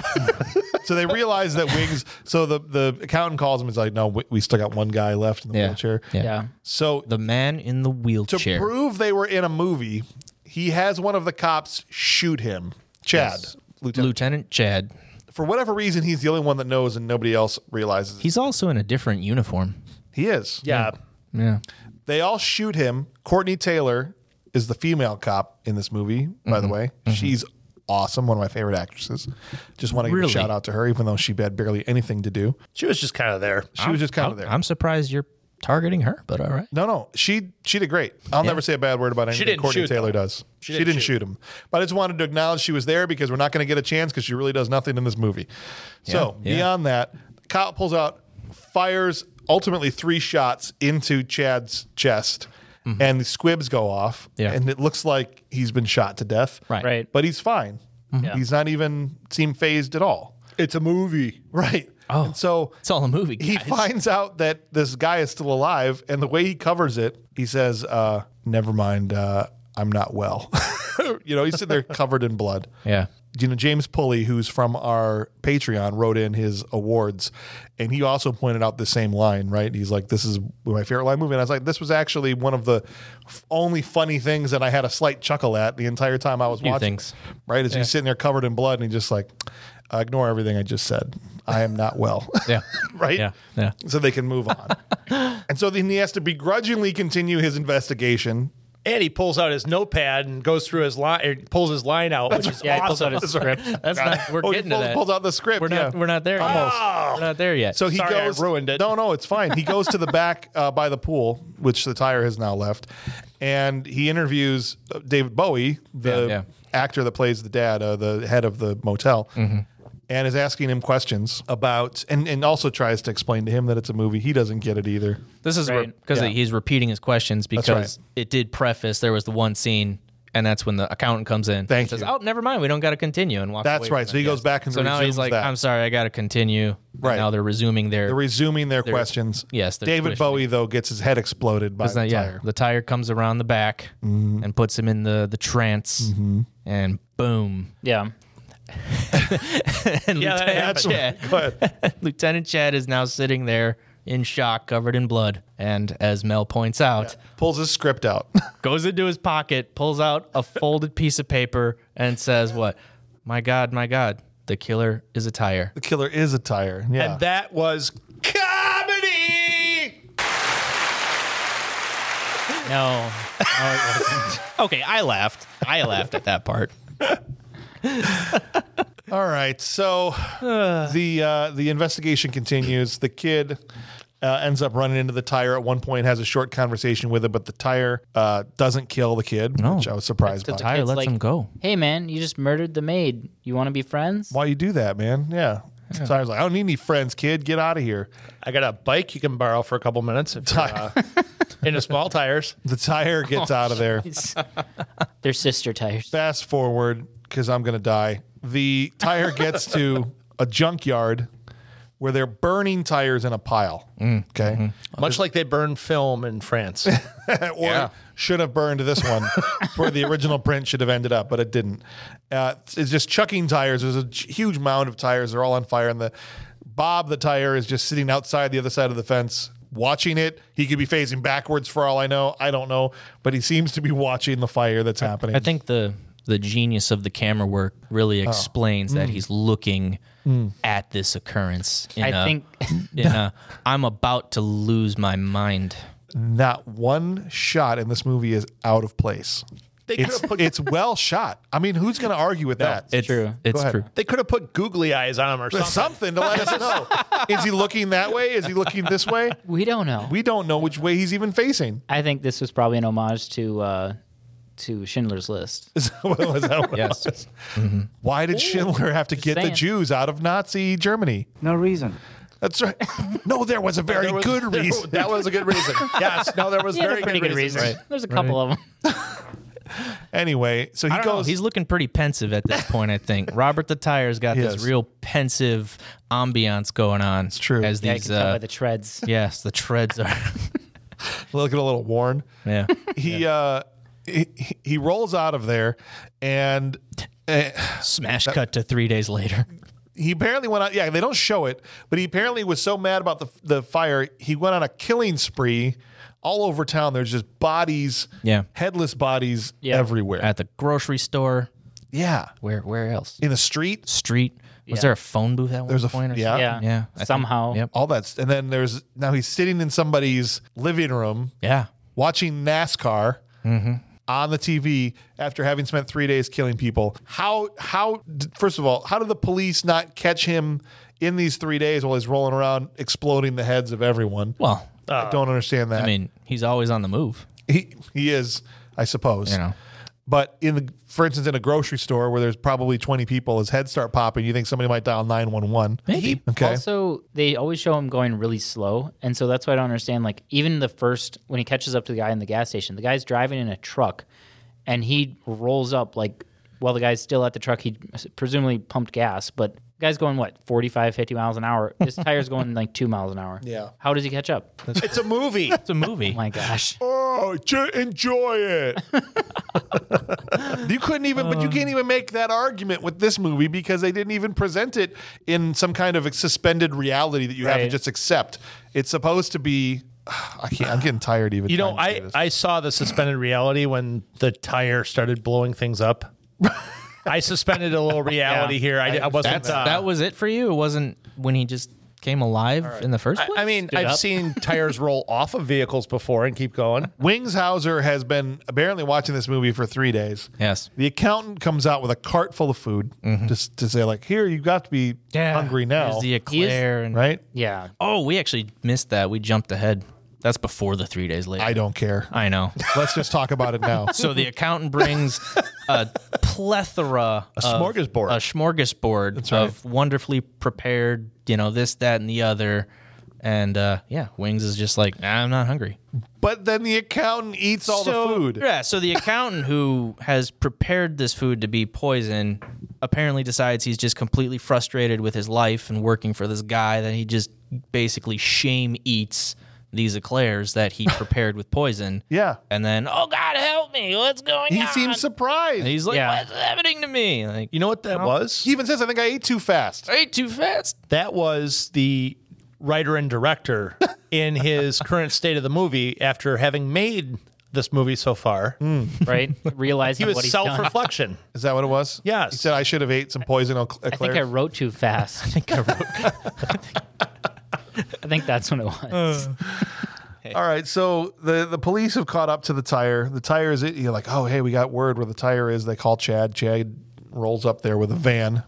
Speaker 1: so they realize that Wings. So the the accountant calls him. He's like, "No, we, we still got one guy left in the
Speaker 2: Yeah.
Speaker 1: wheelchair."
Speaker 2: Yeah.
Speaker 3: Yeah.
Speaker 1: So
Speaker 2: The man in the
Speaker 1: to
Speaker 2: wheelchair.
Speaker 1: prove they were in a movie, he has one of the cops shoot him. Chad,
Speaker 2: Yes.
Speaker 1: Lieutenant.
Speaker 2: Lieutenant Chad.
Speaker 1: For whatever reason, he's the only one that knows, and nobody else realizes.
Speaker 2: He's also in a different uniform.
Speaker 1: he is.
Speaker 4: Yeah.
Speaker 2: Yeah.
Speaker 1: They all shoot him. Courtney Taylor is the female cop in this movie, by the way. She's awesome, one of my favorite actresses. Just want to give
Speaker 2: Really?
Speaker 1: a shout out to her, even though she had barely anything to do.
Speaker 4: She was just kind of there.
Speaker 1: She was just kind of
Speaker 2: I'm-
Speaker 1: there.
Speaker 2: I'm surprised you're targeting her, but all right.
Speaker 1: no, no, she she did great. I'll never say a bad word about anything
Speaker 4: didn't
Speaker 1: Courtney
Speaker 4: shoot,
Speaker 1: Taylor
Speaker 4: though.
Speaker 1: does. She,
Speaker 4: She
Speaker 1: didn't,
Speaker 4: didn't
Speaker 1: shoot. him. But I just wanted to acknowledge she was there because we're not going to get a chance because she really does nothing in this movie. So
Speaker 2: Yeah, yeah.
Speaker 1: beyond that, the cop pulls out, fires ultimately three shots into Chad's chest, and the squibs go off.
Speaker 2: Mm-hmm. Yeah.
Speaker 1: And it looks like he's been shot to death.
Speaker 2: Right.
Speaker 3: Right.
Speaker 1: But he's fine.
Speaker 3: Yeah.
Speaker 1: He's not even seem phased at all.
Speaker 4: It's a movie.
Speaker 1: Right.
Speaker 2: Oh.
Speaker 1: And so
Speaker 2: It's all a movie, guys.
Speaker 1: he finds out that this guy is still alive, and the way he covers it, he says, uh, never mind, uh, I'm not well. You know, he's sitting there covered in blood.
Speaker 2: Yeah.
Speaker 1: You know, James Pulley, who's from our Patreon, wrote in his awards, and he also pointed out the same line, right? He's like, this is my favorite line movie. And I was like, this was actually one of the f- only funny things that I had a slight chuckle at the entire time I was
Speaker 2: Few
Speaker 1: watching.
Speaker 2: things.
Speaker 1: Right? As he's sitting there covered in blood, and he's just like, uh, ignore everything I just said. I am not well.
Speaker 2: Yeah.
Speaker 1: Right?
Speaker 2: Yeah. Yeah.
Speaker 1: So they can move on. And so then he has to begrudgingly continue his investigation.
Speaker 4: And he pulls out his notepad and goes through his line, or pulls his line out, which is
Speaker 3: Yeah, he pulls
Speaker 4: awesome.
Speaker 3: out his script.
Speaker 2: That's not. We're
Speaker 1: Oh, he
Speaker 2: getting
Speaker 1: pulls,
Speaker 2: to that.
Speaker 1: pulls out the script.
Speaker 2: We're not.
Speaker 1: yeah.
Speaker 2: We're not there yet.
Speaker 1: Almost.
Speaker 2: We're not there yet.
Speaker 1: So he
Speaker 4: Sorry, I
Speaker 1: goes.
Speaker 4: ruined it.
Speaker 1: No, no, it's fine. He goes to the back uh, by the pool, which the tire has now left, and he interviews uh, David Bowie, the
Speaker 2: Yeah, yeah.
Speaker 1: actor that plays the dad, uh, the head of the motel.
Speaker 2: Mm-hmm.
Speaker 1: And is asking him questions about, and, and also tries to explain to him that it's a movie. He doesn't get it either.
Speaker 2: This is
Speaker 3: Right.
Speaker 2: because
Speaker 1: Yeah.
Speaker 2: he's repeating his questions because
Speaker 1: right.
Speaker 2: it did preface. There was the one scene, and that's when the accountant comes in.
Speaker 1: Thank
Speaker 2: and says,
Speaker 1: you.
Speaker 2: "Oh, never mind. We don't got to continue." And walks.
Speaker 1: That's
Speaker 2: away
Speaker 1: right.
Speaker 2: from
Speaker 1: So he
Speaker 2: it.
Speaker 1: goes
Speaker 2: Yes.
Speaker 1: back and
Speaker 2: so now he's
Speaker 1: resumes
Speaker 2: like,
Speaker 1: that.
Speaker 2: "I'm sorry, I got to continue."
Speaker 1: Right.
Speaker 2: And now they're resuming their.
Speaker 1: They're resuming their questions.
Speaker 2: yes, they're
Speaker 1: David
Speaker 2: questioning.
Speaker 1: Bowie though gets his head exploded by
Speaker 2: Is
Speaker 1: the
Speaker 2: that- yeah,
Speaker 1: tire.
Speaker 2: the tire comes around the back
Speaker 1: Mm-hmm.
Speaker 2: and puts him in the the trance, and boom.
Speaker 3: Yeah.
Speaker 2: And
Speaker 4: Yeah, that
Speaker 2: Lieutenant
Speaker 4: happened.
Speaker 2: Chad,
Speaker 1: Go ahead.
Speaker 2: Lieutenant Chad is now sitting there in shock, covered in blood, and as Mel points out,
Speaker 1: Pulls his script out.
Speaker 2: goes into his pocket, pulls out a folded piece of paper, and says, "What? My God, my God, the killer is a tire."
Speaker 1: The killer is a tire. Yeah.
Speaker 4: And that was comedy.
Speaker 3: No. No, it wasn't.
Speaker 2: Okay, I laughed. I laughed at that part.
Speaker 1: All right. So the uh, the investigation continues. The kid uh, ends up running into the tire at one point, has a short conversation with it, but the tire uh, doesn't kill the kid,
Speaker 2: No.
Speaker 1: which I was surprised
Speaker 2: The
Speaker 1: by.
Speaker 2: tire
Speaker 3: It's
Speaker 2: lets
Speaker 3: like-
Speaker 2: him go.
Speaker 3: Hey, man, you just murdered the maid. You want to be friends?
Speaker 1: Why you do that, man? Yeah. The tire's like, I don't need any friends, kid. Get out of here.
Speaker 4: I got a bike you can borrow for a couple minutes if you're, uh, into small tires.
Speaker 1: The tire gets out of there.
Speaker 3: They're sister tires.
Speaker 1: Fast forward, because I'm going to die. The tire gets to a junkyard where they're burning tires in a pile. Okay.
Speaker 4: Much like they burn film in France.
Speaker 1: or should have burned this one. It's where the original print should have ended up, but it didn't. Uh, it's just chucking tires. There's a huge mound of tires. They're all on fire. And the Bob, the tire, is just sitting outside the other side of the fence watching it. He could be facing backwards for all I know. I don't know. But he seems to be watching the fire that's happening.
Speaker 2: I think the the genius of the camera work really explains that he's looking at this occurrence. In
Speaker 3: I
Speaker 2: a,
Speaker 3: think
Speaker 2: in a, I'm about to lose my mind.
Speaker 1: not one shot in this movie is out of place.
Speaker 4: They could
Speaker 1: It's,
Speaker 4: have put
Speaker 1: it's well shot. I mean, who's going to argue with that?
Speaker 2: It's
Speaker 3: true.
Speaker 2: It's
Speaker 1: ahead.
Speaker 2: true.
Speaker 4: they could have put googly eyes on him or something.
Speaker 1: Something to let us know. Is he looking that way? Is he looking this way?
Speaker 3: we don't know.
Speaker 1: We don't know which way he's even facing.
Speaker 3: I think this was probably an homage to uh, to Schindler's List.
Speaker 1: Is that what, was that what it
Speaker 2: Yes.
Speaker 1: was? Why did Schindler have to get the
Speaker 3: saying.
Speaker 1: Jews out of Nazi Germany?
Speaker 7: No reason.
Speaker 1: That's right. No, there was a very
Speaker 4: There was-
Speaker 1: good
Speaker 4: there-
Speaker 1: reason.
Speaker 4: That was a good reason. Yes. No, there was
Speaker 3: Yeah,
Speaker 4: very
Speaker 3: pretty
Speaker 4: good,
Speaker 3: good
Speaker 4: reasons.
Speaker 3: reasons. There's a couple of them.
Speaker 1: Anyway, so he
Speaker 2: I don't know.
Speaker 1: goes.
Speaker 2: He's looking pretty pensive at this point, I think. Robert the Tire's got
Speaker 1: He
Speaker 2: this
Speaker 1: is.
Speaker 2: real pensive ambiance going on. It's
Speaker 1: true.
Speaker 2: As
Speaker 3: Yeah, you
Speaker 2: these,
Speaker 3: can tell
Speaker 2: uh,
Speaker 3: by the treads.
Speaker 2: yes, the treads are.
Speaker 1: looking a little worn.
Speaker 2: yeah.
Speaker 1: He uh, he, he rolls out of there, and uh,
Speaker 2: Smash cut to three days later.
Speaker 1: he apparently went on. Yeah, they don't show it, but he apparently was so mad about the the fire, he went on a killing spree all over town. There's just bodies,
Speaker 2: Yeah.
Speaker 1: headless bodies
Speaker 3: Yeah.
Speaker 1: everywhere.
Speaker 2: At the grocery store.
Speaker 1: yeah,
Speaker 2: Where Where else?
Speaker 1: in the street,
Speaker 2: Street. Was
Speaker 3: Yeah.
Speaker 2: there a phone booth at
Speaker 1: There's
Speaker 2: one
Speaker 1: a-
Speaker 2: point? Or
Speaker 1: yeah.
Speaker 2: something?
Speaker 3: Yeah.
Speaker 2: Yeah. I think-
Speaker 3: Somehow.
Speaker 2: Yep.
Speaker 1: all that's, and then there's now he's sitting in somebody's living room
Speaker 2: Yeah.
Speaker 1: watching NASCAR on the T V after having spent three days killing people. How, how, first of all, how did the police not catch him in these three days while he's rolling around exploding the heads of everyone?
Speaker 2: Well,
Speaker 1: I don't understand that.
Speaker 2: I mean, he's always on the move.
Speaker 1: he, he is, I suppose.
Speaker 2: You know.
Speaker 1: But in the, for instance, in a grocery store where there's probably twenty people, his head start popping, you think somebody might dial nine one one.
Speaker 2: Maybe.
Speaker 1: Okay.
Speaker 3: Also, they always show him going really slow, and so that's why I don't understand. Like, even the first when he catches up to the guy in the gas station, the guy's driving in a truck, and he rolls up like while the guy's still at the truck. He presumably pumped gas, but the guy's going what forty-five, fifty miles an hour. His tire's going like two miles an hour.
Speaker 1: Yeah.
Speaker 3: How does he catch up?
Speaker 4: It's a movie.
Speaker 2: It's a movie.
Speaker 3: Oh my gosh.
Speaker 1: Oh, j- enjoy it. You couldn't even, but you can't even make that argument with this movie because they didn't even present it in some kind of suspended reality that you have to
Speaker 3: Right.
Speaker 1: just accept. It's supposed to be. I can't. I'm getting tired even.
Speaker 4: You know,
Speaker 1: trying to say
Speaker 4: I,
Speaker 1: this.
Speaker 4: I saw the suspended reality when the tire started blowing things up. I suspended a little reality
Speaker 3: Yeah.
Speaker 4: here. I, I wasn't.
Speaker 2: That's,
Speaker 4: uh,
Speaker 2: that was it for you? It wasn't when he just came alive in the first place?
Speaker 4: I, I mean,
Speaker 3: Stood
Speaker 4: I've
Speaker 3: up.
Speaker 4: seen tires roll off of vehicles before and keep going.
Speaker 1: Wings Hauser has been apparently watching this movie for three days.
Speaker 2: Yes.
Speaker 1: The accountant comes out with a cart full of food just to say, like, here, you've got to be hungry now.
Speaker 2: There's the eclair. And,
Speaker 1: right?
Speaker 3: Yeah.
Speaker 2: Oh, we actually missed that. We jumped ahead. That's before the three days later.
Speaker 1: I don't care.
Speaker 2: I know.
Speaker 1: Let's just talk about it now.
Speaker 2: So the accountant brings a plethora, a
Speaker 4: smorgasbord.
Speaker 2: a smorgasbord
Speaker 1: right.
Speaker 2: of wonderfully prepared, you know, this, that, and the other. And uh, yeah, Wings is just like, nah, I'm not hungry.
Speaker 1: But then the accountant eats all
Speaker 2: so,
Speaker 1: the food.
Speaker 2: Yeah, so the accountant who has prepared this food to be poison apparently decides he's just completely frustrated with his life and working for this guy that he just basically shame eats these eclairs that he prepared with poison.
Speaker 1: Yeah.
Speaker 2: And then, oh God, help me! What's going
Speaker 1: He
Speaker 2: on?
Speaker 1: seems surprised.
Speaker 2: And he's like,
Speaker 3: Yeah.
Speaker 2: what's happening to me? Like,
Speaker 4: You know what that was?
Speaker 1: He even says, I think I ate too fast.
Speaker 2: I ate too fast.
Speaker 4: That was the writer and director in his current state of the movie after having made this movie so far.
Speaker 3: Right. Realizing
Speaker 4: He was
Speaker 3: what he's done.
Speaker 4: self-reflection.
Speaker 1: Is that what it was?
Speaker 4: Yes.
Speaker 1: He said I should have ate some poison eclairs.
Speaker 3: I think I wrote too fast. I think I wrote. I think that's what it was.
Speaker 1: All right, so the, the police have caught up to the tire. The tire is it. You're like, oh, hey, we got word where the tire is. They call Chad. Chad rolls up there with a van.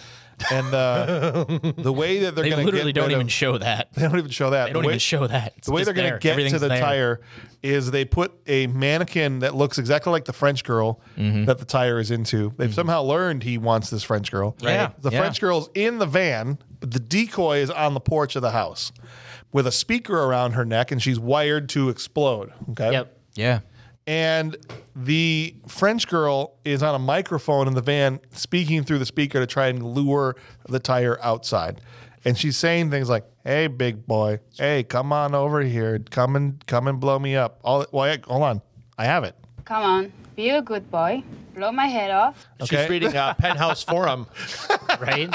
Speaker 1: And uh, the way that they're
Speaker 2: They
Speaker 1: going to
Speaker 2: literally
Speaker 1: get
Speaker 2: don't
Speaker 1: rid
Speaker 2: even
Speaker 1: of,
Speaker 2: show that.
Speaker 1: they don't even show that.
Speaker 2: They don't
Speaker 1: the way,
Speaker 2: even show that. It's
Speaker 1: the way
Speaker 2: just
Speaker 1: they're going to
Speaker 2: there.
Speaker 1: get to
Speaker 2: Everything's
Speaker 1: the
Speaker 2: there.
Speaker 1: tire is they put a mannequin that looks exactly like the French girl
Speaker 2: Mm-hmm.
Speaker 1: that the tire is into. They've somehow learned he wants this French girl.
Speaker 2: Yeah,
Speaker 1: The
Speaker 2: yeah.
Speaker 1: French girl's in the van, but the decoy is on the porch of the house with a speaker around her neck, and she's wired to explode. Okay.
Speaker 3: Yep.
Speaker 2: Yeah.
Speaker 1: And the French girl is on a microphone in the van speaking through the speaker to try and lure the tire outside. And she's saying things like, hey, big boy, hey, come on over here. Come and come and blow me up. All, well, I- hold on. I have it.
Speaker 6: Come on, be a good boy. Blow my head off.
Speaker 1: Okay.
Speaker 4: She's reading uh, Penthouse Forum.
Speaker 3: Right.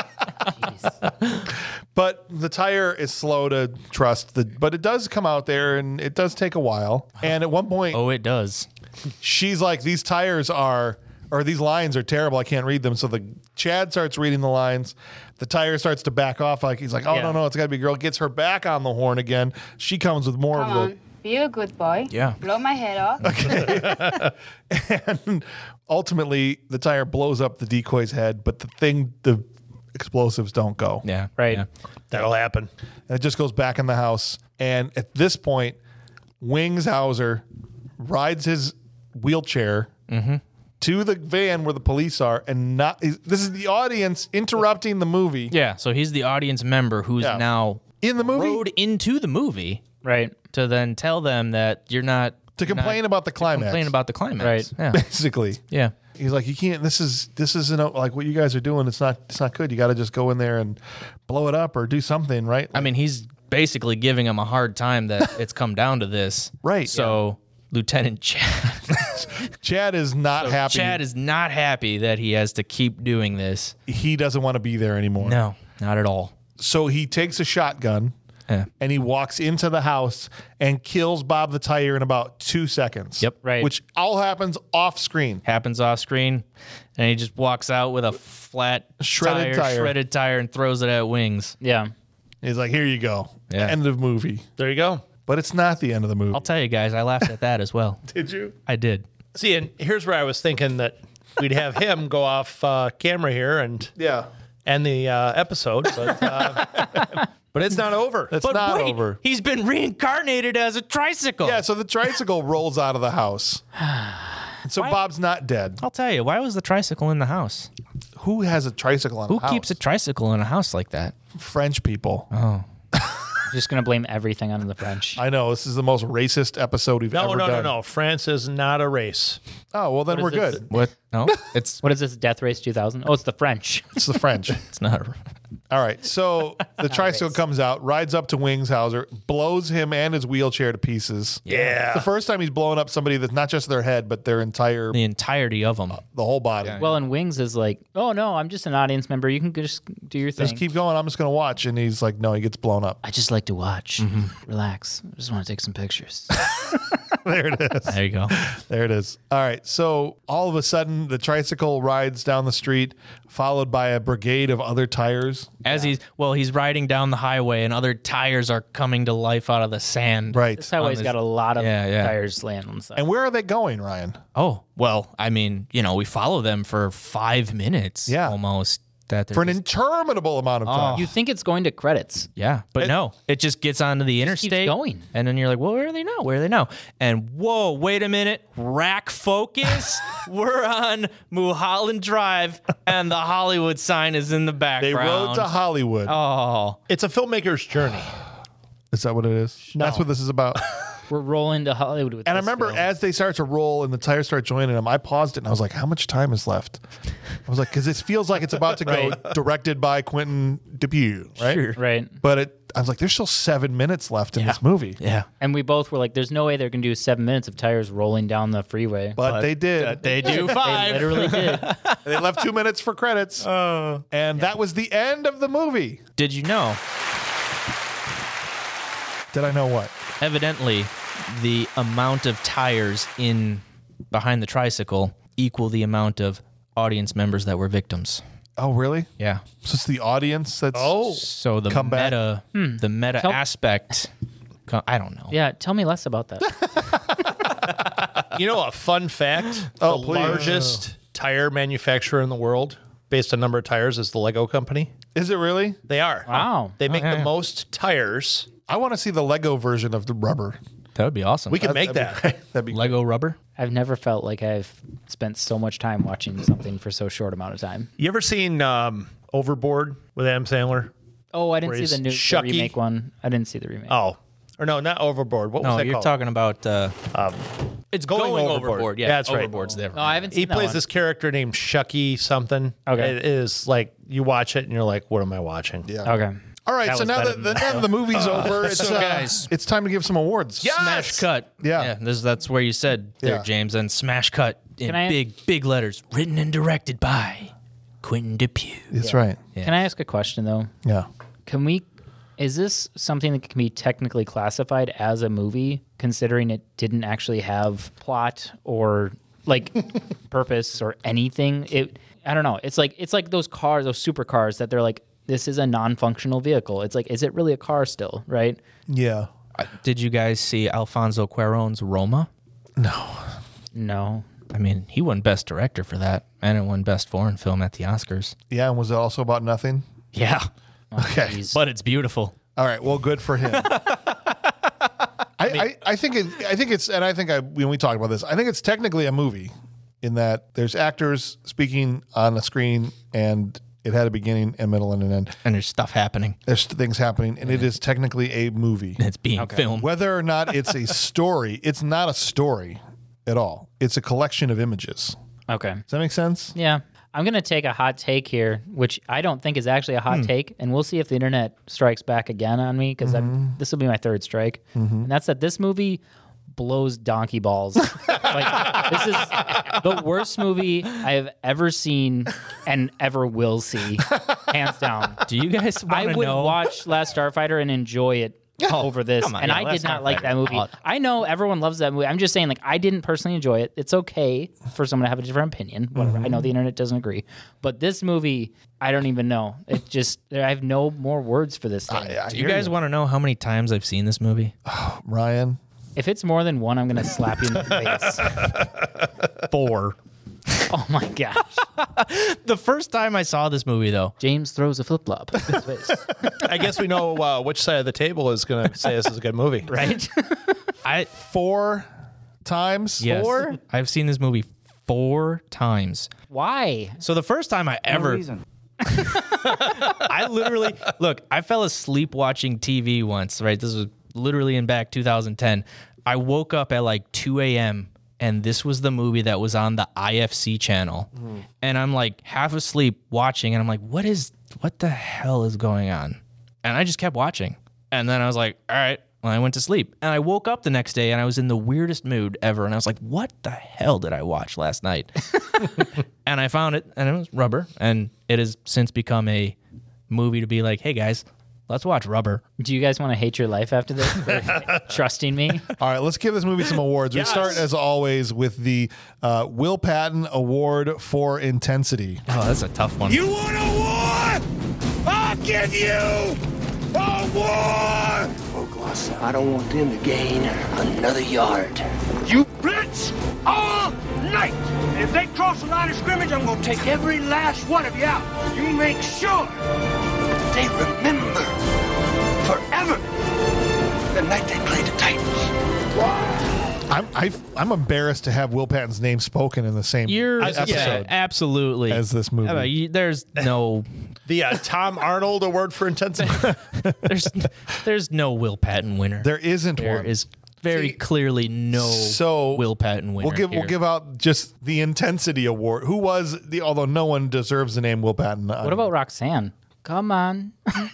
Speaker 3: Jeez.
Speaker 1: But the tire is slow to trust. The, but it does come out there, and it does take a while. And at one point,
Speaker 2: Oh, it does.
Speaker 1: she's like, these tires are, or these lines are terrible. I can't read them. So the Chad starts reading the lines. The tire starts to back off. Like he's like, oh,
Speaker 3: Yeah.
Speaker 1: no, no, it's got to be a girl. Gets her back on the horn again. She comes with more
Speaker 6: Come
Speaker 1: of
Speaker 6: on, be a good boy.
Speaker 2: Yeah.
Speaker 6: Blow my head off.
Speaker 1: the. And ultimately, the tire blows up the decoy's head, but the thing, the explosives don't go.
Speaker 2: Yeah.
Speaker 3: Right.
Speaker 2: Yeah.
Speaker 4: That'll happen.
Speaker 1: And it just goes back in the house. And at this point, Wings Hauser rides his wheelchair to the van where the police are, and not. This is the audience interrupting the movie.
Speaker 2: Yeah, so he's the audience member who's
Speaker 1: Yeah.
Speaker 2: now
Speaker 1: In the movie?
Speaker 2: rode into the movie
Speaker 3: Right.
Speaker 2: to then tell them that you're not
Speaker 1: To complain
Speaker 2: not-
Speaker 1: about the
Speaker 2: to
Speaker 1: climax.
Speaker 2: Complain about the climax.
Speaker 3: Right.
Speaker 2: Yeah.
Speaker 1: Basically.
Speaker 2: Yeah.
Speaker 1: He's like, you can't. This is this isn't like what you guys are doing. It's not. It's not good. You got to just go in there and blow it up or do something, right?
Speaker 2: I mean, he's basically giving him a hard time that it's come down to this.
Speaker 1: Right.
Speaker 2: So Lieutenant Chad,
Speaker 1: Chad is not happy.
Speaker 2: Chad is not happy that he has to keep doing this.
Speaker 1: he doesn't want to be there anymore.
Speaker 2: No, not at all.
Speaker 1: So he takes a shotgun
Speaker 2: Yeah.
Speaker 1: and he walks into the house and kills Bob the Tire in about two seconds.
Speaker 2: Yep.
Speaker 3: Right.
Speaker 1: Which all happens off screen.
Speaker 2: Happens off screen, and he just walks out with a flat
Speaker 1: Shredded
Speaker 2: tire,
Speaker 1: tire.
Speaker 2: shredded tire, and throws it at Wings.
Speaker 3: Yeah.
Speaker 1: He's like, here you go.
Speaker 2: Yeah.
Speaker 1: End of movie.
Speaker 4: There you go.
Speaker 1: But it's not the end of the movie.
Speaker 2: I'll tell you guys, I laughed at that as well.
Speaker 1: Did you?
Speaker 2: I did.
Speaker 4: See, and here's where I was thinking that we'd have him go off uh, camera here and
Speaker 1: Yeah.
Speaker 4: end the uh, episode, but uh, but it's not over.
Speaker 1: It's
Speaker 2: But
Speaker 1: not
Speaker 2: wait,
Speaker 1: over.
Speaker 2: he's been reincarnated as a tricycle.
Speaker 1: Yeah, so the tricycle rolls out of the house. And so Bob's not dead.
Speaker 2: I'll tell you, why was the tricycle in the house?
Speaker 1: Who has a tricycle in
Speaker 2: Who
Speaker 1: a house?
Speaker 2: keeps a tricycle in a house like that?
Speaker 1: French people.
Speaker 3: Just gonna blame everything on the French.
Speaker 1: I know this is the most racist episode we've
Speaker 4: no,
Speaker 1: ever
Speaker 4: no,
Speaker 1: done.
Speaker 4: no, no. France is not a race.
Speaker 1: Oh, well, then
Speaker 3: What
Speaker 1: we're
Speaker 3: is this?
Speaker 1: good.
Speaker 2: What? No, it's
Speaker 3: What is this? Death Race two thousand? Oh, it's the French.
Speaker 1: It's the French.
Speaker 2: it's not. A,
Speaker 1: All right. So the tricycle
Speaker 3: race.
Speaker 1: comes out, rides up to Wingshauser, blows him and his wheelchair to pieces.
Speaker 4: Yeah.
Speaker 1: It's the first time he's blowing up somebody that's not just their head, but their entire,
Speaker 2: the entirety of them.
Speaker 1: the whole body.
Speaker 3: Well, and Wings is like, oh no, I'm just an audience member. You can just do your thing.
Speaker 1: Just keep going. I'm just going to watch. And he's like, no, he gets blown up.
Speaker 3: I just like to watch, relax. I just want to take some pictures.
Speaker 1: There it is.
Speaker 2: There you go.
Speaker 1: There it is. All right. So all of a sudden, the tricycle rides down the street, followed by a brigade of other tires.
Speaker 2: As he's well, he's riding down the highway, and other tires are coming to life out of the sand.
Speaker 1: Right.
Speaker 3: This highway's
Speaker 2: On this-
Speaker 3: got a lot of
Speaker 2: Yeah, yeah.
Speaker 3: tires laying on the side.
Speaker 1: And where are they going, Ryan?
Speaker 2: Oh well, I mean, you know, we follow them for five minutes.
Speaker 1: Yeah.
Speaker 2: almost. That they're
Speaker 1: For an
Speaker 2: just-
Speaker 1: interminable amount of time.
Speaker 3: You think it's going to credits?
Speaker 2: yeah, but no, it just gets onto the interstate,
Speaker 3: going.
Speaker 2: and then you're like, well, where are they now? Where are they now? And whoa, wait a minute, rack focus. We're on Mulholland Drive, and the Hollywood sign is in the
Speaker 1: They
Speaker 2: background.
Speaker 1: rode to Hollywood.
Speaker 2: Oh,
Speaker 4: It's a filmmaker's journey.
Speaker 1: Is that what it is? That's what this is about.
Speaker 3: We're rolling to Hollywood with
Speaker 1: And I
Speaker 3: this
Speaker 1: remember
Speaker 3: film.
Speaker 1: as they start to roll and the tires start joining them, I paused it and I was like, how much time is left? I was like, because it feels like it's about to go directed by Quentin Dupieux, right?
Speaker 2: Sure.
Speaker 3: right.
Speaker 1: But it, I was like, there's still seven minutes left in this movie.
Speaker 2: yeah.
Speaker 3: And we both were like, there's no way they're going to do seven minutes of tires rolling down the freeway.
Speaker 1: But, they did.
Speaker 2: They do
Speaker 3: They
Speaker 2: five.
Speaker 3: literally did.
Speaker 1: They left two minutes for credits. and that was the end of the movie.
Speaker 2: Did you know?
Speaker 1: Did I know what?
Speaker 2: Evidently, the amount of tires in behind the tricycle equal the amount of audience members that were victims.
Speaker 1: Oh, really?
Speaker 2: Yeah.
Speaker 1: So it's the audience that's.
Speaker 4: Oh,
Speaker 2: So the
Speaker 1: Come back.
Speaker 2: meta, the meta
Speaker 3: Tell-
Speaker 2: aspect. co- I don't know.
Speaker 3: Yeah, tell me less about that.
Speaker 4: you know a fun fact?
Speaker 1: Oh,
Speaker 4: the
Speaker 1: please.
Speaker 4: largest tire manufacturer in the world, based on number of tires, is the Lego company.
Speaker 1: Is it really?
Speaker 4: They are.
Speaker 3: Wow.
Speaker 4: They make
Speaker 2: yeah,
Speaker 4: the
Speaker 2: yeah.
Speaker 4: most tires.
Speaker 1: I want to see the Lego version of the rubber.
Speaker 2: That would be awesome.
Speaker 4: We can make
Speaker 1: That'd be
Speaker 4: that.
Speaker 1: great. That'd be
Speaker 2: Lego rubber.
Speaker 3: I've never felt like I've spent so much time watching something for so short amount of time.
Speaker 4: You ever seen um, Overboard with Adam Sandler?
Speaker 3: Oh, I didn't
Speaker 4: Where
Speaker 3: see
Speaker 4: he's
Speaker 3: the new the
Speaker 4: Shucky?
Speaker 3: remake one. I didn't see the remake.
Speaker 4: Oh, or no, not Overboard. What was
Speaker 2: No,
Speaker 4: that
Speaker 2: you're
Speaker 4: called?
Speaker 2: talking about. Uh, it's
Speaker 4: Going
Speaker 2: going,
Speaker 4: Overboard.
Speaker 2: overboard. Yeah,
Speaker 4: Yeah, that's right.
Speaker 2: Overboard's there.
Speaker 3: No, I haven't seen
Speaker 4: He
Speaker 3: that
Speaker 4: plays
Speaker 3: one.
Speaker 4: this character named Shucky something.
Speaker 3: Okay.
Speaker 4: It is like you watch it and you're like, what am I watching?
Speaker 1: Yeah.
Speaker 3: Okay.
Speaker 1: All right.
Speaker 3: That
Speaker 1: So
Speaker 3: was
Speaker 1: now
Speaker 3: better
Speaker 1: that
Speaker 3: than
Speaker 1: the,
Speaker 3: that.
Speaker 1: now that the movie's over, it's,
Speaker 2: so
Speaker 1: uh,
Speaker 2: guys-
Speaker 1: it's time to give some awards.
Speaker 2: Smash cut.
Speaker 1: Yeah.
Speaker 2: this, that's where you said there,
Speaker 1: Yeah.
Speaker 2: James. And smash cut in
Speaker 3: Can I-
Speaker 2: big, big letters, written and directed by Quentin Dupieux.
Speaker 1: That's right.
Speaker 2: Yeah.
Speaker 3: Can I ask a question though?
Speaker 1: Yeah.
Speaker 3: Can we? Is this something that can be technically classified as a movie, considering it didn't actually have plot or like purpose or anything? It. I don't know. It's like it's like those cars, those supercars that they're like, this is a non-functional vehicle. It's like, is it really a car still? Right?
Speaker 1: Yeah.
Speaker 2: Uh, Did you guys see Alfonso Cuarón's Roma?
Speaker 3: No.
Speaker 2: I mean, he won Best Director for that, and it won Best Foreign Film at the Oscars.
Speaker 1: Yeah. And was it also about nothing?
Speaker 2: Yeah,
Speaker 1: Okay.
Speaker 3: Jeez.
Speaker 2: but it's beautiful.
Speaker 1: All right. Well, good for him. I, I, I think it, I think it's and I think I when we talked about this, I think it's technically a movie in that there's actors speaking on a screen and It had a beginning, a middle, and an end.
Speaker 2: And there's stuff happening.
Speaker 1: There's things happening, and it is technically a movie.
Speaker 2: It's being filmed.
Speaker 1: Whether or not it's a story, it's not a story at all. It's a collection of images.
Speaker 3: Okay.
Speaker 1: Does that make sense?
Speaker 3: Yeah. I'm going to take a hot take here, which I don't think is actually a hot
Speaker 1: Hmm.
Speaker 3: take, and we'll see if the internet strikes back again on me, because
Speaker 1: Mm-hmm.
Speaker 3: this will be my third strike. And that's that this movie blows donkey balls. Like, this is the worst movie I have ever seen and ever will see, hands down.
Speaker 2: Do you guys want
Speaker 3: I
Speaker 2: to
Speaker 3: would
Speaker 2: know?
Speaker 3: watch Last Starfighter and enjoy it over this,
Speaker 2: come on,
Speaker 3: and
Speaker 2: yeah,
Speaker 3: I
Speaker 2: Last
Speaker 3: did not like
Speaker 2: Starfighter.
Speaker 3: that movie.
Speaker 2: Oh.
Speaker 3: I know everyone loves that movie. I'm just saying, like, I didn't personally enjoy it. It's okay for someone to have a different opinion. Whatever. I know the internet doesn't agree, but this movie, I don't even know. It just, I have no more words for this thing.
Speaker 1: I, I
Speaker 2: Do you
Speaker 1: hear
Speaker 2: guys want to know how many times I've seen this movie?
Speaker 1: Ryan?
Speaker 3: If it's more than one, I'm gonna slap you in the face.
Speaker 2: Four.
Speaker 3: Oh my gosh!
Speaker 2: The first time I saw this movie, though,
Speaker 3: James throws a flip flop in his face.
Speaker 4: I guess we know uh, which side of the table is going to say this is a good movie.
Speaker 3: Right?
Speaker 2: I
Speaker 1: Four times?
Speaker 2: yes,
Speaker 3: Four?
Speaker 2: I've seen this movie four times.
Speaker 3: Why?
Speaker 2: So the first time I ever, I literally look. I fell asleep watching T V once. Right, this was literally in back two thousand ten. I woke up at like two a.m. and this was the movie that was on the I F C channel,
Speaker 1: Mm.
Speaker 2: and I'm like half asleep watching, and I'm like, what is, what the hell is going on? And I just kept watching, and then I was like, all right. Well, I went to sleep, and I woke up the next day, and I was in the weirdest mood ever, and I was like, what the hell did I watch last night? And I found it, and it was Rubber, and it has since become a movie to be like, hey guys, let's watch Rubber.
Speaker 3: Do you guys want to hate your life after this for trusting me?
Speaker 1: All right, let's give this movie some awards. We start, as always, with the uh, Will Patton Award for Intensity.
Speaker 2: Oh, that's a tough one.
Speaker 7: You want a war? I'll give you a war!
Speaker 8: Oh, Gloss, I don't want them to gain another yard.
Speaker 7: You blitz all night! And if they cross the line of scrimmage, I'm gonna take every last one of you out. You make sure they remember forever the night they played the Titans.
Speaker 1: I'm I, I'm embarrassed to have Will Patton's name spoken in the same
Speaker 2: You're
Speaker 1: episode
Speaker 2: yeah, absolutely
Speaker 1: as this movie.
Speaker 2: I mean, you- there's no,
Speaker 4: The uh, Tom Arnold Award for Intensity.
Speaker 2: there's, there's no Will Patton winner.
Speaker 1: There isn't
Speaker 2: There
Speaker 1: one.
Speaker 2: is very
Speaker 1: See,
Speaker 2: clearly no
Speaker 1: so
Speaker 2: Will Patton winner.
Speaker 1: We'll give
Speaker 2: here.
Speaker 1: we'll give out just the Intensity Award. Who was the? Although no one deserves the name Will Patton.
Speaker 3: What about Roxanne? Come on.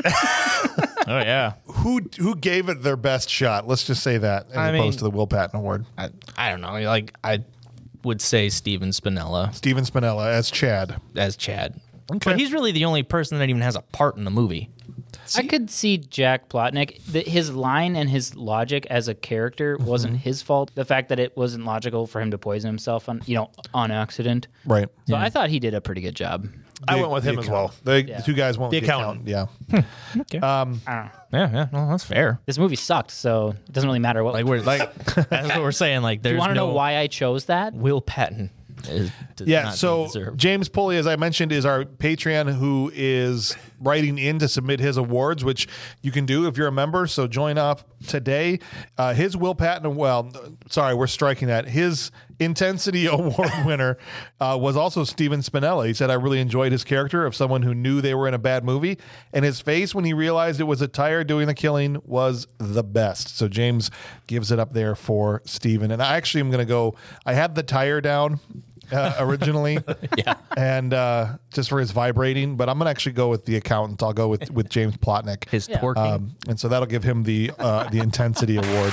Speaker 2: Oh yeah.
Speaker 1: who? Who gave it their best shot? Let's just say that, as
Speaker 2: I
Speaker 1: opposed
Speaker 2: mean-
Speaker 1: to the Will Patton Award.
Speaker 2: I, I don't know. Like I would say Steven Spinella
Speaker 1: Steven Spinella as Chad.
Speaker 2: as Chad,
Speaker 1: Okay.
Speaker 2: but he's really the only person that even has a part in the movie.
Speaker 3: I could see Jack Plotnick. The, his line and his logic as a character wasn't his fault. The fact that it wasn't logical for him to poison himself on, you know, on accident.
Speaker 1: Right.
Speaker 3: So I thought he did a pretty good job.
Speaker 4: I went with
Speaker 1: The
Speaker 4: him as well.
Speaker 1: The,
Speaker 3: Yeah.
Speaker 1: the two guys went
Speaker 4: The
Speaker 1: with the
Speaker 4: accountant.
Speaker 1: accountant. Yeah.
Speaker 2: Okay.
Speaker 1: Um,
Speaker 3: I don't know.
Speaker 2: yeah, yeah. Well, that's fair.
Speaker 3: This movie sucked, so it doesn't really matter what.
Speaker 2: Like we're like that's what we're saying. Like
Speaker 3: Do
Speaker 2: there's
Speaker 3: you want to
Speaker 2: no
Speaker 3: know why I chose that?
Speaker 2: Will Patton is does
Speaker 1: Yeah,
Speaker 2: not be
Speaker 1: so
Speaker 2: deserved.
Speaker 1: James Pulley, as I mentioned, is our Patreon who is writing in to submit his awards, which you can do if you're a member. So join up today. Uh, his Will Patton, well, sorry, we're striking that. His Intensity Award winner uh, was also Steven Spinella. He said, I really enjoyed his character of someone who knew they were in a bad movie. And his face when he realized it was a tire doing the killing was the best. So James gives it up there for Steven. And I actually am going to go, I had the tire down uh, originally.
Speaker 2: yeah.
Speaker 1: And uh, just for his vibrating, but I'm gonna actually go with the accountant. I'll go with, with James Plotnick.
Speaker 2: His twerking.
Speaker 1: Um, and so that'll give him the uh, the intensity award.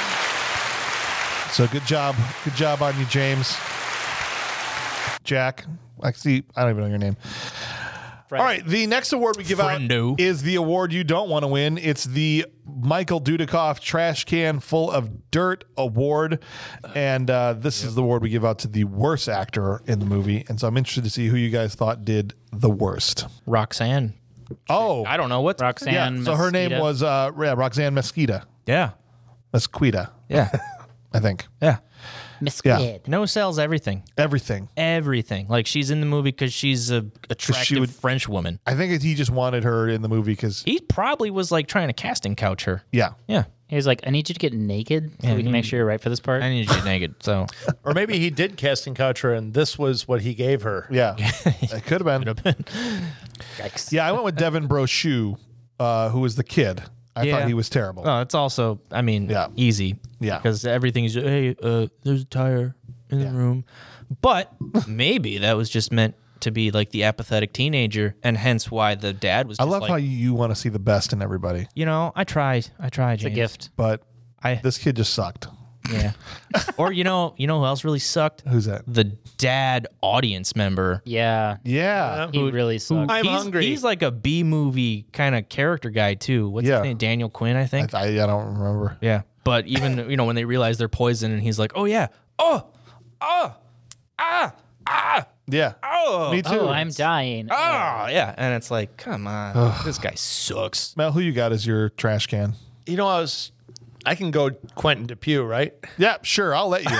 Speaker 1: So good job, good job on you, James. Jack, I see. I don't even know your name.
Speaker 3: Fred.
Speaker 1: All right, the next award we give
Speaker 2: Friendo.
Speaker 1: out is the award you don't want to win. It's the Michael Dudikoff Trash Can Full of Dirt Award, and uh, this is the award we give out to the worst actor in the movie. And so I'm interested to see who you guys thought did the worst.
Speaker 2: Roxanne.
Speaker 1: Oh,
Speaker 2: I don't know what
Speaker 3: Roxanne.
Speaker 1: yeah. So her name
Speaker 3: Mesquita.
Speaker 1: was uh, yeah, Roxanne Mesquita.
Speaker 2: Yeah.
Speaker 1: Mesquita,
Speaker 2: Yeah.
Speaker 1: I think.
Speaker 2: Yeah.
Speaker 3: Miss
Speaker 1: Yeah.
Speaker 3: Kid.
Speaker 2: No sells everything.
Speaker 1: Everything.
Speaker 2: Everything. Like she's in the movie because she's a attractive
Speaker 1: would-
Speaker 2: French woman.
Speaker 1: I think he just wanted her in the movie because,
Speaker 2: He probably was like trying to casting couch her.
Speaker 1: yeah.
Speaker 2: Yeah.
Speaker 3: He was like, I need you to get naked so
Speaker 2: Yeah,
Speaker 3: we can
Speaker 2: he-
Speaker 3: make sure you're right for this part.
Speaker 2: I need to get naked. So
Speaker 4: Or maybe he did casting couch her and this was what he gave her.
Speaker 1: Yeah. It could have been.
Speaker 3: Yikes.
Speaker 1: Yeah, I went with Devin Brochu, uh, who was the kid. I
Speaker 2: Yeah.
Speaker 1: thought he was terrible.
Speaker 2: Oh, it's also, I mean,
Speaker 1: Yeah.
Speaker 2: easy.
Speaker 1: Yeah.
Speaker 2: Because everything's, hey, uh, there's a tire in
Speaker 1: Yeah.
Speaker 2: the room. But maybe that was just meant to be like the apathetic teenager, and hence why the dad was
Speaker 1: I
Speaker 2: just
Speaker 1: love
Speaker 2: like,
Speaker 1: how you want to see the best in everybody,
Speaker 2: you know, I tried. I tried,
Speaker 3: It's a
Speaker 2: James.
Speaker 3: gift.
Speaker 1: but
Speaker 2: I,
Speaker 1: this kid just sucked.
Speaker 2: yeah. Or, you know, you know who else really sucked?
Speaker 1: Who's that?
Speaker 2: The dad audience member.
Speaker 3: Yeah.
Speaker 1: Yeah.
Speaker 3: He really sucked.
Speaker 4: I'm
Speaker 2: he's,
Speaker 4: hungry.
Speaker 2: He's like a B movie kind of character guy too. What's
Speaker 1: Yeah.
Speaker 2: his name? Daniel Quinn, I
Speaker 1: I,
Speaker 2: think.
Speaker 1: I, I don't remember.
Speaker 2: Yeah. But even, you know, when they realize they're poisoned and he's like, oh, yeah. Oh, oh, ah, ah,
Speaker 1: Yeah.
Speaker 2: oh.
Speaker 1: Me too.
Speaker 3: Oh, I'm dying.
Speaker 2: Oh, yeah. And it's like, come on. This guy sucks.
Speaker 1: Mel, who you got as your trash can?
Speaker 4: You know, I was. I can go Quentin Dupieux, right?
Speaker 1: Yeah, sure. I'll let you.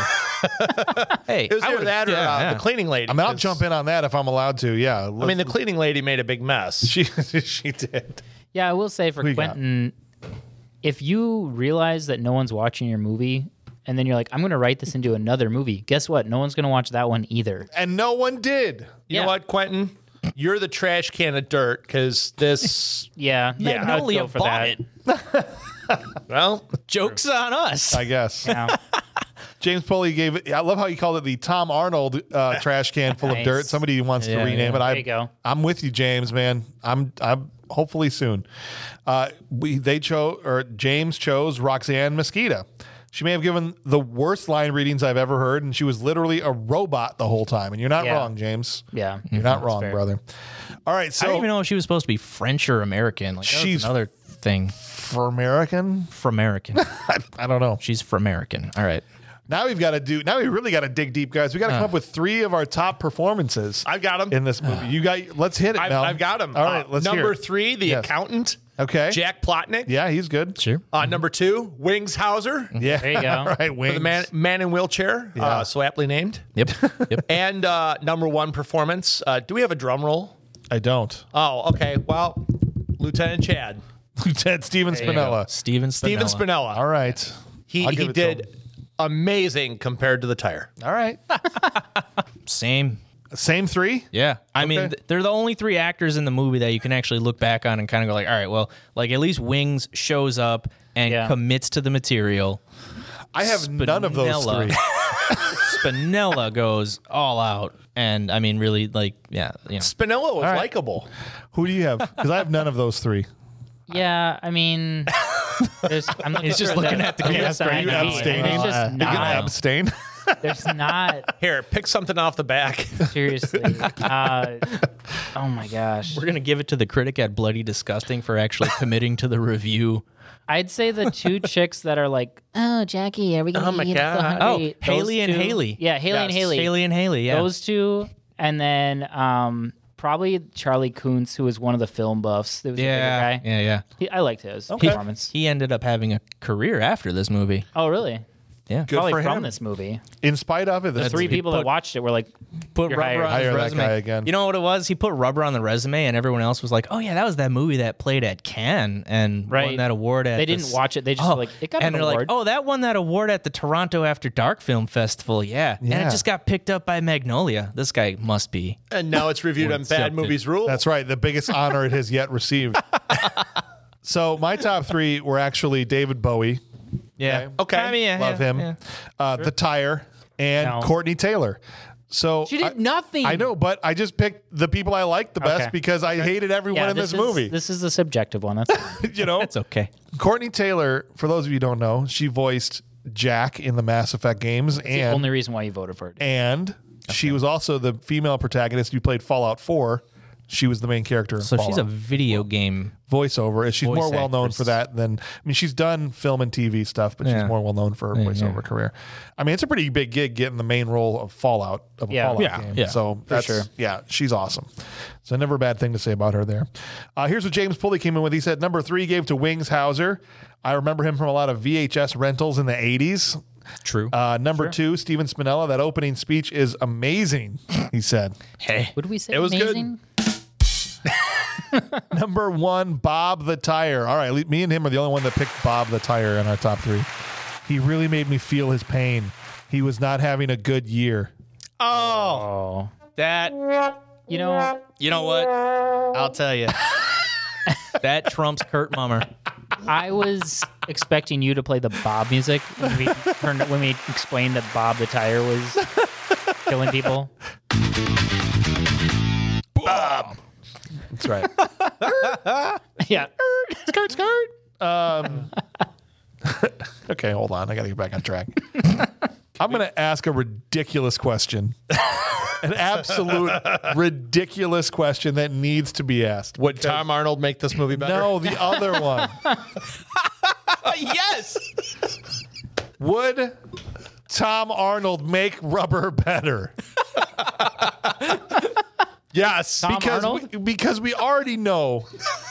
Speaker 2: Hey,
Speaker 4: It was
Speaker 2: I
Speaker 4: either
Speaker 2: would've-
Speaker 4: that or
Speaker 2: yeah,
Speaker 4: uh,
Speaker 2: yeah.
Speaker 4: the cleaning lady.
Speaker 1: I mean, I'll
Speaker 4: 'cause-
Speaker 1: jump in on that if I'm allowed to. Yeah.
Speaker 4: I mean, the cleaning lady made a big mess.
Speaker 1: she she did.
Speaker 3: Yeah, I will say for
Speaker 1: Who you got?
Speaker 3: Quentin, if you realize that no one's watching your movie, and then you're like, I'm going to write this into another movie, guess what? No one's going to watch that one either.
Speaker 1: And no one did.
Speaker 4: You
Speaker 3: Yeah.
Speaker 4: know what, Quentin? You're the trash can of dirt because this.
Speaker 3: Yeah,
Speaker 4: Yeah.
Speaker 3: I'd
Speaker 2: Magnolia
Speaker 3: go for
Speaker 2: bought
Speaker 3: that.
Speaker 2: it.
Speaker 4: Well,
Speaker 2: Joke's on us.
Speaker 1: I guess.
Speaker 3: Yeah.
Speaker 1: James Pulley gave it. I love how you called it the Tom Arnold uh, trash can full of
Speaker 3: Nice.
Speaker 1: dirt. Somebody wants to
Speaker 2: Yeah,
Speaker 1: rename
Speaker 2: yeah.
Speaker 1: it. I,
Speaker 3: There you go.
Speaker 1: I'm with you, James. Man, I'm. I'm hopefully soon. Uh, we they chose or James chose Roxanne Mesquita. She may have given the worst line readings I've ever heard, and she was literally a robot the whole time. And you're not
Speaker 3: Yeah.
Speaker 1: wrong, James.
Speaker 3: Yeah.
Speaker 1: You're not
Speaker 3: That's
Speaker 1: wrong,
Speaker 3: fair.
Speaker 1: brother. All right,
Speaker 2: I
Speaker 1: so
Speaker 2: don't even know if she was supposed to be French or American. Like, that was
Speaker 1: She's-
Speaker 2: another thing.
Speaker 1: for American,
Speaker 2: For American.
Speaker 1: I, I don't know.
Speaker 2: She's for American. All right.
Speaker 1: Now we've got to do. Now we really got to dig deep, guys. We got to come up with three of our top performances.
Speaker 4: I've got him.
Speaker 1: in this movie. You got. Let's hit it,
Speaker 4: I've,
Speaker 1: Mel.
Speaker 4: I've got him.
Speaker 1: All right,
Speaker 4: Uh,
Speaker 1: let's hear
Speaker 4: number
Speaker 1: it.
Speaker 4: three, the
Speaker 1: Yes.
Speaker 4: accountant.
Speaker 1: Okay.
Speaker 4: Jack Plotnick.
Speaker 1: Yeah, he's good.
Speaker 2: Sure.
Speaker 4: Uh, number two, Wings Hauser.
Speaker 1: Yeah.
Speaker 3: There you go.
Speaker 1: All right,
Speaker 4: For
Speaker 1: wings.
Speaker 4: the man, man in wheelchair.
Speaker 1: Yeah.
Speaker 4: Uh, so aptly named.
Speaker 2: Yep. Yep.
Speaker 4: And uh, number one performance. Uh, do we have a drum roll?
Speaker 1: I don't.
Speaker 4: Oh, okay. Well, Lieutenant Chad.
Speaker 1: Lieutenant Steven Spinella.
Speaker 2: Steven Spinella.
Speaker 4: Steven Spinella.
Speaker 1: All right.
Speaker 4: He,
Speaker 1: I'll give
Speaker 4: he
Speaker 1: it to him.
Speaker 4: did amazing compared to the tire.
Speaker 1: All right.
Speaker 2: Same.
Speaker 1: Same three.
Speaker 2: Yeah. I mean,
Speaker 1: Okay.
Speaker 2: th- they're the only three actors in the movie that you can actually look back on and kind of go like, all right, well, like at least Wings shows up and
Speaker 3: Yeah.
Speaker 2: commits to the material.
Speaker 1: I have none of those
Speaker 2: Spinella.
Speaker 1: three.
Speaker 2: Spinella goes all out. And I mean, really, like, yeah, you know.
Speaker 4: Spinella was
Speaker 1: right.
Speaker 4: likable.
Speaker 1: Who do you have? Because I have none of those three.
Speaker 3: Yeah, I mean, there's, I'm looking
Speaker 2: He's just
Speaker 3: for
Speaker 2: looking at the
Speaker 3: I'm
Speaker 2: gas
Speaker 3: looking
Speaker 1: Are you
Speaker 3: at the-
Speaker 1: abstaining?
Speaker 3: It's just
Speaker 1: Are you gonna
Speaker 3: not.
Speaker 1: abstain?
Speaker 3: There's not.
Speaker 4: Here, pick something off the back.
Speaker 3: Seriously. Uh, oh my gosh.
Speaker 2: We're going to give it to the critic at Bloody Disgusting for actually committing to the review.
Speaker 3: I'd say the two chicks that are like, oh, Jackie, are we going to
Speaker 4: Oh my
Speaker 3: eat
Speaker 4: God.
Speaker 3: so
Speaker 2: Oh,
Speaker 3: hungry? Those
Speaker 2: Haley and
Speaker 3: two-
Speaker 2: Haley.
Speaker 3: Yeah, Haley and
Speaker 4: Yes.
Speaker 3: Haley.
Speaker 2: Haley and Haley, yeah.
Speaker 3: Those two. And then um, probably Charlie Kuntz, who was one of the film buffs. There was a
Speaker 2: yeah,
Speaker 3: bigger guy.
Speaker 2: yeah, yeah.
Speaker 3: He, I liked his
Speaker 2: He,
Speaker 3: performance.
Speaker 2: he ended up having a career after this movie.
Speaker 3: oh, really?
Speaker 2: Yeah.
Speaker 1: Good
Speaker 3: Probably
Speaker 1: for
Speaker 3: from
Speaker 1: him.
Speaker 3: this movie.
Speaker 1: In spite of it,
Speaker 3: The
Speaker 1: this
Speaker 3: three
Speaker 1: movie-
Speaker 3: people
Speaker 2: put-
Speaker 3: that watched it were like,
Speaker 2: Put
Speaker 3: You're
Speaker 2: rubber
Speaker 3: hired.
Speaker 2: on
Speaker 1: Hire
Speaker 2: his
Speaker 1: that
Speaker 2: resume.
Speaker 1: guy again.
Speaker 2: You know what it was? He put rubber on the resume, and everyone else was like, "Oh yeah, that was that movie that played at Cannes and won
Speaker 3: Right.
Speaker 2: that award at."
Speaker 3: They
Speaker 2: the
Speaker 3: didn't
Speaker 2: s-
Speaker 3: watch it. They just
Speaker 2: oh,
Speaker 3: like, it got
Speaker 2: and
Speaker 3: an
Speaker 2: they're
Speaker 3: award.
Speaker 2: like, "Oh, that won that award at the Toronto After Dark Film Festival." Yeah, and
Speaker 1: Yeah.
Speaker 2: it just got picked up by Magnolia. This guy must be.
Speaker 4: And now it's reviewed on Bad
Speaker 2: accepted.
Speaker 4: Movies Rule.
Speaker 1: That's right. The biggest honor it has yet received. So my top three were actually David Bowie.
Speaker 2: Yeah.
Speaker 4: Okay.
Speaker 2: I mean, yeah,
Speaker 1: Love
Speaker 2: yeah,
Speaker 1: him.
Speaker 2: yeah.
Speaker 1: Uh, The Tire and
Speaker 3: No.
Speaker 1: Courtney Taylor. So
Speaker 3: She did
Speaker 1: I-
Speaker 3: nothing.
Speaker 1: I know, but I just picked the people I liked the best
Speaker 3: Okay.
Speaker 1: because I hated everyone
Speaker 3: yeah,
Speaker 1: in this,
Speaker 3: is,
Speaker 1: movie.
Speaker 3: This is the subjective one. That's
Speaker 1: you know,
Speaker 2: It's okay.
Speaker 1: Courtney Taylor. For those of you who don't know, she voiced Jack in the Mass Effect games,
Speaker 3: the
Speaker 1: and
Speaker 3: only reason why you voted for it.
Speaker 1: and she was also the female protagonist who played Fallout four. She was the main character. In
Speaker 2: So she's a
Speaker 1: Fallout.
Speaker 2: video game.
Speaker 1: voiceover. She's
Speaker 2: voice
Speaker 1: more well known
Speaker 2: actress.
Speaker 1: for that than I mean, she's done film and T V stuff, but she's
Speaker 2: Yeah.
Speaker 1: more well known for her voiceover career. I mean, it's a pretty big gig getting the main role of Fallout of a
Speaker 3: Yeah.
Speaker 1: Fallout
Speaker 2: Yeah,
Speaker 1: game.
Speaker 2: yeah,
Speaker 1: so that's
Speaker 3: sure.
Speaker 1: yeah, she's awesome. So never a bad thing to say about her there. Uh, here's what James Pulley came in with. He said number three gave to Wings Hauser. I remember him from a lot of V H S rentals in the eighties.
Speaker 2: True.
Speaker 1: Uh, number two, Steven Spinella. That opening speech is amazing. He said.
Speaker 2: hey.
Speaker 3: Would we say
Speaker 4: It was good.
Speaker 3: amazing?
Speaker 1: Number one, Bob the Tire. All right, le- me and him are the only one that picked Bob the Tire in our top three. He really made me feel his pain. He was not having a good year.
Speaker 3: Oh,
Speaker 2: That.
Speaker 3: you know,
Speaker 2: You know what? I'll tell you. That trumps Kurt Mummer.
Speaker 3: I was expecting you to play the Bob music when we turned, when we explained that Bob the Tire was killing people.
Speaker 1: Bob. That's right.
Speaker 3: Yeah.
Speaker 1: Skirt, skirt. Um, okay, hold on. I got to get back on track. I'm going to ask a ridiculous question. An absolute ridiculous question that needs to be asked.
Speaker 4: Would Tom Arnold make this movie better?
Speaker 1: No, the other one.
Speaker 2: Yes.
Speaker 1: Would Tom Arnold make Rubber better?
Speaker 4: Yes.
Speaker 3: Tom
Speaker 1: because
Speaker 3: Arnold?
Speaker 1: we, because we already know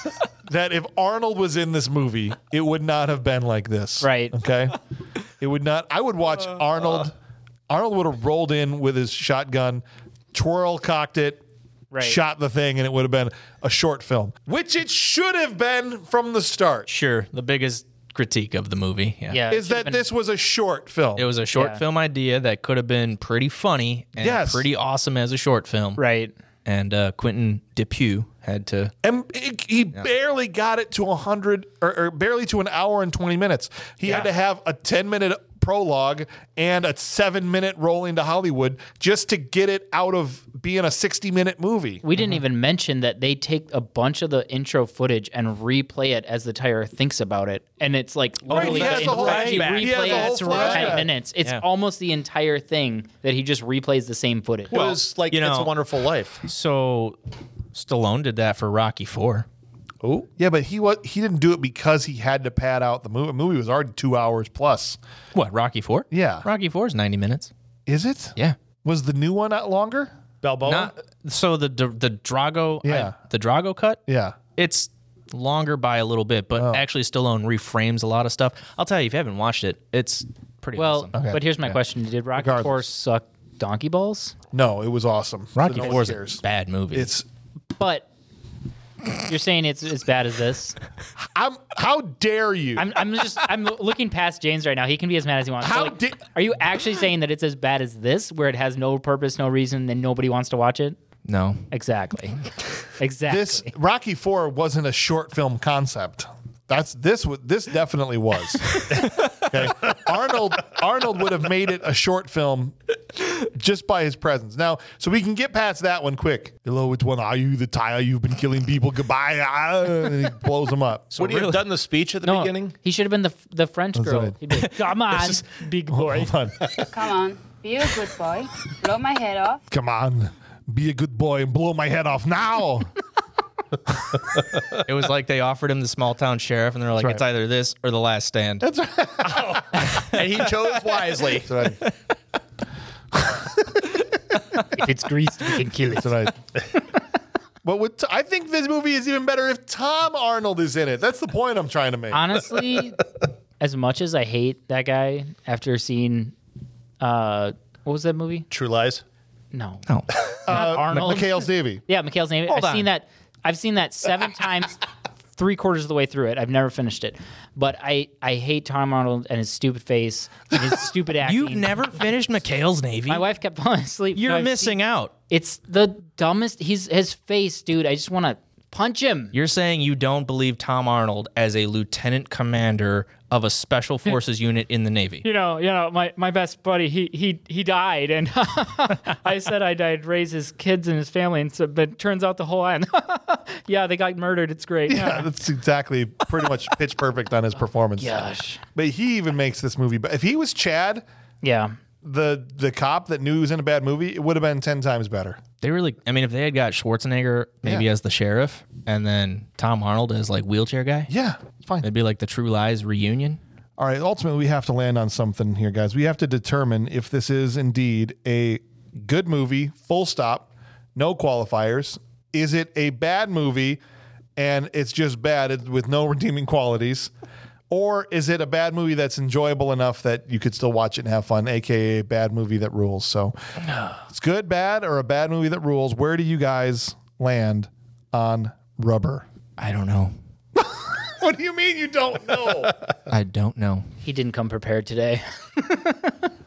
Speaker 1: that if Arnold was in this movie, it would not have been like this.
Speaker 3: Right.
Speaker 1: Okay. It would not. I would watch Arnold. Arnold would have rolled in with his shotgun, twirl cocked it,
Speaker 3: Right.
Speaker 1: shot the thing, and it would have been a short film, which it should have been from the start.
Speaker 2: Sure. The biggest critique of the movie. Yeah.
Speaker 3: Yeah.
Speaker 1: Is that this was a short film?
Speaker 2: It was a short
Speaker 3: Yeah.
Speaker 2: film idea that could have been pretty funny and
Speaker 1: Yes.
Speaker 2: pretty awesome as a short film.
Speaker 3: Right.
Speaker 2: And uh, Quentin Dupieux had to.
Speaker 1: And it, he barely got it to a hundred, or, or barely to an hour and twenty minutes. He had to have a ten minute prologue and a seven minute roll into Hollywood just to get it out of being a sixty minute movie.
Speaker 3: We didn't even mention that they take a bunch of the intro footage and replay it as the tire thinks about it. And it's like literally
Speaker 1: he has
Speaker 3: the
Speaker 1: the whole
Speaker 3: entire- he
Speaker 1: flashback. He has
Speaker 3: replays
Speaker 1: the whole
Speaker 3: it for
Speaker 1: flashback.
Speaker 3: ten minutes. It's
Speaker 2: Yeah.
Speaker 3: almost the entire thing that he just replays the same footage.
Speaker 4: It was like
Speaker 2: you
Speaker 4: It's
Speaker 2: know-
Speaker 4: a Wonderful Life.
Speaker 2: So Stallone did that for Rocky Four.
Speaker 1: Oh, yeah, but he was he didn't do it because he had to pad out the movie. The movie was already two hours plus.
Speaker 2: What, Rocky Four?
Speaker 1: Yeah.
Speaker 2: Rocky Four is ninety minutes.
Speaker 1: Is it?
Speaker 2: Yeah.
Speaker 1: Was the new one not longer?
Speaker 4: Balboa?
Speaker 2: Not so the the, the Drago.
Speaker 1: Yeah.
Speaker 2: I- the Drago cut.
Speaker 1: Yeah.
Speaker 2: It's longer by a little bit, but actually Stallone reframes a lot of stuff. I'll tell you, if you haven't watched it, it's pretty
Speaker 3: well,
Speaker 2: awesome.
Speaker 3: but here's my
Speaker 1: Yeah.
Speaker 3: question. Did Rocky
Speaker 1: Regardless.
Speaker 3: Four suck donkey balls?
Speaker 1: No, it was awesome.
Speaker 2: Rocky
Speaker 1: So no
Speaker 2: Four
Speaker 1: one
Speaker 2: is a
Speaker 1: cares.
Speaker 2: bad movie.
Speaker 1: It's
Speaker 3: But you're saying it's as bad as this?
Speaker 1: I'm how dare you?
Speaker 3: I'm, I'm just I'm looking past James right now. He can be as mad as he wants.
Speaker 1: How
Speaker 3: Like,
Speaker 1: di-
Speaker 3: are you actually saying that it's as bad as this, where it has no purpose, no reason, and nobody wants to watch it?
Speaker 2: no.
Speaker 3: Exactly. Exactly.
Speaker 1: This Rocky Four wasn't a short film concept. That's this. wa- This definitely was. Okay, Arnold. Arnold would have made it a short film just by his presence. Now, so we can get past that one quick. Hello, it's one. Are you the tire? You've been killing people. Goodbye. Ah, and he blows him up.
Speaker 4: Would he have done the speech at the
Speaker 3: no,
Speaker 4: beginning?
Speaker 3: he should have been the the French girl.
Speaker 1: right.
Speaker 3: He'd be like, come on, big boy.
Speaker 1: Hold on.
Speaker 6: Come on, be a good boy. Blow my head off.
Speaker 1: Come on, be a good boy and blow my head off now.
Speaker 2: It was like they offered him the small town sheriff, and they're like,
Speaker 1: right.
Speaker 2: it's either this or the last stand.
Speaker 4: And he chose wisely.
Speaker 1: That's right.
Speaker 3: If it's greased, we can kill it.
Speaker 1: That's right. But with, I think this movie is even better if Tom Arnold is in it. That's the point I'm trying to make.
Speaker 3: Honestly, as much as I hate that guy after seeing, uh, what was that movie?
Speaker 4: True Lies.
Speaker 3: No,
Speaker 2: No.
Speaker 3: not Arnold.
Speaker 1: McHale's Davy.
Speaker 3: Yeah, McHale's name.
Speaker 2: Hold
Speaker 3: I've seen
Speaker 2: on.
Speaker 3: that. I've seen that seven times, three quarters of the way through it. I've never finished it, but I, I hate Tom Arnold and his stupid face and his stupid acting.
Speaker 2: You've never finished McHale's Navy?
Speaker 3: My wife kept falling asleep.
Speaker 2: You're
Speaker 3: I've
Speaker 2: missing
Speaker 3: seen-
Speaker 2: out.
Speaker 3: It's the dumbest. He's his face, dude. I just want to punch him.
Speaker 2: You're saying you don't believe Tom Arnold as a lieutenant commander of a special forces unit in the Navy.
Speaker 3: You know, you know, my, my best buddy, he he he died, and I said I'd, I'd raise his kids and his family, and so, but it turns out the whole end, yeah, they got murdered. It's great.
Speaker 1: Yeah, that's exactly pretty much pitch perfect on his performance.
Speaker 3: Gosh.
Speaker 1: But he even makes this movie. But if he was Chad,
Speaker 3: Yeah.
Speaker 1: the the cop that knew he was in a bad movie, it would have been ten times better.
Speaker 2: They really, I mean, if they had got Schwarzenegger maybe
Speaker 1: Yeah.
Speaker 2: as the sheriff and then Tom Arnold as like wheelchair guy,
Speaker 1: Yeah, it's fine.
Speaker 2: it'd be like the True Lies reunion.
Speaker 1: All right, ultimately, we have to land on something here, guys. We have to determine if this is indeed a good movie, full stop, no qualifiers. Is it a bad movie and it's just bad with no redeeming qualities? Or is it a bad movie that's enjoyable enough that you could still watch it and have fun, a k a a bad movie that rules? So it's good, bad, or a bad movie that rules. Where do you guys land on Rubber?
Speaker 2: I don't know.
Speaker 1: What do you mean you don't know?
Speaker 2: I don't know.
Speaker 3: He didn't come prepared today.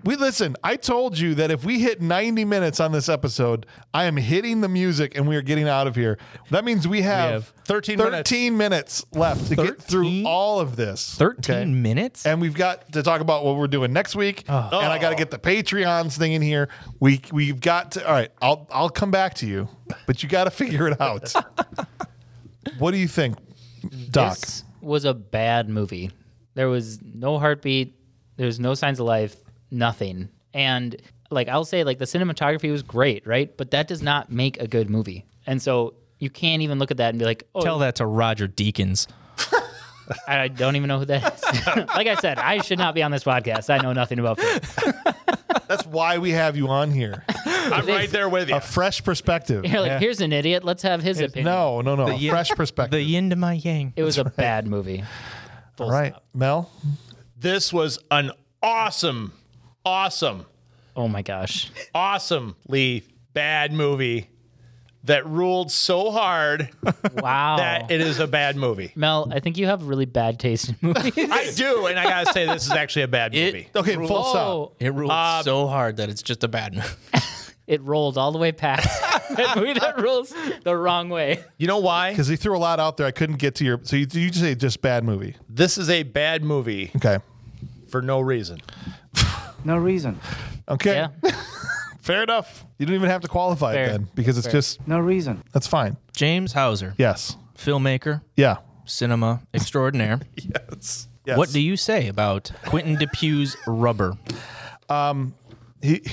Speaker 1: We listen, I told you that if we hit ninety minutes on this episode, I am hitting the music and we are getting out of here. That means we have,
Speaker 2: have
Speaker 4: thirteen
Speaker 1: thirteen minutes. minutes left to get through
Speaker 2: thirteen?
Speaker 1: all of this.
Speaker 2: thirteen
Speaker 1: okay?
Speaker 2: minutes?
Speaker 1: And we've got to talk about what we're doing next week.
Speaker 2: Oh.
Speaker 1: And I got to get the Patreons thing in here. We we've got to. All right, I'll I'll come back to you, but you got to figure it out. What do you think, Doc?
Speaker 3: This was a bad movie. There was no heartbeat. There's no signs of life. Nothing. And like I'll say, like the cinematography was great, right? But that does not make a good movie. And so you can't even look at that and be like, oh,
Speaker 2: Tell that to Roger Deakins.
Speaker 3: I don't even know who that is. Like I said, I should not be on this podcast. I know nothing about film.
Speaker 1: That's why we have you on here.
Speaker 4: I'm right there with you.
Speaker 1: A fresh perspective.
Speaker 3: You're like, here's an idiot. Let's have his opinion.
Speaker 1: No, no, no. A
Speaker 2: yin-
Speaker 1: fresh perspective.
Speaker 2: The yin to my yang.
Speaker 3: It was a bad movie. Full
Speaker 1: All right,
Speaker 3: stop.
Speaker 1: Mel.
Speaker 4: This was an awesome, awesome,
Speaker 3: Oh my gosh.
Speaker 4: awesomely bad movie that ruled so hard
Speaker 3: Wow.
Speaker 4: that it is a bad movie.
Speaker 3: Mel, I think you have really bad taste in movies.
Speaker 4: I do, and I gotta say this is actually a bad movie.
Speaker 1: Okay, full stop.
Speaker 3: Oh,
Speaker 2: It ruled
Speaker 4: Uh,
Speaker 2: so hard that it's just a bad movie.
Speaker 3: it rolled all the way past that movie that rules the wrong way.
Speaker 4: You know why?
Speaker 1: Because he threw a lot out there. I couldn't get to your. So you, you just say just bad movie.
Speaker 4: This is a bad movie
Speaker 1: Okay.
Speaker 4: for no reason.
Speaker 8: No reason.
Speaker 1: Okay.
Speaker 3: Yeah.
Speaker 1: Fair enough. You don't even have to qualify
Speaker 3: Fair.
Speaker 1: it then because it's
Speaker 3: Fair.
Speaker 1: just
Speaker 8: No reason.
Speaker 1: that's fine.
Speaker 2: James Hauser,
Speaker 1: Yes.
Speaker 2: filmmaker,
Speaker 1: Yeah.
Speaker 2: cinema extraordinaire.
Speaker 1: Yes. Yes.
Speaker 2: What do you say about Quentin Dupieu's Rubber?
Speaker 1: He,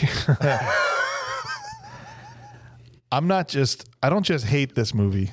Speaker 1: I'm not just. I don't just hate this movie.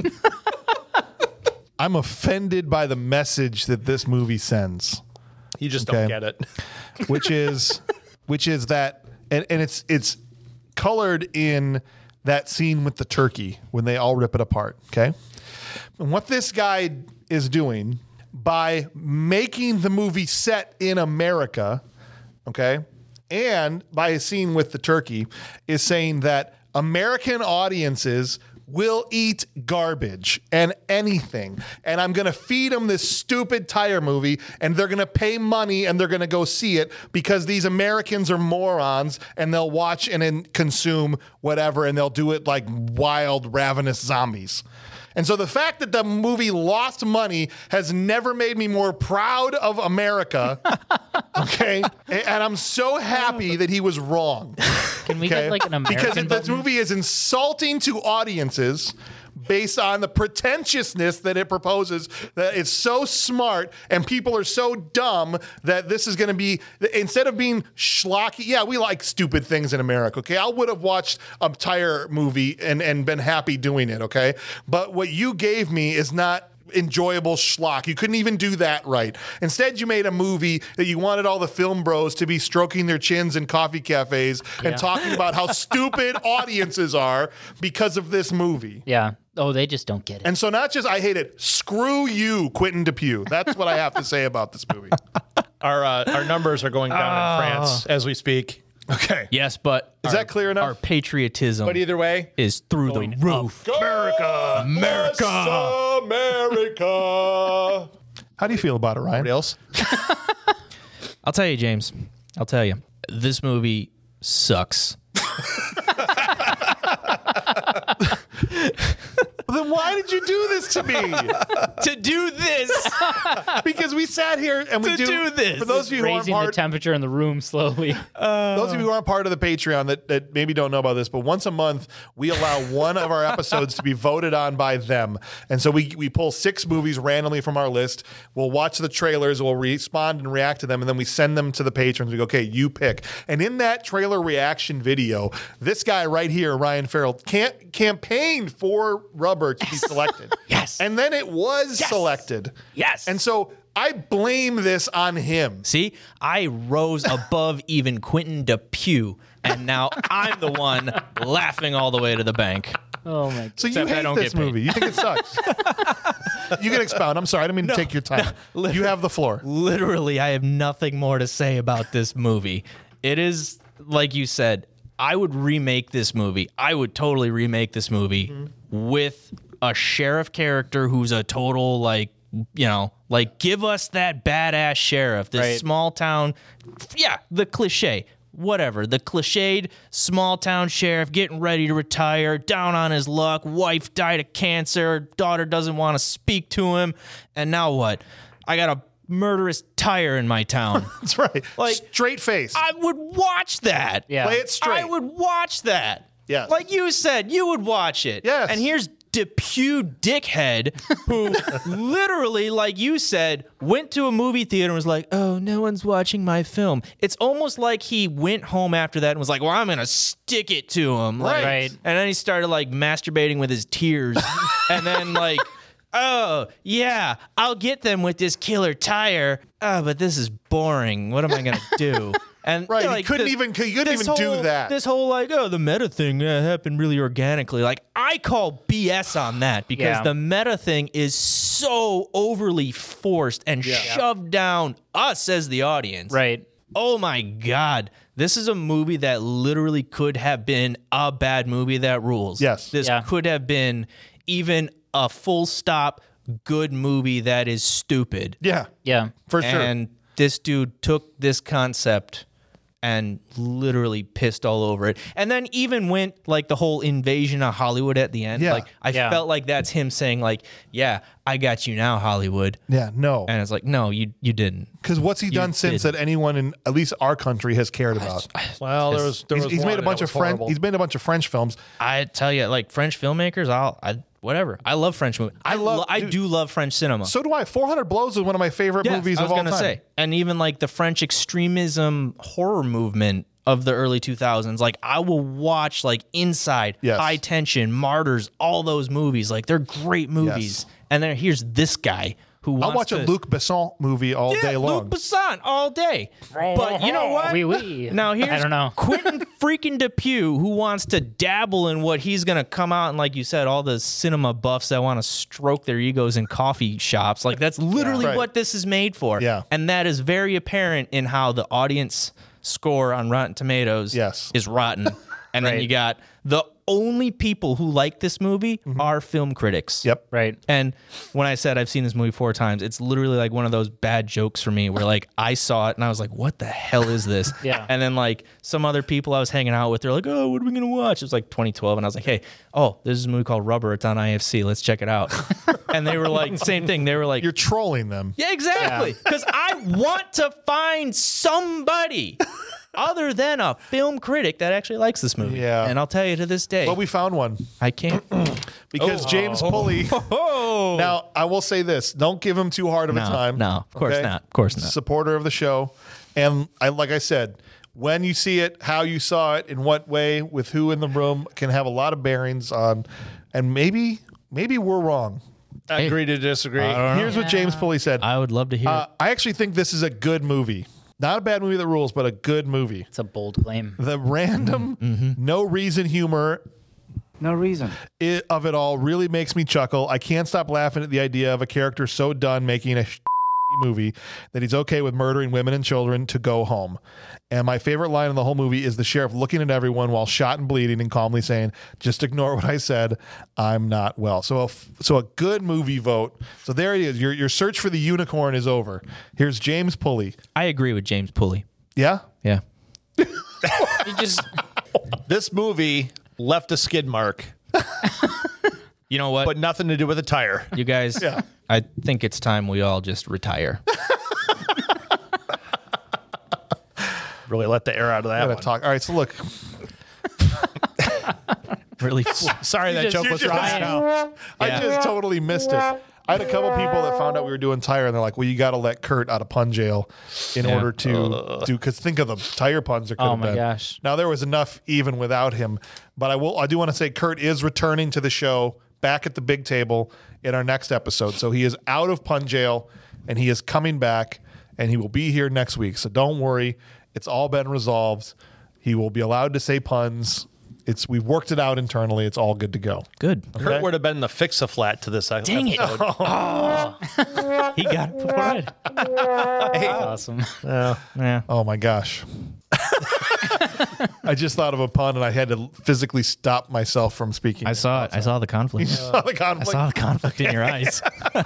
Speaker 1: I'm offended by the message that this movie sends.
Speaker 4: You just
Speaker 1: Okay.
Speaker 4: don't get it.
Speaker 1: which is which is that and, and it's it's colored in that scene with the turkey when they all rip it apart. Okay. And what this guy is doing by making the movie set in America, okay, and by a scene with the turkey, is saying that American audiences will eat garbage and anything. And I'm going to feed them this stupid tire movie and they're going to pay money and they're going to go see it because these Americans are morons and they'll watch and then consume whatever and they'll do it like wild, ravenous zombies. And so the fact that the movie lost money has never made me more proud of America. Okay. And, and I'm so happy that he was wrong.
Speaker 3: Can we
Speaker 1: Okay?
Speaker 3: get like an American
Speaker 1: Because it, this
Speaker 3: button?
Speaker 1: movie is insulting to audiences based on the pretentiousness that it proposes, that it's so smart and people are so dumb that this is going to be, instead of being schlocky, yeah, we like stupid things in America, okay? I would have watched a tire movie and, and been happy doing it, okay? But what you gave me is not enjoyable schlock. You couldn't even do that right. Instead, you made a movie that you wanted all the film bros to be stroking their chins in coffee cafes and talking about how stupid audiences are because of this movie.
Speaker 3: Yeah. Oh, they just don't get it.
Speaker 1: And so not just I hate it, screw you, Quentin Dupieux. That's what I have to say about this movie.
Speaker 4: Our uh, our numbers are going down in France as we speak.
Speaker 1: Okay.
Speaker 2: Yes, but
Speaker 1: Is that clear enough?
Speaker 2: Our patriotism
Speaker 4: But either way,
Speaker 2: is through the roof.
Speaker 1: America! America! America! How do you feel about it, Ryan?
Speaker 4: what else?
Speaker 2: I'll tell you, James. I'll tell you. This movie sucks.
Speaker 1: Then why did you do this to me?
Speaker 2: To do this.
Speaker 1: Because we sat here and we
Speaker 2: To
Speaker 1: do,
Speaker 2: do this.
Speaker 1: For those of you who aren't
Speaker 3: Raising the
Speaker 1: part,
Speaker 3: temperature in the room slowly.
Speaker 1: those of you who aren't part of the Patreon that, that maybe don't know about this, but once a month we allow one of our episodes to be voted on by them. And so we we pull six movies randomly from our list. We'll watch the trailers, we'll respond and react to them, and then we send them to the patrons. We go, okay, you pick. And in that trailer reaction video, this guy right here, Ryan Farrell, can't campaigned for Rubber to be selected.
Speaker 2: Yes.
Speaker 1: And then it was selected.
Speaker 2: Yes.
Speaker 1: And so I blame this on him.
Speaker 2: See, I rose above even Quentin Dupieux, and now I'm the one laughing all the way to the bank.
Speaker 3: Oh my god.
Speaker 1: So you
Speaker 2: Except I
Speaker 1: hate
Speaker 2: don't
Speaker 1: this
Speaker 2: get paid.
Speaker 1: movie. You think it sucks. You can expound. I'm sorry. I didn't mean to take your time. You have the floor.
Speaker 2: Literally, I have nothing more to say about this movie. It is, like you said, I would remake this movie. I would totally remake this movie with a sheriff character who's a total, like, You know, like give us that badass sheriff, this
Speaker 3: Right.
Speaker 2: small town. Yeah, the cliche. Whatever, the cliched small town sheriff getting ready to retire, down on his luck, wife died of cancer, daughter doesn't want to speak to him, and now what? I got a murderous tire in my town.
Speaker 1: That's right.
Speaker 2: Like,
Speaker 1: straight face.
Speaker 2: I would watch that.
Speaker 3: Yeah.
Speaker 1: Play it straight.
Speaker 2: I would watch that.
Speaker 1: Yes.
Speaker 2: Like you said, you would watch it.
Speaker 1: Yes.
Speaker 2: And here's Depew dickhead who literally, like you said, went to a movie theater and was like, oh, no one's watching my film. It's almost like he went home after that and was like, well, I'm going to stick it to him. Like,
Speaker 3: Right.
Speaker 2: And then he started like masturbating with his tears. And then like, oh, yeah, I'll get them with this killer tire. Oh, but this is boring. What am I going to do? And
Speaker 1: Right, he
Speaker 2: like,
Speaker 1: couldn't
Speaker 2: this-
Speaker 1: even- he couldn't
Speaker 2: this
Speaker 1: even do
Speaker 2: whole-
Speaker 1: that.
Speaker 2: This whole like, oh, the meta thing uh, happened really organically. Like, I call B S on that because
Speaker 3: Yeah.
Speaker 2: the meta thing is so overly forced and shoved down us as the audience.
Speaker 3: Right.
Speaker 2: Oh my God. This is a movie that literally could have been a bad movie that rules.
Speaker 1: Yes.
Speaker 2: This
Speaker 3: Yeah.
Speaker 2: could have been even a full stop good movie that is stupid.
Speaker 1: yeah,
Speaker 3: Yeah.
Speaker 1: for sure.
Speaker 2: And this dude took this concept and literally pissed all over it. And then even went like the whole invasion of Hollywood at the end.
Speaker 1: Yeah.
Speaker 2: Like I
Speaker 3: Yeah.
Speaker 2: felt like that's him saying like, yeah, I got you now, Hollywood.
Speaker 1: yeah, no.
Speaker 2: And it's like, no, you you didn't.
Speaker 1: Because what's he done since
Speaker 2: did.
Speaker 1: that anyone in at least our country has cared about?
Speaker 4: Well, there was there
Speaker 1: He's,
Speaker 4: was
Speaker 1: he's
Speaker 4: one
Speaker 1: made a
Speaker 4: and
Speaker 1: bunch
Speaker 4: it
Speaker 1: of
Speaker 4: was
Speaker 1: French.
Speaker 4: horrible.
Speaker 1: He's made a bunch of French films.
Speaker 2: I tell you, like French filmmakers, I'll I whatever. I love French movies. I
Speaker 1: love-
Speaker 2: love I
Speaker 1: dude,
Speaker 2: do love French cinema.
Speaker 1: So do I. four hundred Blows is one of my favorite
Speaker 2: Yeah,
Speaker 1: movies
Speaker 2: I
Speaker 1: of
Speaker 2: was
Speaker 1: all
Speaker 2: gonna
Speaker 1: time.
Speaker 2: say, and even like the French extremism horror movement of the early two thousands. Like I will watch like Inside,
Speaker 1: Yes.
Speaker 2: High Tension, Martyrs, all those movies. Like they're great movies. And then here's this guy who wants
Speaker 1: I'll watch
Speaker 2: to,
Speaker 1: a Luc Besson movie all
Speaker 2: yeah,
Speaker 1: day long.
Speaker 2: Luc Besson all day. But you know what?
Speaker 3: Oui, oui.
Speaker 2: Now here's
Speaker 3: I don't know.
Speaker 2: Quentin freaking Depew who wants to dabble in what he's gonna come out and, like you said, all the cinema buffs that want to stroke their egos in coffee shops. Like that's literally
Speaker 1: Right.
Speaker 2: what this is made for.
Speaker 1: Yeah.
Speaker 2: And that is very apparent in how the audience score on Rotten Tomatoes
Speaker 1: Yes.
Speaker 2: is rotten. And then
Speaker 3: Right.
Speaker 2: you got the only people who like this movie are film critics.
Speaker 1: Yep.
Speaker 3: Right.
Speaker 2: And when I said I've seen this movie four times, it's literally like one of those bad jokes for me where like I saw it and I was like, what the hell is this?
Speaker 3: Yeah.
Speaker 2: And then like some other people I was hanging out with, they're like, oh, what are we going to watch? It was like twenty twelve. And I was like, hey, oh, there's this movie called Rubber. It's on I F C. Let's check it out. And they were like, same thing. They were like,
Speaker 1: You're trolling them.
Speaker 2: yeah, exactly. Because I want to find somebody other than a film critic that actually likes this movie.
Speaker 1: Yeah.
Speaker 2: And I'll tell you to this day,
Speaker 1: But we found one
Speaker 2: I can't.
Speaker 1: because James Pulley.
Speaker 2: Oh,
Speaker 1: Now I will say this: don't give him too hard of
Speaker 2: No,
Speaker 1: a time.
Speaker 2: no, of course not. Of course not.
Speaker 1: Supporter of the show, and I like I said, when you see it, how you saw it, in what way, with who in the room, can have a lot of bearings on, and maybe maybe we're wrong.
Speaker 4: Agree to disagree.
Speaker 1: Here's what James Pulley said.
Speaker 2: I would love to hear.
Speaker 1: Uh, I actually think this is a good movie. Not a bad movie that rules, but a good movie.
Speaker 3: It's a bold claim.
Speaker 1: The random,
Speaker 2: Mm-hmm.
Speaker 1: no reason humor
Speaker 8: No reason.
Speaker 1: i- of it all really makes me chuckle. I can't stop laughing at the idea of a character so done making a movie that he's okay with murdering women and children to go home. And my favorite line in the whole movie is the sheriff looking at everyone while shot and bleeding and calmly saying, just ignore what I said. I'm not well. So a, f- so a good movie vote. So there he is. Your, your search for the unicorn is over. Here's James Pulley.
Speaker 2: I agree with James Pulley.
Speaker 1: Yeah?
Speaker 2: Yeah.
Speaker 3: You just
Speaker 4: This movie left a skid mark,
Speaker 2: You know what?
Speaker 4: but nothing to do with a tire.
Speaker 2: you guys,
Speaker 1: Yeah.
Speaker 2: I think it's time we all just retire.
Speaker 4: Really let the air out of
Speaker 1: I
Speaker 4: that
Speaker 1: gotta
Speaker 4: one.
Speaker 1: talk. All right, so look.
Speaker 2: Really?
Speaker 4: Sorry, that
Speaker 3: just-
Speaker 4: joke
Speaker 3: you're
Speaker 4: was
Speaker 3: just-
Speaker 4: rushed out.
Speaker 1: I
Speaker 2: Yeah.
Speaker 1: just totally missed it. I had a couple people that found out we were doing tire, and they're like, "Well, you got to let Kurt out of pun jail in
Speaker 2: Yeah.
Speaker 1: order to do." Because think of the tire puns there could
Speaker 3: Oh
Speaker 1: have
Speaker 3: my
Speaker 1: been.
Speaker 3: gosh.
Speaker 1: Now there was enough even without him, but I will. I do want to say Kurt is returning to the show back at the big table in our next episode. So he is out of pun jail, and he is coming back, and he will be here next week. So don't worry, it's all been resolved. He will be allowed to say puns. It's we've worked it out internally. It's all good to go.
Speaker 2: Good.
Speaker 4: Kurt would have been the fix-a-flat to this
Speaker 2: Dang it.
Speaker 4: episode.
Speaker 2: He got it before I did.
Speaker 3: awesome.
Speaker 2: Yeah.
Speaker 1: Oh my gosh. I just thought of a pun, and I had to physically stop myself from speaking.
Speaker 2: I saw it. I saw the conflict.
Speaker 1: You saw the
Speaker 2: I
Speaker 1: conflict.
Speaker 2: saw the conflict in your eyes.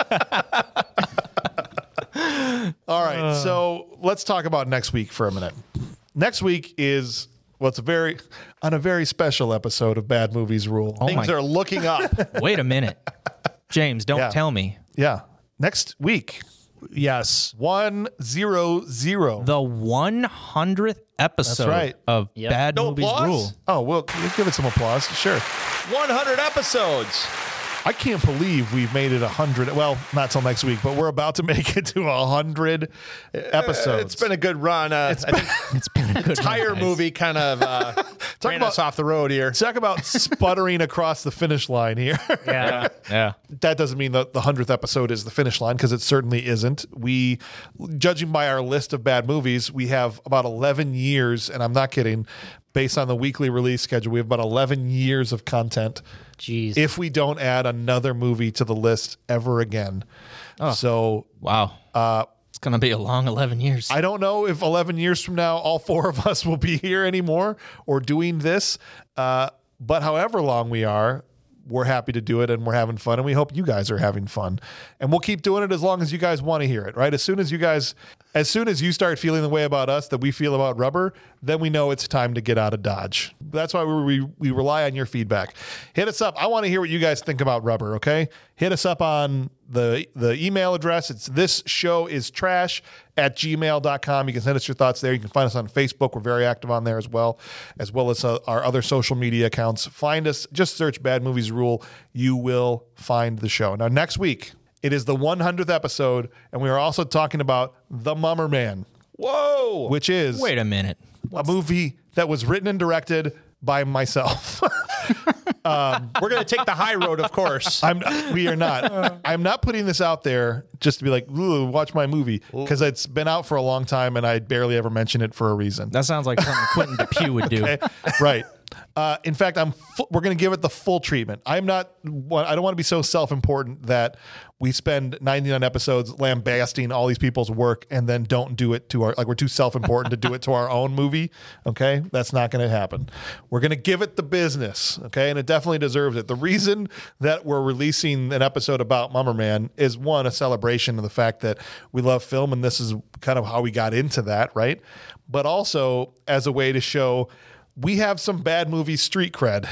Speaker 1: All right, so let's talk about next week for a minute. Next week is what's well, a very on a very special episode of Bad Movies Rule.
Speaker 2: Oh
Speaker 1: Things
Speaker 2: my-
Speaker 1: are looking up.
Speaker 2: Wait a minute. James, don't
Speaker 1: Yeah.
Speaker 2: tell me.
Speaker 1: Yeah, next week,
Speaker 4: Yes.
Speaker 1: one zero zero.
Speaker 2: The one hundredth episode
Speaker 1: right.
Speaker 2: of
Speaker 3: Yep.
Speaker 2: Bad
Speaker 4: No
Speaker 2: Movies
Speaker 4: applause?
Speaker 2: Rule.
Speaker 1: Oh well, we'll give it some applause. Sure.
Speaker 4: one hundred episodes.
Speaker 1: I can't believe we've made it a hundred. Well, not till next week, but we're about to make it to a hundred episodes.
Speaker 4: It's been a good run. Uh, I think
Speaker 2: It's been a good
Speaker 4: entire
Speaker 2: run, guys.
Speaker 4: movie kind of uh, ran
Speaker 1: about-
Speaker 4: us off the road here.
Speaker 1: Talk about sputtering across the finish line here.
Speaker 3: Yeah.
Speaker 2: Yeah.
Speaker 1: That doesn't mean that the hundredth episode is the finish line, because it certainly isn't. We, judging by our list of bad movies, we have about eleven years, and I'm not kidding. Based on the weekly release schedule, we have about eleven years of content.
Speaker 3: Jeez.
Speaker 1: If we don't add another movie to the list ever again. So
Speaker 2: Wow. Uh, it's going to be a long eleven years.
Speaker 1: I don't know if eleven years from now, all four of us will be here anymore or doing this. Uh, but however long we are, we're happy to do it, and we're having fun, and we hope you guys are having fun. And we'll keep doing it as long as you guys want to hear it, right? As soon as you guys, as soon as you start feeling the way about us that we feel about Rubber, then we know it's time to get out of Dodge. That's why we, we, we rely on your feedback. Hit us up. I want to hear what you guys think about Rubber, okay? Hit us up on the the email address. It's this show is trash at gmail dot com. You can send us your thoughts there. You can find us on Facebook. We're very active on there as well, as well as uh, our other social media accounts. Find us, just search Bad Movies Rule. You will find the show. Now, next week, it is the one hundredth episode, and we are also talking about The Mummer Man,
Speaker 4: Whoa.
Speaker 1: which is
Speaker 2: Wait a minute.
Speaker 1: a movie that was written and directed by myself.
Speaker 4: We're going to take the high road, of course.
Speaker 1: I'm we are not. I'm not putting this out there just to be like, ooh, watch my movie, because it's been out for a long time and I barely ever mention it for a reason.
Speaker 2: That sounds like something Quentin Depew would do.
Speaker 1: Okay? Right. Uh, in fact, I'm. Fu- we're going to give it the full treatment. I'm not. I don't want to be so self-important that we spend ninety-nine episodes lambasting all these people's work and then don't do it to our. Like we're too self-important to do it to our own movie. Okay, that's not going to happen. We're going to give it the business. Okay, and it definitely deserves it. The reason that we're releasing an episode about Mummer Man is, one, a celebration of the fact that we love film, and this is kind of how we got into that, right? But also as a way to show we have some bad movie street cred,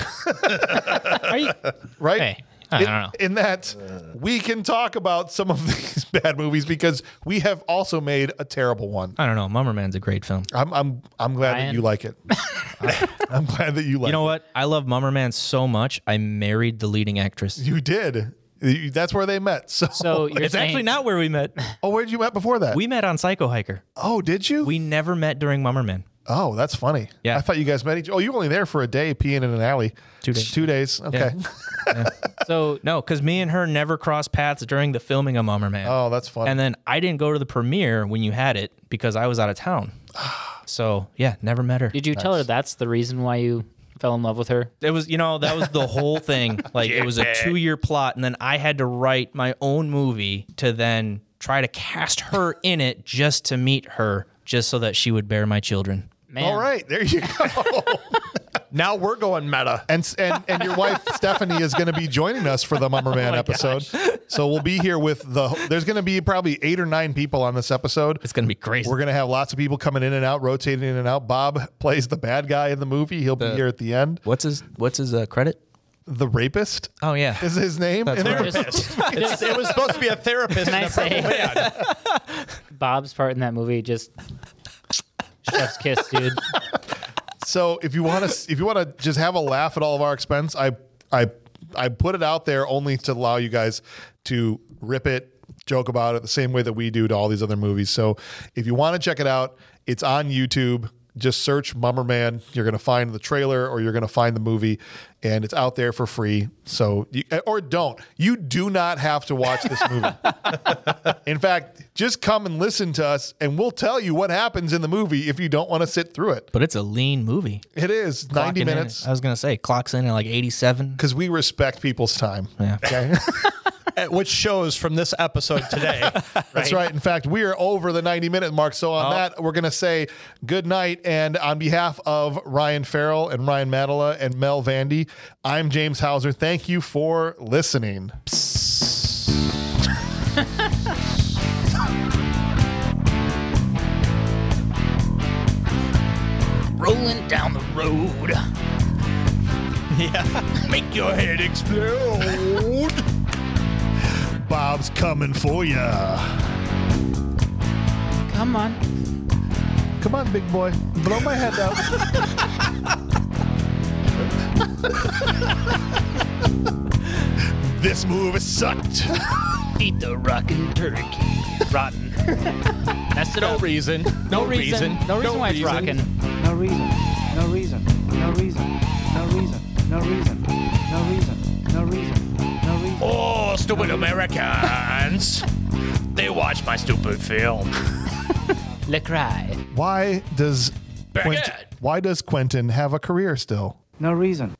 Speaker 2: Are you?
Speaker 1: right?
Speaker 2: Hey, I
Speaker 1: in,
Speaker 2: don't know.
Speaker 1: in that we can talk about some of these bad movies because we have also made a terrible one.
Speaker 2: I don't know. Mummer Man's a great film.
Speaker 1: I'm I'm I'm glad that
Speaker 3: Ryan?
Speaker 1: you like it. I'm glad that you like it.
Speaker 2: You know what? I love Mummer Man so much. I married the leading actress.
Speaker 1: You did. You- That's where they met. So,
Speaker 3: So you're
Speaker 2: It's
Speaker 3: saying
Speaker 2: actually not where we met.
Speaker 1: oh, where did you met before that?
Speaker 2: We met on Psycho Hiker.
Speaker 1: oh, did you?
Speaker 2: We never met during Mummer Man.
Speaker 1: oh, that's funny.
Speaker 2: Yeah.
Speaker 1: I thought you guys met each. Oh, you were only there for a day, peeing in an alley.
Speaker 2: Two days.
Speaker 1: Two days. Okay.
Speaker 3: so.
Speaker 2: No, because me and her never crossed paths during the filming of Mummer Man.
Speaker 1: Oh, that's fun.
Speaker 2: And then I didn't go to the premiere when you had it because I was out of town. So yeah, never met her.
Speaker 3: Did you tell her that's the reason why you fell in love with her?
Speaker 2: It was, you know, that was the whole thing. Like it was a two-year plot, and then I had to write my own movie to then try to cast her in it just to meet her, just so that she would bear my children.
Speaker 3: Man.
Speaker 1: All right, there you go.
Speaker 4: Now we're going meta.
Speaker 1: And and and your wife Stephanie is going to be joining us for the Mummer Man episode. So we'll be here with the. There's going to be probably eight or nine people on this episode.
Speaker 2: It's gonna be crazy.
Speaker 1: We're going to have lots of people coming in and out, rotating in and out. Bob plays the bad guy in the movie. He'll be
Speaker 2: The-
Speaker 1: here at the end.
Speaker 2: What's his What's his uh, credit?
Speaker 1: The rapist
Speaker 2: Oh yeah,
Speaker 1: is his name.
Speaker 2: That's
Speaker 1: And
Speaker 2: right.
Speaker 1: there-
Speaker 3: Just-
Speaker 4: It's, it was supposed to be a therapist.
Speaker 3: Can I
Speaker 4: in a
Speaker 3: say-
Speaker 4: purple band.
Speaker 3: Bob's part in that movie just chef's kiss, dude.
Speaker 1: So if you want to, if you want to just have a laugh at all of our expense, I, I, I put it out there only to allow you guys to rip it, joke about it the same way that we do to all these other movies. So if you want to check it out, it's on YouTube. Just search Mummer Man. You're going to find the trailer, or you're going to find the movie, and it's out there for free. So, you, or don't. You do not have to watch this movie. In fact, just come and listen to us, and we'll tell you what happens in the movie if you don't want to sit through it.
Speaker 2: but it's a lean movie.
Speaker 1: It is ninety
Speaker 2: Clocking in-
Speaker 1: minutes
Speaker 2: I was gonna say clocks in at like eighty-seven.
Speaker 1: because we respect people's time.
Speaker 2: Yeah.
Speaker 1: Okay.
Speaker 4: which shows from this episode today.
Speaker 1: That's right. In fact, we are over the ninety minute mark. So on
Speaker 4: Oh.
Speaker 1: that, we're going to say good night. And on behalf of Ryan Farrell and Ryan Madela and Mel Vandy, I'm James Hauser. Thank you for listening.
Speaker 3: Rolling down the road.
Speaker 4: Yeah.
Speaker 1: Make your head explode. Bob's coming for ya.
Speaker 3: Come on.
Speaker 1: Come on, big boy. Blow my head out. This movie sucked.
Speaker 3: Eat the rockin' turkey. Rotten. Messed it
Speaker 4: No
Speaker 3: up.
Speaker 4: reason.
Speaker 3: No reason. No reason why it's rocking.
Speaker 9: No reason. No reason. No reason. No reason. No reason. No reason. No reason. No reason.
Speaker 4: Oh, stupid Americans. They watch my stupid film.
Speaker 3: Le cry.
Speaker 1: Why does Quint-
Speaker 4: Baguette.
Speaker 1: why does Quentin have a career still?
Speaker 9: No reason.